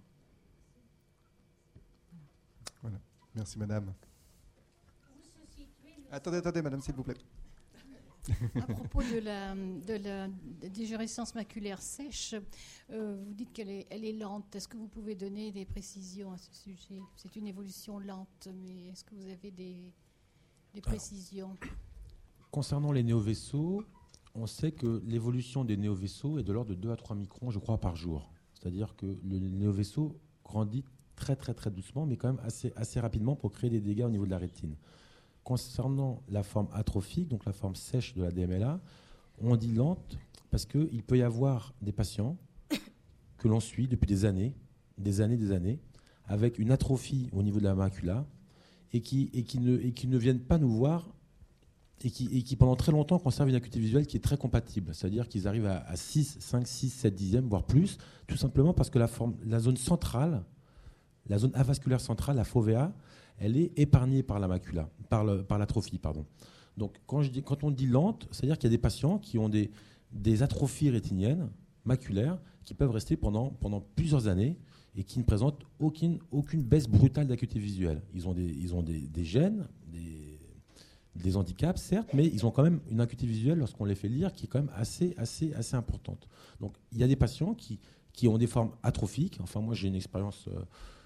Voilà. Merci, madame. Attendez, attendez, madame, s'il vous plaît. À propos de la, de la dégénérescence maculaire sèche, euh, vous dites qu'elle est, elle est lente. Est-ce que vous pouvez donner des précisions à ce sujet? C'est une évolution lente, mais est-ce que vous avez des, des précisions? Alors, concernant les néovaisseaux, on sait que l'évolution des néovaisseaux est de l'ordre de deux à trois microns, je crois, par jour. C'est-à-dire que le néovaisseau grandit très très très doucement, mais quand même assez, assez rapidement pour créer des dégâts au niveau de la rétine. Concernant la forme atrophique, donc la forme sèche de la D M L A, on dit lente parce qu'il peut y avoir des patients que l'on suit depuis des années, des années, des années, avec une atrophie au niveau de la macula et qui, et qui, ne, et qui ne viennent pas nous voir et qui, et qui pendant très longtemps conservent une acuité visuelle qui est très compatible. C'est-à-dire qu'ils arrivent à, à six, cinq, six, sept dixièmes, voire plus, tout simplement parce que la, forme, la zone centrale, la zone avasculaire centrale, la fovea, elle est épargnée par la macula, par, le, par l'atrophie, pardon. Donc, quand, je dis, quand on dit lente, c'est-à-dire qu'il y a des patients qui ont des, des atrophies rétiniennes, maculaires, qui peuvent rester pendant, pendant plusieurs années et qui ne présentent aucune, aucune baisse brutale d'acuité visuelle. Ils ont des, ils ont des, des gènes, des, des handicaps, certes, mais ils ont quand même une acuité visuelle, lorsqu'on les fait lire, qui est quand même assez, assez, assez importante. Donc, il y a des patients qui, qui ont des formes atrophiques. Enfin, moi, j'ai une expérience... Euh,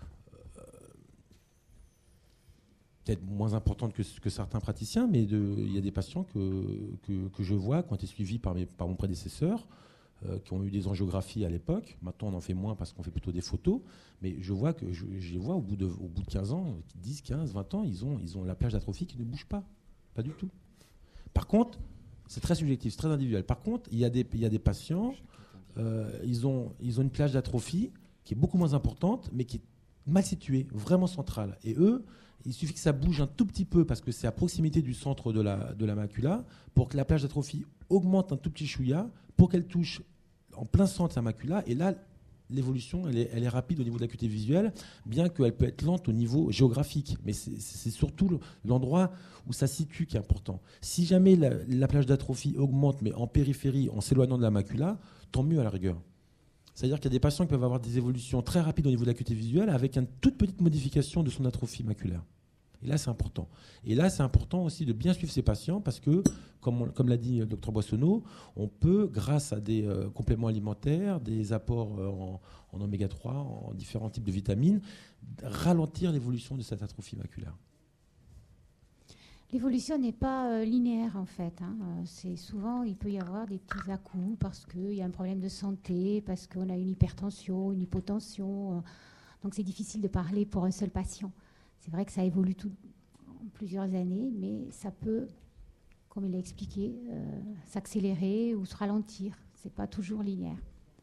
peut-être moins importante que, que certains praticiens, mais il y a des patients que, que, que je vois qui ont été suivis par, mes, par mon prédécesseur, euh, qui ont eu des angiographies à l'époque. Maintenant, on en fait moins parce qu'on fait plutôt des photos. Mais je vois que je, je les vois au bout, de, au bout de quinze ans, dix, quinze, vingt ans, ils ont, ils ont la plage d'atrophie qui ne bouge pas. Pas du tout. Par contre, c'est très subjectif, c'est très individuel. Par contre, il y a des, il y a des patients, euh, ils, ont, ils ont une plage d'atrophie qui est beaucoup moins importante, mais qui est mal située, vraiment centrale. Et eux, il suffit que ça bouge un tout petit peu parce que c'est à proximité du centre de la, de la macula pour que la plage d'atrophie augmente un tout petit chouïa pour qu'elle touche en plein centre de la macula. Et là, l'évolution, elle est, elle est rapide au niveau de l'acuité visuelle, bien qu'elle peut être lente au niveau géographique. Mais c'est, c'est surtout l'endroit où ça se situe qui est important. Si jamais la, la plage d'atrophie augmente, mais en périphérie, en s'éloignant de la macula, tant mieux à la rigueur. C'est-à-dire qu'il y a des patients qui peuvent avoir des évolutions très rapides au niveau de l'acuité visuelle avec une toute petite modification de son atrophie maculaire. Et là, c'est important. Et là, c'est important aussi de bien suivre ces patients parce que, comme, on, comme l'a dit le docteur Boissonneau, on peut, grâce à des euh, compléments alimentaires, des apports euh, en, en oméga trois, en différents types de vitamines, ralentir l'évolution de cette atrophie maculaire. L'évolution n'est pas euh, linéaire en fait. Hein. C'est souvent, il peut y avoir des petits à-coups parce qu'il y a un problème de santé, parce qu'on a une hypertension, une hypotension. Euh, donc c'est difficile de parler pour un seul patient. C'est vrai que ça évolue tout, en plusieurs années, mais ça peut, comme il l'a expliqué, euh, s'accélérer ou se ralentir. Ce n'est pas toujours linéaire.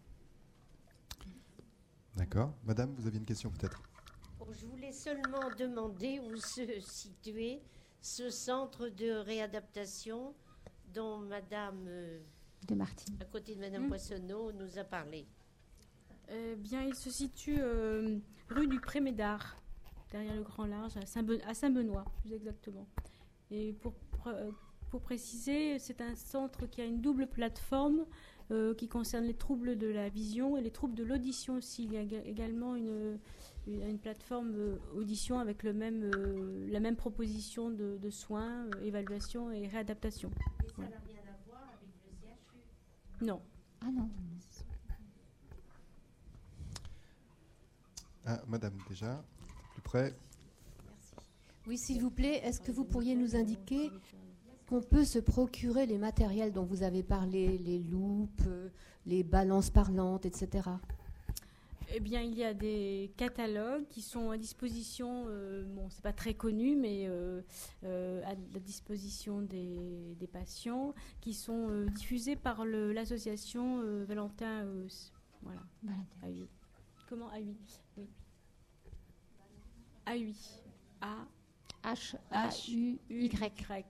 D'accord. Madame, vous aviez une question peut-être? Bon, je voulais seulement demander où se situait ce centre de réadaptation dont Madame euh, de Martine, à côté de Madame mmh. Poissonneau, nous a parlé. Euh, bien, il se situe euh, rue du Pré-Médard, derrière le Grand Large, à, Saint-Ben- à Saint-Benoît, plus exactement. Et pour, pour, pour préciser, c'est un centre qui a une double plateforme euh, qui concerne les troubles de la vision et les troubles de l'audition aussi. Il y a également une, une, une plateforme euh, audition avec le même, euh, la même proposition de, de soins, euh, évaluation et réadaptation. Et ça Voilà. n'a rien à voir avec le C H U? Non. Ah non. Ah, madame, déjà, plus près. Oui, s'il vous plaît, est-ce que vous pourriez nous indiquer qu'on peut se procurer les matériels dont vous avez parlé, les loupes, euh, les balances parlantes, et cetera? Eh bien, il y a des catalogues qui sont à disposition, euh, bon, c'est pas très connu, mais euh, euh, à la disposition des, des patients, qui sont euh, diffusés par le- l'association euh, Valentin. euh, s- voilà. A U I. Comment A U I? Oui. A U I. A H A U Y.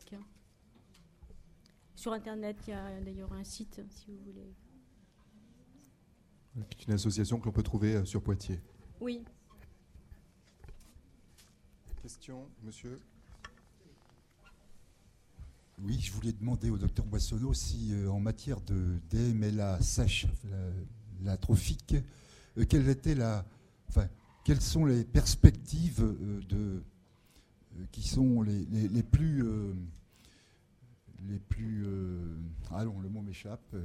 Sur Internet, il y a d'ailleurs un site, si vous voulez. C'est une association que l'on peut trouver euh, sur Poitiers. Oui. Question, monsieur? Oui, je voulais demander au docteur Boissonneau si, euh, en matière de D M L A sèche, la, la trophique, euh, quelle était la, enfin, quelles sont les perspectives euh, de, euh, qui sont les, les, les plus, euh, les plus, euh, allons, le mot m'échappe, euh,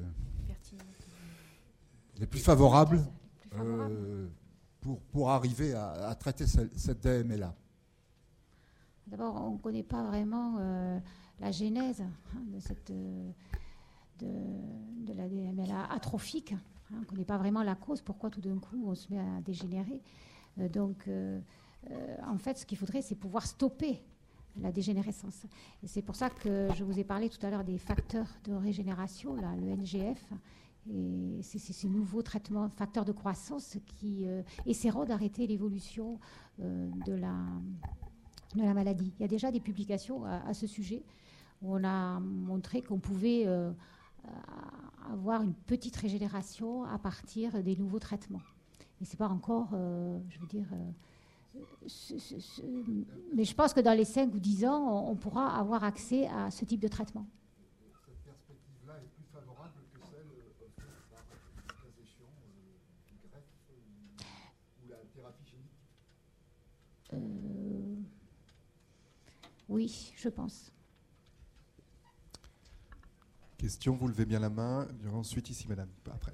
les plus favorables, Plus favorable. euh, pour, pour arriver à, à traiter cette, cette D M L A. D'abord, on ne connaît pas vraiment euh, la genèse hein, de, cette, euh, de, de la D M L A atrophique. Hein. On ne connaît pas vraiment la cause, pourquoi tout d'un coup on se met à dégénérer. Euh, donc, euh, euh, en fait, ce qu'il faudrait, c'est pouvoir stopper la dégénérescence. Et c'est pour ça que je vous ai parlé tout à l'heure des facteurs de régénération, là, le N G F. Et c'est c'est ces nouveaux traitements, facteurs de croissance qui euh, essaieront d'arrêter l'évolution euh, de la de la maladie. Il y a déjà des publications à, à ce sujet où on a montré qu'on pouvait euh, avoir une petite régénération à partir des nouveaux traitements. Et c'est pas encore, euh, je veux dire, euh, ce, ce, ce, mais je pense que dans les cinq ou dix ans, on, on pourra avoir accès à ce type de traitement. Cette perspective-là est plus favorable que celle offerte par le cas échéant, euh, greffe ou la thérapie génique. Euh, oui, je pense. Question, vous levez bien la main. Ensuite, ici, madame, après.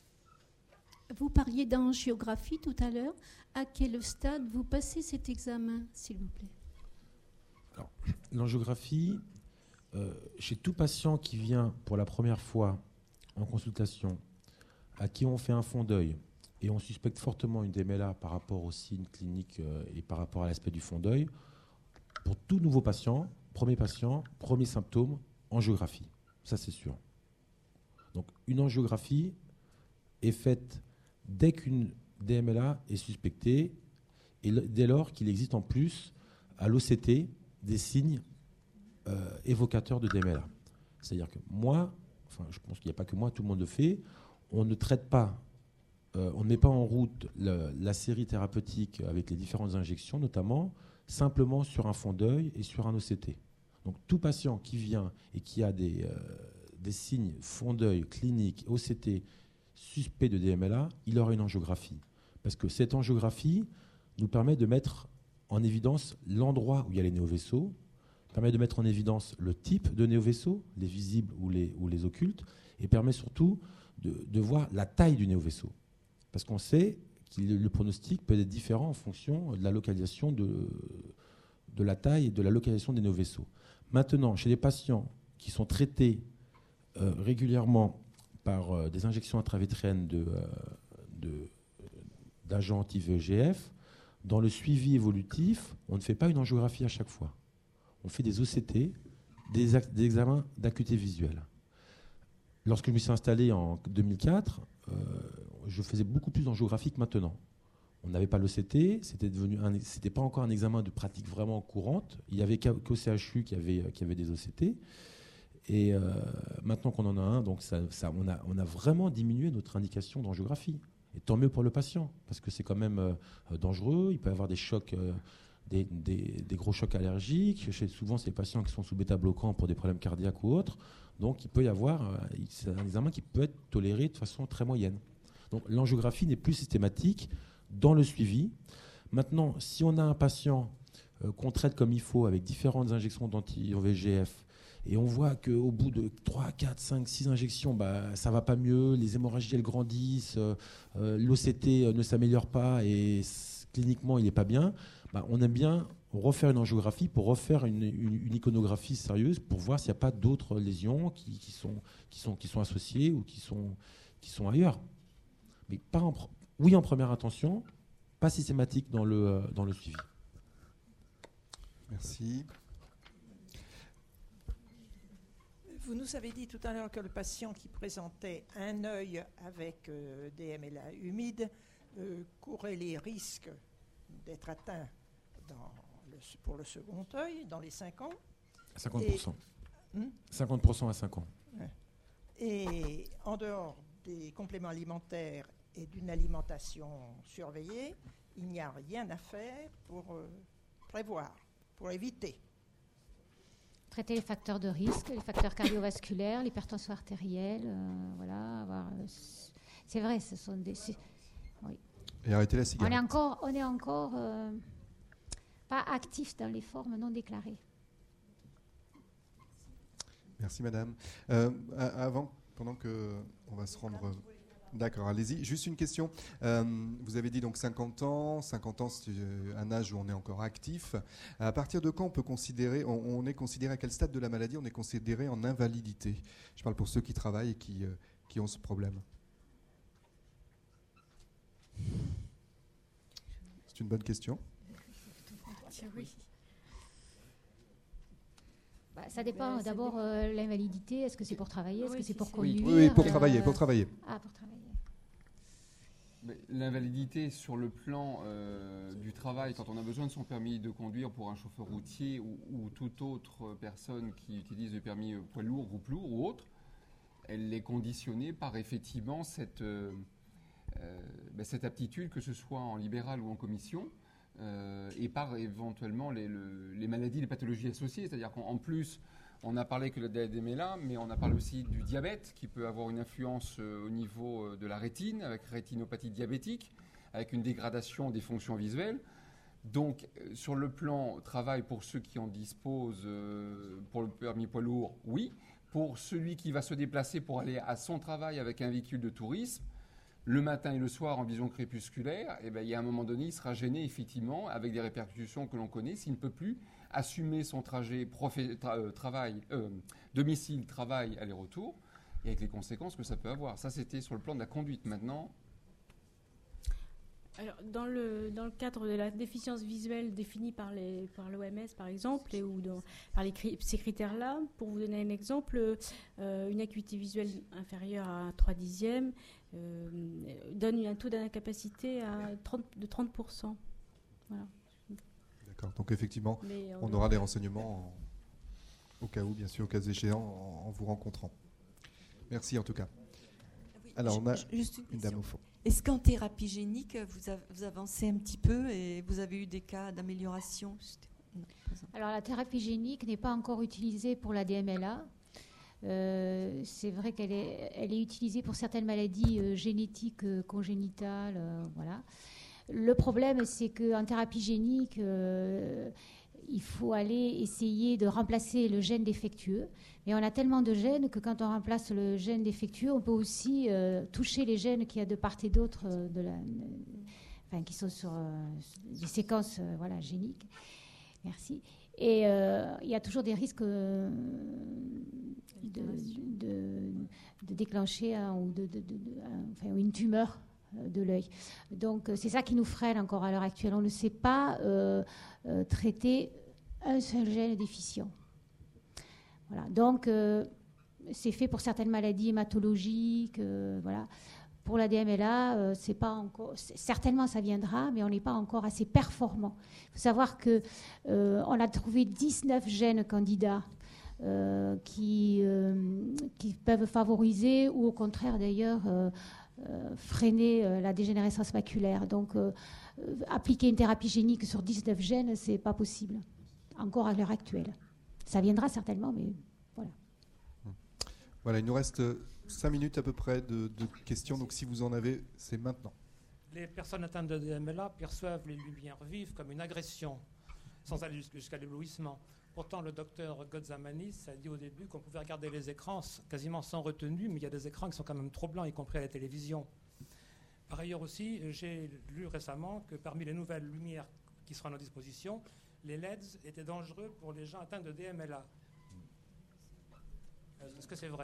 Vous parliez d'angiographie tout à l'heure. À quel stade vous passez cet examen, s'il vous plaît? Alors, l'angiographie, euh, chez tout patient qui vient pour la première fois en consultation, à qui on fait un fond d'œil et on suspecte fortement une D M L A par rapport aux signes cliniques euh, et par rapport à l'aspect du fond d'œil, pour tout nouveau patient, premier patient, premier symptôme, angiographie. Ça, c'est sûr. Donc, une angiographie est faite dès qu'une D M L A est suspectée et le- dès lors qu'il existe en plus à l'O C T des signes euh, évocateurs de D M L A. C'est-à-dire que moi, enfin, je pense qu'il n'y a pas que moi, tout le monde le fait, on ne traite pas, euh, on ne met pas en route le- la série thérapeutique avec les différentes injections, notamment, simplement sur un fond d'œil et sur un O C T. Donc tout patient qui vient et qui a des, euh, des signes fond d'œil, clinique, O C T, suspect de D M L A, il aura une angiographie. Parce que cette angiographie nous permet de mettre en évidence l'endroit où il y a les néovaisseaux, permet de mettre en évidence le type de néovaisseaux, les visibles ou les, ou les occultes, et permet surtout de, de voir la taille du néovaisseau. Parce qu'on sait que le pronostic peut être différent en fonction de la localisation de, de la taille et de la localisation des néovaisseaux. Maintenant, chez les patients qui sont traités euh, régulièrement par euh, des injections intravétriennes de, euh, de, d'agents anti-V E G F, dans le suivi évolutif, on ne fait pas une angiographie à chaque fois. On fait des O C T, des, ac- des examens d'acuité visuelle. Lorsque je me suis installé en deux mille quatre, euh, je faisais beaucoup plus d'angiographie que maintenant. On n'avait pas l'O C T, c'était devenu un, c'était pas encore un examen de pratique vraiment courante. Il y avait qu'au C H U qui avait, qui avait des O C T. Et euh, maintenant qu'on en a un, donc ça, ça, on, a, on a vraiment diminué notre indication d'angiographie. Et tant mieux pour le patient, parce que c'est quand même euh, dangereux. Il peut y avoir des chocs, euh, des, des, des gros chocs allergiques. Chez, souvent, c'est les patients qui sont sous bêta-bloquants pour des problèmes cardiaques ou autres. Donc il peut y avoir, euh, c'est un examen qui peut être toléré de façon très moyenne. Donc l'angiographie n'est plus systématique dans le suivi. Maintenant, si on a un patient euh, qu'on traite comme il faut avec différentes injections d'anti-V G F, et on voit qu'au bout de trois, quatre, cinq, six injections, bah, ça ne va pas mieux, les hémorragies elles grandissent, euh, euh, l'O C T ne s'améliore pas et cliniquement il n'est pas bien, bah, on aime bien refaire une angiographie pour refaire une, une, une iconographie sérieuse pour voir s'il n'y a pas d'autres lésions qui, qui, sont, qui, sont, qui sont associées ou qui sont, qui sont ailleurs. Mais pas en, oui en première intention, pas systématique dans le, dans le suivi. Merci. Vous nous avez dit tout à l'heure que le patient qui présentait un œil avec euh, D M L A humide euh, courait les risques d'être atteint dans le, pour le second œil dans les cinq ans. cinquante pour cent. Et, hmm cinquante pour cent à cinq ans. Et en dehors des compléments alimentaires et d'une alimentation surveillée, il n'y a rien à faire pour euh, prévoir, pour éviter. Traiter les facteurs de risque, les facteurs cardiovasculaires, l'hypertension artérielle, euh, voilà. Avoir, euh, c'est vrai, ce sont des. Oui. Et arrêter la cigarette. On est encore, on est encore euh, pas actif dans les formes non déclarées. Merci madame. Euh, avant, pendant que on va se rendre. D'accord, allez-y. Juste une question. Euh, vous avez dit donc cinquante ans. cinquante ans, c'est un âge où on est encore actif. À partir de quand on peut considérer, on, on est considéré à quel stade de la maladie on est considéré en invalidité? Je parle pour ceux qui travaillent et qui, euh, qui ont ce problème. C'est une bonne question. Oui. Bah, ça dépend. Ben, d'abord, euh, l'invalidité, est-ce que c'est pour travailler? Est-ce oui, que c'est pour conduire? Oui, oui pour euh, travailler, pour travailler. Ah, pour travailler. L'invalidité sur le plan euh, du travail, quand on a besoin de son permis de conduire pour un chauffeur routier ou, ou toute autre personne qui utilise le permis poids lourd, groupe lourd ou autre, elle est conditionnée par effectivement cette, euh, euh, ben cette aptitude, que ce soit en libéral ou en commission, euh, et par éventuellement les, le, les maladies, les pathologies associées. C'est-à-dire qu'en plus, on a parlé que le D M L A, mais on a parlé aussi du diabète qui peut avoir une influence euh, au niveau euh, de la rétine, avec rétinopathie diabétique, avec une dégradation des fonctions visuelles. Donc, euh, sur le plan travail, pour ceux qui en disposent, euh, pour le permis poids lourd, oui. Pour celui qui va se déplacer pour aller à son travail avec un véhicule de tourisme, le matin et le soir en vision crépusculaire, eh ben, il y a un moment donné, il sera gêné effectivement, avec des répercussions que l'on connaît, s'il ne peut plus assumer son trajet profé- tra- euh, travail, euh, domicile, travail, aller-retour, et avec les conséquences que ça peut avoir. Ça, c'était sur le plan de la conduite. Maintenant... Alors, dans le, dans le cadre de la déficience visuelle définie par, les, par l'O M S, par exemple, et ou dans, par les, ces critères-là, pour vous donner un exemple, euh, une acuité visuelle inférieure à trois dixièmes euh, donne un taux d'incapacité à trente, de trente pour cent. Voilà. D'accord. Donc effectivement, on, on aura des renseignements en, au cas où, bien sûr, au cas échéant, en, en vous rencontrant. Merci en tout cas. Oui, alors, on a juste une, une dame au fond. Est-ce qu'en thérapie génique, vous, av- vous avancez un petit peu et vous avez eu des cas d'amélioration? Alors, la thérapie génique n'est pas encore utilisée pour la D M L A. Euh, c'est vrai qu'elle est, elle est utilisée pour certaines maladies euh, génétiques euh, congénitales, euh, voilà. Le problème, c'est qu'en thérapie génique, euh, il faut aller essayer de remplacer le gène défectueux. Mais on a tellement de gènes que quand on remplace le gène défectueux, on peut aussi euh, toucher les gènes qu'il y a de part et d'autre, euh, de la, de, enfin, qui sont sur euh, des séquences euh, voilà, géniques. Merci. Et euh, il y a toujours des risques euh, de, de, de déclencher un, ou de, de, de, de, un, enfin, une tumeur de l'œil. Donc c'est ça qui nous freine encore à l'heure actuelle. On ne sait pas euh, euh, traiter un seul gène déficient. Voilà. Donc euh, c'est fait pour certaines maladies hématologiques. Euh, voilà. Pour la D M L A, euh, c'est pas encore. C'est, certainement ça viendra, mais on n'est pas encore assez performant. Il faut savoir que euh, on a trouvé dix-neuf gènes candidats. Euh, qui, euh, qui peuvent favoriser ou au contraire d'ailleurs euh, Euh, freiner euh, la dégénérescence maculaire. Donc, euh, euh, appliquer une thérapie génique sur dix-neuf gènes, ce n'est pas possible, encore à l'heure actuelle. Ça viendra certainement, mais voilà. Voilà, il nous reste cinq minutes à peu près de, de questions, donc si vous en avez, c'est maintenant. Les personnes atteintes de D M L A perçoivent les lumières vives comme une agression, sans aller jusqu'à l'éblouissement. Pourtant, le docteur Godzamanis a dit au début qu'on pouvait regarder les écrans quasiment sans retenue, mais il y a des écrans qui sont quand même trop blancs, y compris à la télévision. Par ailleurs aussi, j'ai lu récemment que parmi les nouvelles lumières qui seront à notre disposition, les L E Ds étaient dangereux pour les gens atteints de D M L A. Est-ce que c'est vrai ?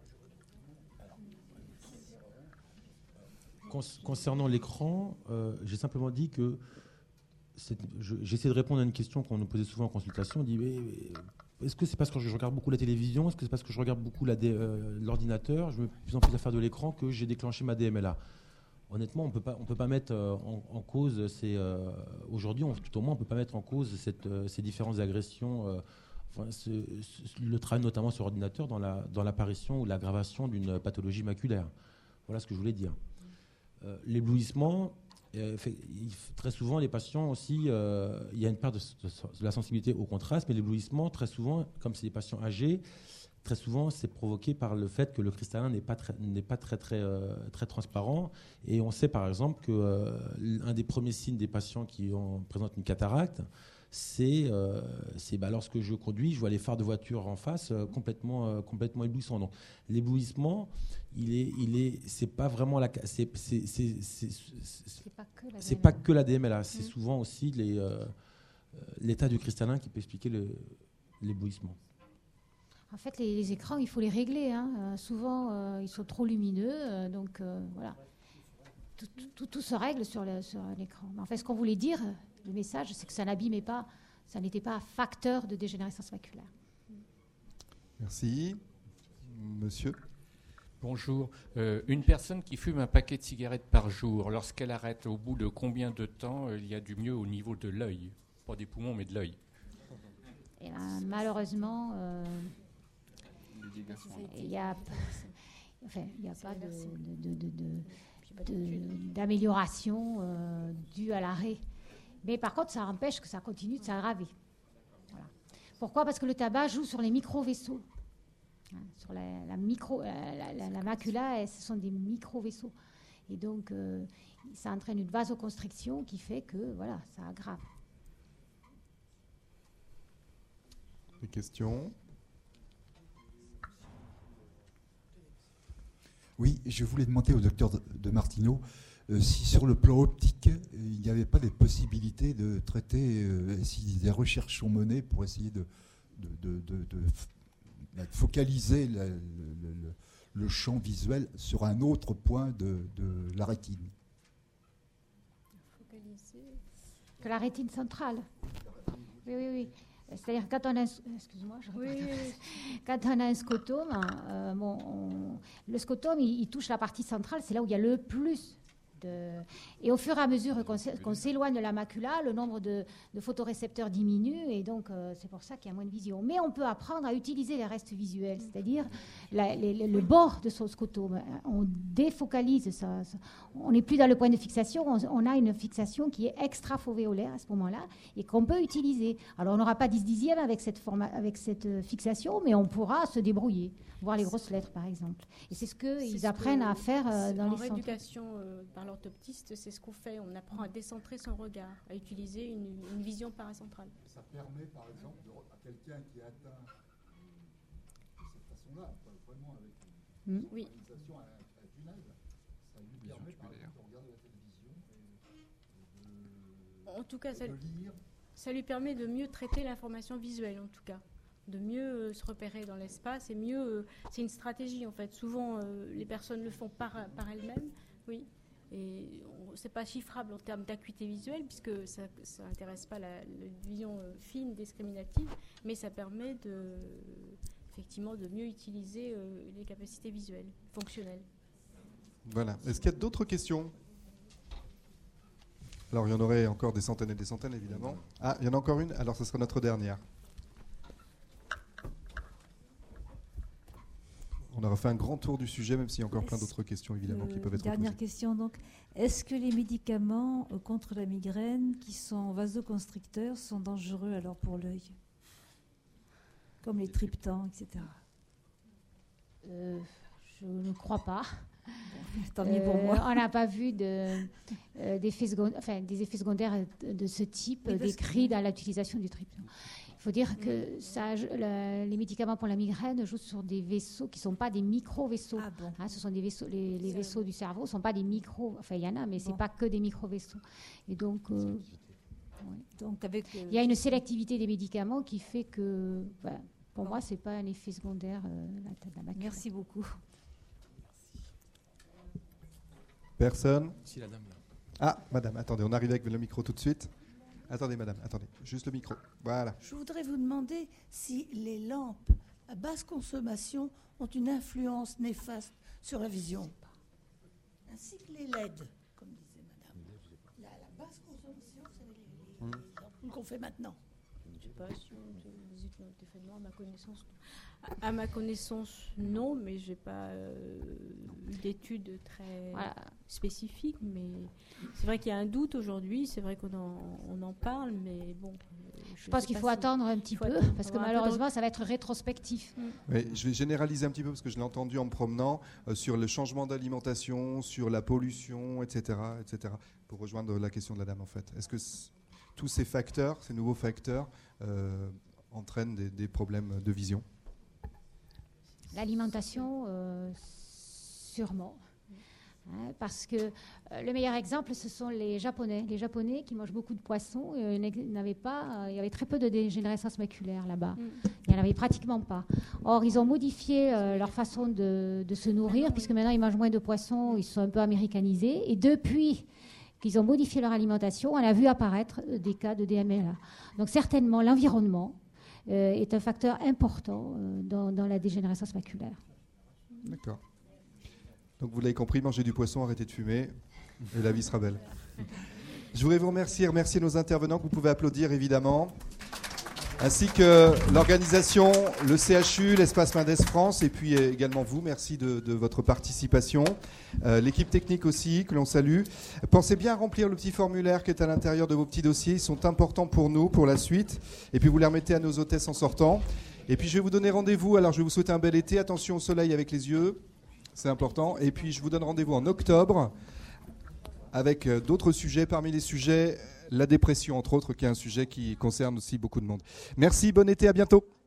Concernant l'écran, euh, j'ai simplement dit que j'essaie de répondre à une question qu'on nous posait souvent en consultation. On dit, mais, mais, est-ce que c'est parce que je regarde beaucoup la télévision, est-ce que c'est parce que je regarde beaucoup euh, l'ordinateur, je me fais de plus en plus à faire de l'écran que j'ai déclenché ma D M L A? Honnêtement, on peut pas, on peut pas mettre euh, en, en cause ces. Euh, Aujourd'hui, tout au moins, on peut pas mettre en cause cette, euh, ces différentes agressions. Euh, enfin, ce, ce, le travail notamment sur ordinateur dans la dans l'apparition ou l'aggravation d'une pathologie maculaire. Voilà ce que je voulais dire. Euh, L'éblouissement, euh, fait, il, très souvent, les patients aussi, euh, il y a une perte de, de, de la sensibilité au contraste, mais l'éblouissement, très souvent, comme c'est des patients âgés, très souvent, c'est provoqué par le fait que le cristallin n'est pas très, n'est pas très, très, euh, très transparent. Et on sait par exemple qu'un euh, des premiers signes des patients qui ont, présentent une cataracte, c'est euh, bah, lorsque je conduis, je vois les phares de voiture en face euh, complètement, euh, complètement éblouissants. Donc l'éblouissement, il est, il est, c'est pas vraiment la, c'est, c'est, c'est, c'est, c'est pas que la c'est pas que la D M L A. C'est mmh. souvent aussi les, euh, l'état du cristallin qui peut expliquer le, l'éblouissement. En fait, les, les écrans, il faut les régler. Hein. Euh, souvent, euh, ils sont trop lumineux, euh, donc euh, voilà. Tout, tout, tout se règle sur, le, sur l'écran. Mais en fait, ce qu'on voulait dire, le message, c'est que ça n'abîmait pas, ça n'était pas un facteur de dégénérescence maculaire. Merci. Monsieur. Bonjour. Euh, une personne qui fume un paquet de cigarettes par jour, lorsqu'elle arrête, au bout de combien de temps euh, il y a du mieux au niveau de l'œil? Pas des poumons, mais de l'œil. Et ben, malheureusement, euh, il n'y a, enfin, il y a pas de, de, de, de, de, d'amélioration euh, due à l'arrêt. Mais par contre, ça empêche que ça continue de s'aggraver. Voilà. Pourquoi ? Parce que le tabac joue sur les micro-vaisseaux. Hein, sur la, la, micro, la, la, la macula, ce sont des micro-vaisseaux. Et donc, euh, ça entraîne une vasoconstriction qui fait que voilà, ça aggrave. Des questions ? Oui, je voulais demander au docteur de, de Martineau euh, si sur le plan optique, euh, il n'y avait pas des possibilités de traiter, euh, si des recherches sont menées pour essayer de, de, de, de, de, de focaliser la, le, le, le champ visuel sur un autre point de, de la rétine. Focaliser que la rétine centrale. Oui, oui, oui. C'est-à-dire quand on a, excuse-moi, je oui, oui. quand on a un scotome, euh, bon, on, le scotome il, il touche la partie centrale, c'est là où il y a le plus de, et au fur et à mesure qu'on, qu'on s'éloigne de la macula, le nombre de, de photorécepteurs diminue et donc euh, c'est pour ça qu'il y a moins de vision. Mais on peut apprendre à utiliser les restes visuels, c'est-à-dire la, les, le bord de son scotome. On défocalise ça, ça. On n'est plus dans le point de fixation, on, on a une fixation qui est extra-fovéolaire à ce moment-là et qu'on peut utiliser. Alors on n'aura pas dix dixièmes avec cette, forma, avec cette fixation, mais on pourra se débrouiller, voir les grosses lettres par exemple. Et c'est ce qu'ils ce apprennent que, à faire euh, dans les centres. En rééducation euh, par l'orthoptiste, c'est ce qu'on fait. On apprend à décentrer son regard, à utiliser une, une vision paracentrale. Ça permet par exemple de, à quelqu'un qui est atteint de cette façon-là, vraiment avec une mmh. oui. organisation à, à tunnel, ça lui permet par exemple de regarder la télévision et, et de, en tout cas, ça, de lire. Ça lui permet de mieux traiter l'information visuelle en tout cas, de mieux euh, se repérer dans l'espace et mieux, euh, c'est une stratégie en fait. Souvent euh, les personnes le font par, par elles-mêmes, oui. Et ce n'est pas chiffrable en termes d'acuité visuelle, puisque ça n'intéresse pas la, la vision euh, fine, discriminative, mais ça permet de, effectivement de mieux utiliser euh, les capacités visuelles, fonctionnelles. Voilà. Est-ce qu'il y a d'autres questions ? Alors, il y en aurait encore des centaines et des centaines, évidemment. Ah, il y en a encore une ? Alors, ce sera notre dernière. On a refait un grand tour du sujet, même s'il y a encore est-ce plein d'autres questions, évidemment, euh, qui peuvent être dernière posées. Question, donc. Est-ce que les médicaments euh, contre la migraine qui sont vasoconstricteurs sont dangereux alors pour l'œil ? Comme les triptans, et cetera. euh, Je ne crois pas. Tant mieux pour moi. Euh, on n'a pas vu de, euh, d'effets secondaires, enfin, des effets secondaires de ce type Oui, décrits dans l'utilisation du triptyque. Il faut dire que ça, la, les médicaments pour la migraine jouent sur des vaisseaux qui ne sont pas des micro-vaisseaux. Ah bon. Hein, ce sont des vaisseaux, les, les vaisseaux du cerveau ne sont pas des micro, enfin il y en a, mais bon. Ce n'est pas que des micro-vaisseaux. Et donc, euh, ouais. donc avec, euh, il y a une sélectivité des médicaments qui fait que, ben, pour bon. moi, ce n'est pas un effet secondaire euh, la, la macular. Merci beaucoup. Personne? Si, la dame là. Ah, madame, attendez, on arrive avec le micro tout de suite. Attendez, madame, attendez, juste le micro. Voilà. Je voudrais vous demander si les lampes à basse consommation ont une influence néfaste sur la vision, ainsi que les L E D, comme disait madame. La, la basse consommation, c'est les, les, les ampoules qu'on fait maintenant. Je ne sais pas si vous êtes à ma connaissance. À ma connaissance, non, mais je n'ai pas euh, eu d'études très voilà. spécifiques. Mais c'est vrai qu'il y a un doute aujourd'hui, c'est vrai qu'on en, on en parle, mais bon. Je, je pense qu'il faut si attendre un petit peu, attendre, parce que malheureusement, ça va être rétrospectif. Mm. Oui, je vais généraliser un petit peu, parce que je l'ai entendu en me promenant, euh, sur le changement d'alimentation, sur la pollution, et cetera, et cetera, pour rejoindre la question de la dame, en fait. Est-ce que tous ces facteurs, ces nouveaux facteurs, euh, entraînent des, des problèmes de vision? L'alimentation, euh, sûrement. Hein, parce que euh, le meilleur exemple, ce sont les Japonais. Les Japonais qui mangent beaucoup de poissons, euh, n'avaient pas, euh, il y avait très peu de dégénérescence maculaire là-bas. Mm. Il n'y en avait pratiquement pas. Or, ils ont modifié euh, leur façon de, de se nourrir, puisque maintenant ils mangent moins de poissons, ils sont un peu américanisés. Et depuis qu'ils ont modifié leur alimentation, on a vu apparaître des cas de D M L A. Donc certainement, l'environnement euh, est un facteur important euh, dans, dans la dégénérescence maculaire. D'accord. Donc vous l'avez compris, mangez du poisson, arrêtez de fumer, et la vie sera belle. Je voudrais vous remercier, remercier nos intervenants, que vous pouvez applaudir évidemment, ainsi que l'organisation, le C H U, l'Espace Mendes France, et puis également vous, merci de, de votre participation. Euh, l'équipe technique aussi, que l'on salue. Pensez bien à remplir le petit formulaire qui est à l'intérieur de vos petits dossiers, ils sont importants pour nous, pour la suite, et puis vous les remettez à nos hôtesses en sortant. Et puis je vais vous donner rendez-vous, alors je vais vous souhaiter un bel été, attention au soleil avec les yeux, c'est important. Et puis je vous donne rendez-vous en octobre avec euh, d'autres sujets. Parmi les sujets, la dépression entre autres, qui est un sujet qui concerne aussi beaucoup de monde. Merci, bon été, à bientôt.